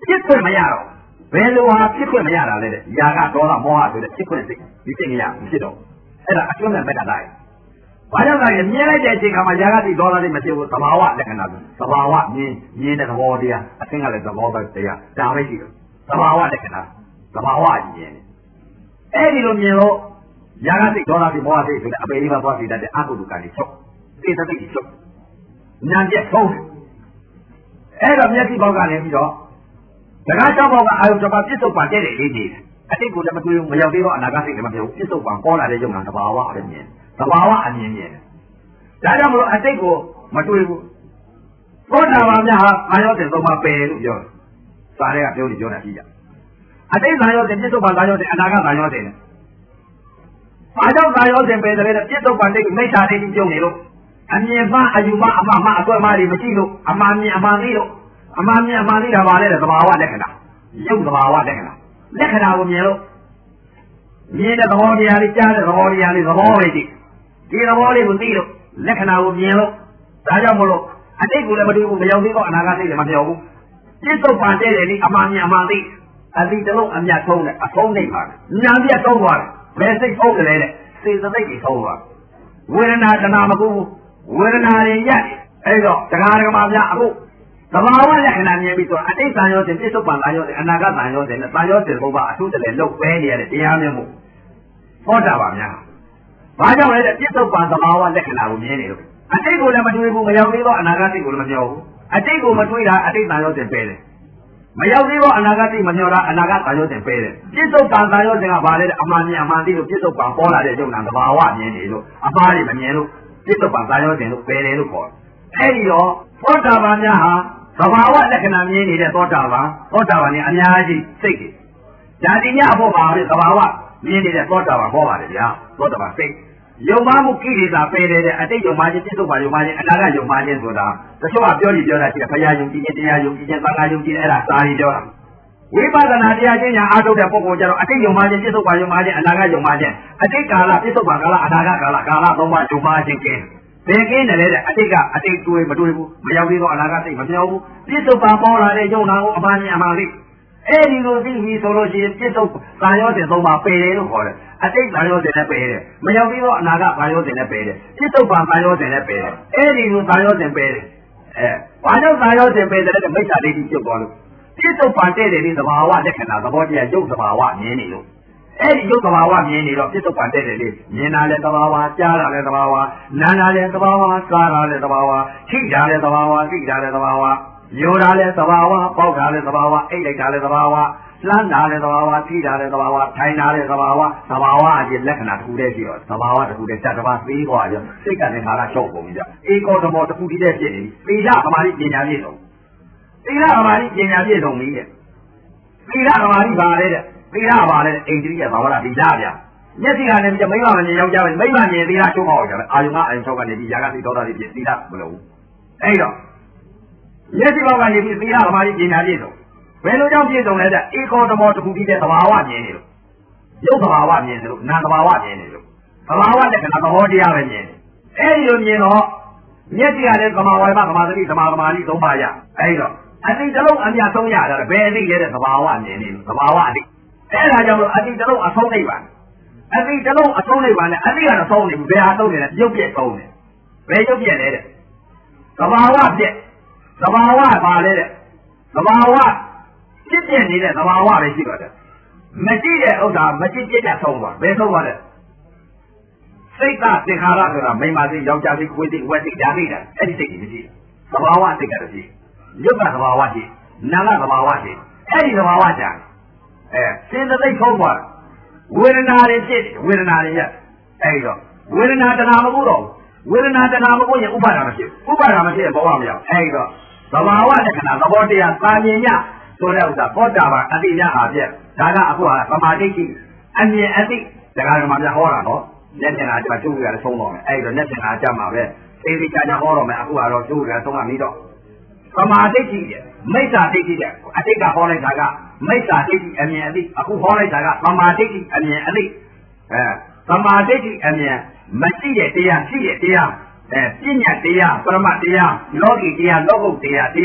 ဖြစ်ခွင့်မရတော့ဘယ်လိုဟာဖြစ်ခွင့်မရတာလဲတဲ့ຢာကဒေါသမောဟဆိုတဲ့ဖြစ်ခွင့်စိတ်ဒီစိတ်မရဘူးဖြစ်တော့အဲ့ဒါအကျွမ်းမဲ့မက်ကလာတယ်ဘာကြောင့်လဲမြင်လိုက်တဲ့အချိန်ခါမှာຢာကတိဒေါသတိမဖြစ်ဘူးသဘာဝလက္ခဏာသဘာဝမြင်မြင်တဲ့သဘောတရားအသင်ကလည်းသဘောပဲတရားဒါပဲရှိတယ်သဘာဝလက္ခဏာသဘာဝမြင်အဲ့ဒီလိုမြင်လို့ຢာကတိဒေါသတိမောဟစိတ်ဆိုတဲ့အပေလေးပါသွားစီတတ်တဲ့အကုသိုလ်ကံတွေချုပ်သိသတိချုပ်ဉာဏ်ပြတ်ဆုံးအဲ့တော့မျက်စိဘောက်ကနေပြီးတော့စကားကြောက်ဘောက်ကအာယုံတစ်ပါးပြစ္ဆုတ်ပံတဲ့တဲ့လေးနေတယ်အတိတ်ကိုလည်းမတွေ့ဘူးမရောက်သေးတော့အနာဂတ်စိတ်လည်းမပြောဘူးပြစ္ဆုတ်ပံပေါ်လာတဲ့ယုံနာသဘာဝအမြင်သဘာဝအမြင်မြင်ဒါကြောင့်မလို့အတိတ်ကိုမတွေ့ဘူးသောတာပန်များဟာအာယောတင်သုံးပါပယ်လို့ပြောတယ်စာတွေကပြောနေပြောတာကြည့်ကြအတိတ်သာယောတင်ပြစ္ဆုတ်ပံသာယောတင်အနာဂတ်သာယောတင်ဘာကြောင့်သာယောတင်ပယ်တယ်လဲပြစ္ဆုတ်ပံတိတ်မိစ္ဆာဒိဋ္ဌိပြုံးနေလို့အမြင်မှအယူမှအမှားမှအကွက်မှတွေမရှိလို့အမှန်မြင်အမှန်သိလို့အမှန်မြင်အမှန်သိတာပါလေသဘာဝလက္ခဏာရုပ်သဘာဝလက္ခဏာလက္ခဏာကိုမြင်လို့မြင်တဲ့သဘောတရားလေးကြားတဲ့သဘောတရားလေးသဘောလေးဒီဒီသဘောလေးကိုသိလို့လက္ခဏာကိုမြင်လို့ဒါကြောင့်မလို့အတိတ်ကိုလည်းမတွေ့ဘူးမရောက်သေးတော့အနာဂတ်သိတယ်မပြောဘူးပြစ္ဆုတ်ပံတဲ့တယ်ဒီအမှန်မြင်အမှန်သိအတိတလုံးအမြတ်ဆုံးတယ်အဆုံးနေပါညာပြတ်ဆုံးသွားတယ်ဘယ်စိတ်ဆုံးတယ်လဲတဲ့စေတသိက်ကြီးဆုံးသွားဝေဒနာတဏမကူဝေဒနာတွေရက်အဲ့တော့တရားဓမ္မများအခုသဘာဝလက္ခဏာမြင်ပြီးဆိုအတိတ်တန်ရောစဉ်ပြစ္ဆုတ်ပံတန်ရောစဉ်အနာဂတ်တန်ရောစဉ်နဲ့တန်ရောစဉ်ဘုရားအထုတည်းလုတ်ပဲနေရတဲ့တရားမျိုးမို့ဟောတာပါများဘာကြောင့်လဲတဲ့ပြစ္ဆုတ်ပံသဘာဝလက္ခဏာကိုမြင်နေလို့အတိတ်ကိုလည်းမတွေ့ဘူးမရောက်သေးတော့အနာဂတ်ကိုလည်းမပြောဘူးအတိတ်ကိုမတွေ့တာအတိတ်တန်ရောစဉ်ပဲတယ်မရောက်သေးတော့အနာဂတ်မပြောတာအနာဂတ်တန်ရောစဉ်ပဲတယ်ပြစ္ဆုတ်ပံတန်ရောစဉ်ကဘာလဲတဲ့အမှန်မြင်အမှန်သိလို့ပြစ္ဆုတ်ပံပေါ်လာတဲ့ယုံနာသဘာဝမြင်နေလို့အမှားတွေမမြင်လို့ပြစ္ဆုတ်ပံတန်ရောစဉ်လို့ပဲတယ်လို့ခေါ်တယ်အဲ့ဒီတော့သောတာပန်များဟာသဘာဝလက္ခဏာမြင်နေတဲ့သောတာပန်သောတာပန်เนี่ยအများကြီးစိတ်တွေဓာတိညအဖို့ပါပဲသဘာဝမြင်နေတဲ့သောတာပန်ဟောပါတယ်ဗျာသောတာပန်စိတ်ယုံမှမှုကိလေသာပယ်တဲ့အတိတ်ယုံမှခြင်းပြစ္ဆုတ်ပါယုံမှခြင်းအနာဂတ်ယုံမှခြင်းဆိုတာတချို့ကပြောကြည့်ပြောတာရှိတယ်ဘုရားယုံကြည်ခြင်းတရားယုံကြည်ခြင်းသံဃာယုံကြည်အဲ့ဒါစာရီပြောတာဝိပဿနာတရားချင်းညာအားထုတ်တဲ့ပုဂ္ဂိုလ်ကျတော့အတိတ်ယုံမှခြင်းပြစ္ဆုတ်ပါယုံမှခြင်းအနာဂတ်ယုံမှခြင်းအတိတ်ကာလပြစ္ဆုတ်ပါကာလအနာဂတ်ကာလကာလသုံးပါးယုံမှခြင်းကဲဘယ်ကင်းတယ်လဲတဲ့အတိတ်ကအတိတ်တွေ့မတွေ့ဘူးမရောက်သေးတော့အနာဂတ်သိမပြောဘူးပြစ္ဆုတ်ပံပေါ်လာတဲ့ယုံနာကိုအမှန်မြင်အမှန်သိအဲ့ဒီလိုသိပြီဆိုလို့ရှိရင်ပြစ္ဆုတ်သာယောတင်သုံးပါပယ်တယ်လို့ခေါ်တယ်အတိတ်သာယောတင်နဲ့ပယ်တယ်မရောက်သေးတော့အနာဂတ်သာယောတင်နဲ့ပယ်တယ်ပြစ္ဆုတ်ပံသာယောတင်နဲ့ပယ်တယ်အဲ့ဒီလိုသာယောတင်ပယ်တယ်အဲဘာကြောင့်သာယောတင်ပယ်တယ်လဲမိစ္ဆာဒိဋ္ဌိပြုတ်သွားလို့ပြစ္ဆုတ်ပံတဲ့တယ်ဒီသဘာဝလက္ခဏာသဘောတရားယုတ်သဘာဝမြင်နေလို့အဲ့ဒီယုတ်သဘာဝမြင်နေတော့ပြစ္ဆုတ်ပံတဲ့တယ်လေမြင်တာလည်းသဘာဝကြားတာလည်းသဘာဝနားတာလည်းသဘာဝစားတာလည်းသဘာဝထိတာလည်းသဘာဝသိတာလည်းသဘာဝညိုတာလည်းသဘာဝပေါက်တာလည်းသဘာဝအိတ်လိုက်တာလည်းသဘာဝလှမ်းတာလည်းသဘာဝထိတာလည်းသဘာဝထိုင်တာလည်းသဘာဝသဘာဝအကျလက္ခဏာတစ်ခုတည်းရှိတော့သဘာဝတစ်ခုတည်းစက်တစ်ပါးသေးသွားကြစိတ်ကလည်းငါကချုပ်ကုန်ကြအေကောဓမောတစ်ခုတည်းဖြစ်နေပြီသီလသမာဓိပညာပြည့်စုံသီလသမာဓိပညာပြည့်စုံပြီတဲ့သီလသမာဓိပါလေတဲ့သီလပါလေအိန္ဒိယဘာဝလားသီလဗျာမျက်စိကလည်းမိမမမြင်ယောက်ျားပဲမိမမြင်သီလချုပ်အောင်ကြတယ်အာယုံကအာယုံချုပ်ကနေပြီးຢာကသိဒေါသတွေဖြစ်သီလမလို့အဲ့တော့မျက်စိဘောက်ကနေပြီးသီလသမာဓိပညာပြည့်စုံဘယ်လိုကြောင့်ပြည့်စုံလဲတဲ့ဧကောဓမောတစ်ခုတည်းတဲ့သဘာဝမြင်နေလို့ရုပ်သဘာဝမြင်နေလို့နာမ်သဘာဝမြင်နေလို့သဘာဝလက္ခဏာသဘောတရားပဲမြင်နေအဲ့ဒီလိုမြင်တော့မျက်စိကလည်းသမာဝါယမသမာသတိသမာသမာဓိသုံးပါးရအဲ့တော့အတိတ်တလုံးအမြတ်ဆုံးရတာဘယ်အသိလဲတဲ့သဘာဝမြင်နေလို့သဘာဝအသိအဲ့ဒါကြောင့်လို့အတိတ်တလုံးအဆုံးနိဗ္ဗာန်အတိတ်တလုံးအဆုံးနိဗ္ဗာန်နဲ့အတိတ်ကတော့ဆုံးနေဘူးဘယ်ဟာဆုံးနေလဲရုပ်ပြည့်ဆုံးနေဘယ်ရုပ်ပြည့်လဲတဲ့သဘာဝပြည့်သဘာဝပါလေတဲ့သဘာဝဖြစ်ပြနေတဲ့သဘာဝပဲရှိပါတယ်မရှိတဲ့ဥစ္စာမရှိပြတဲ့ဆုံးသွားဘယ်ဆုံးသွားလဲစိတ်ကသင်္ခါရဆိုတာမိမသိယောက်ျားသိခွေးသိဝက်သိဓာသိတာအဲ့ဒီစိတ်ကြီးမရှိသဘာဝစိတ်ကတော့ရှိရုပ်ကသဘာဝရှိနာကသဘာဝရှိအဲ့ဒီသဘာဝကြအဲစေတသိက်ဆုံးသွားဝေဒနာတွေဖြစ်ဝေဒနာတွေရအဲ့တော့ဝေဒနာတဏှာမကူတော့ဝေဒနာတဏှာမကူရင်ဥပါဒာမရှိဥပါဒာမရှိရင်ဘဝမရောက်အဲ့တော့သဘာဝလက္ခဏာသဘောတရားသာမြင်ညဆိုတဲ့ဥစ္စာသောတာပန်အတိညာအပြည့်ဒါကအခုဟာသမာဓိရှိအမြင်အသိဒါကမှပြဟောတာနော်လက်ကျင်တာကျကျိုးရတယ်ဆုံးတော့မယ်အဲ့တော့လက်ကျင်တာကြမှာပဲသေသေးချာချာဟောတော့မယ်အခုကတော့ကျိုးရတယ်ဆုံးကပြီးတော့သမာဓိရှိတယ်မိစ္ဆာဒိဋ္ဌိတဲ့အတိတ်ကဟောလိုက်တာကမိစ္ဆာဒိဋ္ဌိအမြင်အသိအခုဟောလိုက်တာကသမာဓိဋ္ဌိအမြင်အသိအဲသမာဓိဋ္ဌိအမြင်မရှိတဲ့တရားရှိတဲ့တရားအဲပညာတရားပရမတ်တရားလောကီတရားလောကုတ်တရားတရား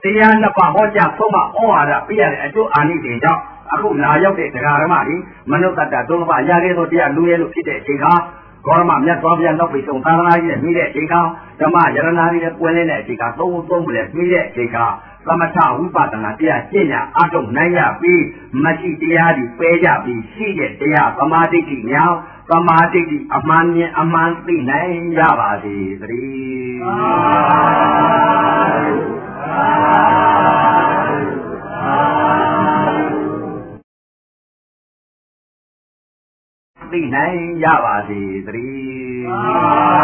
တရားနှစ်ပါးဟောကြားဆုံးမဩဝါဒပြရတဲ့အကျိုးအာနိသင်ကြောင့်အခုလာရောက်တဲ့တရားဓမ္မတွေမနုဿတ္တသုံးပါးရခဲ့သောတရားလူရဲလို့ဖြစ်တဲ့အချိန်ခါဂေါရမမြတ်စွာဘုရားနောက်ပိဆုံးသာသနာကြီးနဲ့မိတဲ့အချိန်ခါဓမ္မယရနာတွေနဲ့ပွင့်လင်းတဲ့အချိန်ခါသုံးသုံးမလဲမိတဲ့အချိန်ခါသမထဝိပဿနာတရားကျင့်ကြအထုတ်နိုင်ရပြီးမရှိတရားတွေပယ်ကြပြီးရှိတဲ့တရားသမာဓိဋ္ဌိမြောင်သမာဓိဋ္ဌိအမှန်မြင်အမှန်သိနိုင်ကြပါစေသတည်းသိနိုင်ကြပါစေသတည်း